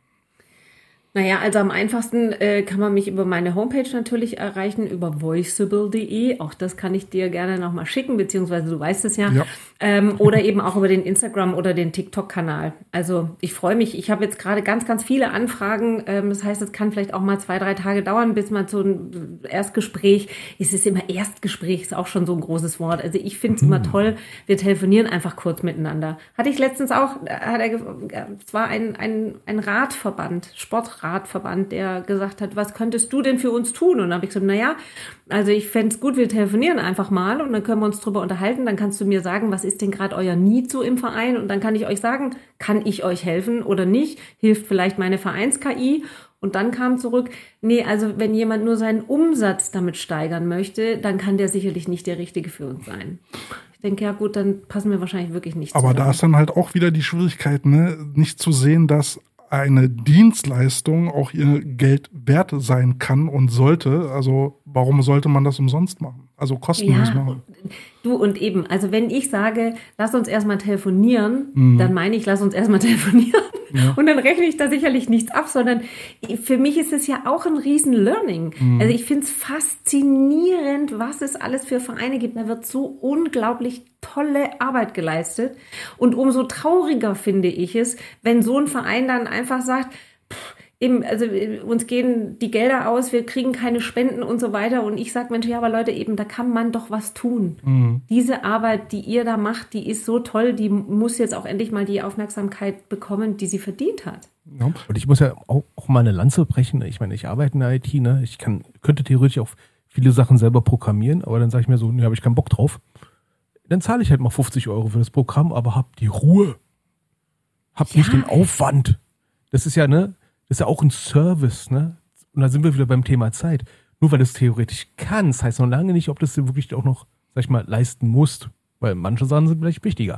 Naja, also am einfachsten äh, kann man mich über meine Homepage natürlich erreichen, über voiceable punkt de. Auch das kann ich dir gerne nochmal schicken, beziehungsweise du weißt es ja. ja. Ähm, oder eben auch über den Instagram- oder den TikTok-Kanal. Also ich freue mich. Ich habe jetzt gerade ganz, ganz viele Anfragen. Ähm, das heißt, es kann vielleicht auch mal zwei, drei Tage dauern, bis man so ein Erstgespräch, es ist immer Erstgespräch, ist auch schon so ein großes Wort. Also ich finde es mhm. immer toll, wir telefonieren einfach kurz miteinander. Hatte ich letztens auch, hat er, es war ein, ein, ein Radverband, Sportrat. Radverband, der gesagt hat, was könntest du denn für uns tun? Und dann habe ich gesagt, naja, also ich fände es gut, wir telefonieren einfach mal und dann können wir uns drüber unterhalten. Dann kannst du mir sagen, was ist denn gerade euer Need so im Verein? Und dann kann ich euch sagen, kann ich euch helfen oder nicht? Hilft vielleicht meine Vereins-K I? Und dann kam zurück, nee, also wenn jemand nur seinen Umsatz damit steigern möchte, dann kann der sicherlich nicht der Richtige für uns sein. Ich denke, ja gut, dann passen wir wahrscheinlich wirklich nicht zusammen. Aber da ist dann halt auch wieder die Schwierigkeit, ne, nicht zu sehen, dass eine Dienstleistung auch ihr Geld wert sein kann und sollte. Also warum sollte man das umsonst machen? Also kostenlos ja, machen. Du und eben, also wenn ich sage, lass uns erstmal telefonieren, mhm. dann meine ich, lass uns erstmal telefonieren. Ja. Und dann rechne ich da sicherlich nichts ab, sondern für mich ist es ja auch ein riesen Learning. Mhm. Also ich finde es faszinierend, was es alles für Vereine gibt. Da wird so unglaublich tolle Arbeit geleistet. Und umso trauriger finde ich es, wenn so ein Verein dann einfach sagt, pff, eben, also uns gehen die Gelder aus, wir kriegen keine Spenden und so weiter. Und ich sage, Mensch, ja, aber Leute, eben, da kann man doch was tun. Mhm. Diese Arbeit, die ihr da macht, die ist so toll, die muss jetzt auch endlich mal die Aufmerksamkeit bekommen, die sie verdient hat. Ja. Und ich muss ja auch, auch mal eine Lanze brechen. Ich meine, ich arbeite in der I T, ne? Ich kann, könnte theoretisch auch viele Sachen selber programmieren, aber dann sage ich mir so, ne, habe ich keinen Bock drauf. Dann zahle ich halt mal fünfzig Euro für das Programm, aber hab die Ruhe. Hab ja. nicht den Aufwand. Das ist ja, ne? Das ist ja auch ein Service, ne? Und da sind wir wieder beim Thema Zeit. Nur weil du es theoretisch kannst, heißt noch lange nicht, ob du es dir wirklich auch noch, sag ich mal, leisten musst. Weil manche Sachen sind vielleicht wichtiger.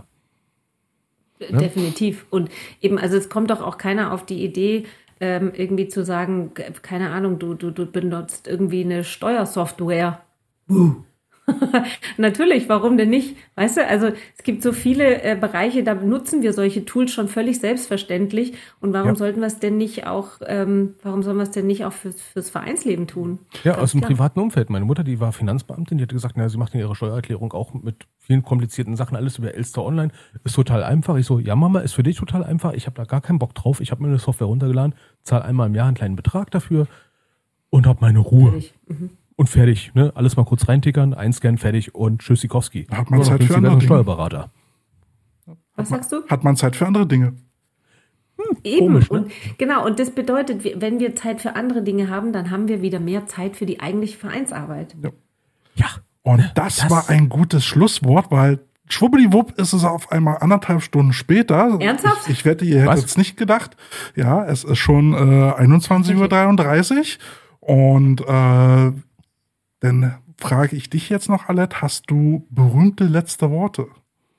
Ne? Definitiv. Und eben, also es kommt doch auch keiner auf die Idee, ähm, irgendwie zu sagen, keine Ahnung, du, du, du benutzt irgendwie eine Steuersoftware. Uh. Natürlich, warum denn nicht? Weißt du, also es gibt so viele äh, Bereiche, da nutzen wir solche Tools schon völlig selbstverständlich. Und warum ja. sollten wir es denn nicht auch, ähm, warum sollen wir es denn nicht auch fürs, fürs Vereinsleben tun? Ja, Ganz aus dem klar. privaten Umfeld. Meine Mutter, die war Finanzbeamtin, die hat gesagt, na, sie macht ihre Steuererklärung auch mit vielen komplizierten Sachen, alles über Elster Online. Ist total einfach. Ich so, ja Mama, ist für dich total einfach. Ich habe da gar keinen Bock drauf. Ich habe mir eine Software runtergeladen, zahle einmal im Jahr einen kleinen Betrag dafür und habe meine Ruhe. Mhm. Und fertig, ne? Alles mal kurz reintickern, einscannen, fertig und Tschüssikowski. Hat man Zeit für andere Dinge. Steuerberater. Was sagst du? Hat man Zeit für andere Dinge. Hm, Eben. Komisch, ne? Und, genau, und das bedeutet, wenn wir Zeit für andere Dinge haben, dann haben wir wieder mehr Zeit für die eigentliche Vereinsarbeit. Ja. ja. Und das, das war ein gutes Schlusswort, weil schwuppdiwupp ist es auf einmal anderthalb Stunden später. Ernsthaft? Ich, ich wette, ihr hättet es nicht gedacht. Ja, es ist schon äh, einundzwanzig Uhr dreiunddreißig und äh, dann frage ich dich jetzt noch, Alette, hast du berühmte letzte Worte,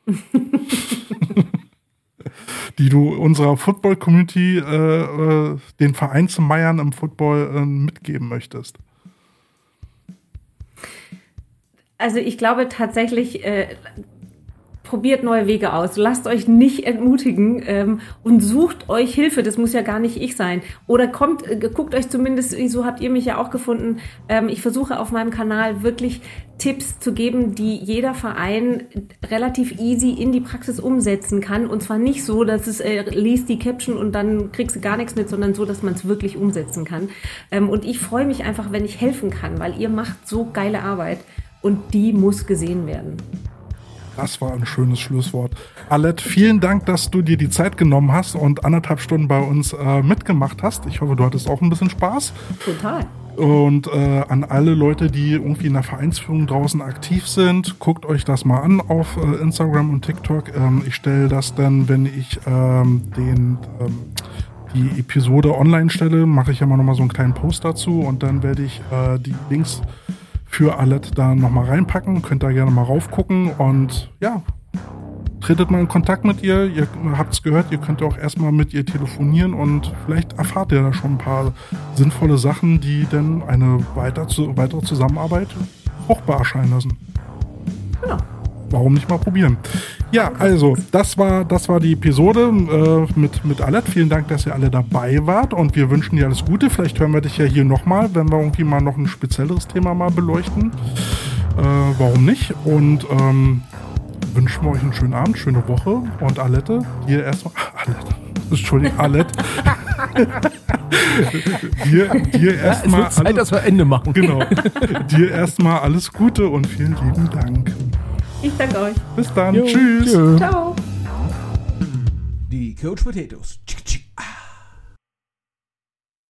die du unserer Football-Community, äh, äh, den Vereinsmeiern im Football äh, mitgeben möchtest? Also ich glaube tatsächlich, äh, probiert neue Wege aus, lasst euch nicht entmutigen ähm, und sucht euch Hilfe, das muss ja gar nicht ich sein. Oder kommt, äh, guckt euch zumindest, so habt ihr mich ja auch gefunden, ähm, ich versuche auf meinem Kanal wirklich Tipps zu geben, die jeder Verein relativ easy in die Praxis umsetzen kann. Und zwar nicht so, dass es äh, liest die Caption und dann kriegst du gar nichts mit, sondern so, dass man es wirklich umsetzen kann. Ähm, und ich freue mich einfach, wenn ich helfen kann, weil ihr macht so geile Arbeit und die muss gesehen werden. Das war ein schönes Schlusswort. Alette, vielen Dank, dass du dir die Zeit genommen hast und anderthalb Stunden bei uns äh, mitgemacht hast. Ich hoffe, du hattest auch ein bisschen Spaß. Total. Und äh, an alle Leute, die irgendwie in der Vereinsführung draußen aktiv sind, guckt euch das mal an auf äh, Instagram und TikTok. Ähm, ich stelle das dann, wenn ich ähm, den ähm, die Episode online stelle, mache ich ja mal nochmal so einen kleinen Post dazu und dann werde ich äh, die Links für Alette da nochmal reinpacken. Könnt da gerne mal raufgucken und ja, tretet mal in Kontakt mit ihr. Ihr habt es gehört, ihr könnt auch erstmal mit ihr telefonieren und vielleicht erfahrt ihr da schon ein paar sinnvolle Sachen, die dann eine weiter zu, weitere Zusammenarbeit fruchtbar erscheinen lassen. Genau. Warum nicht mal probieren? Ja, also, das war, das war die Episode äh, mit, mit Alette. Vielen Dank, dass ihr alle dabei wart und wir wünschen dir alles Gute. Vielleicht hören wir dich ja hier nochmal, wenn wir irgendwie mal noch ein spezielleres Thema mal beleuchten. Äh, warum nicht? Und ähm, wünschen wir euch einen schönen Abend, schöne Woche und Alette, dir erstmal, Alette, Entschuldigung, Alette, dir, dir erstmal, ja, es wird Zeit, dass wir Ende machen. Genau, dir erstmal alles Gute und vielen lieben Dank. Ich danke euch. Bis dann, Jo, tschüss. tschö. Ciao. Die Coach Potatoes.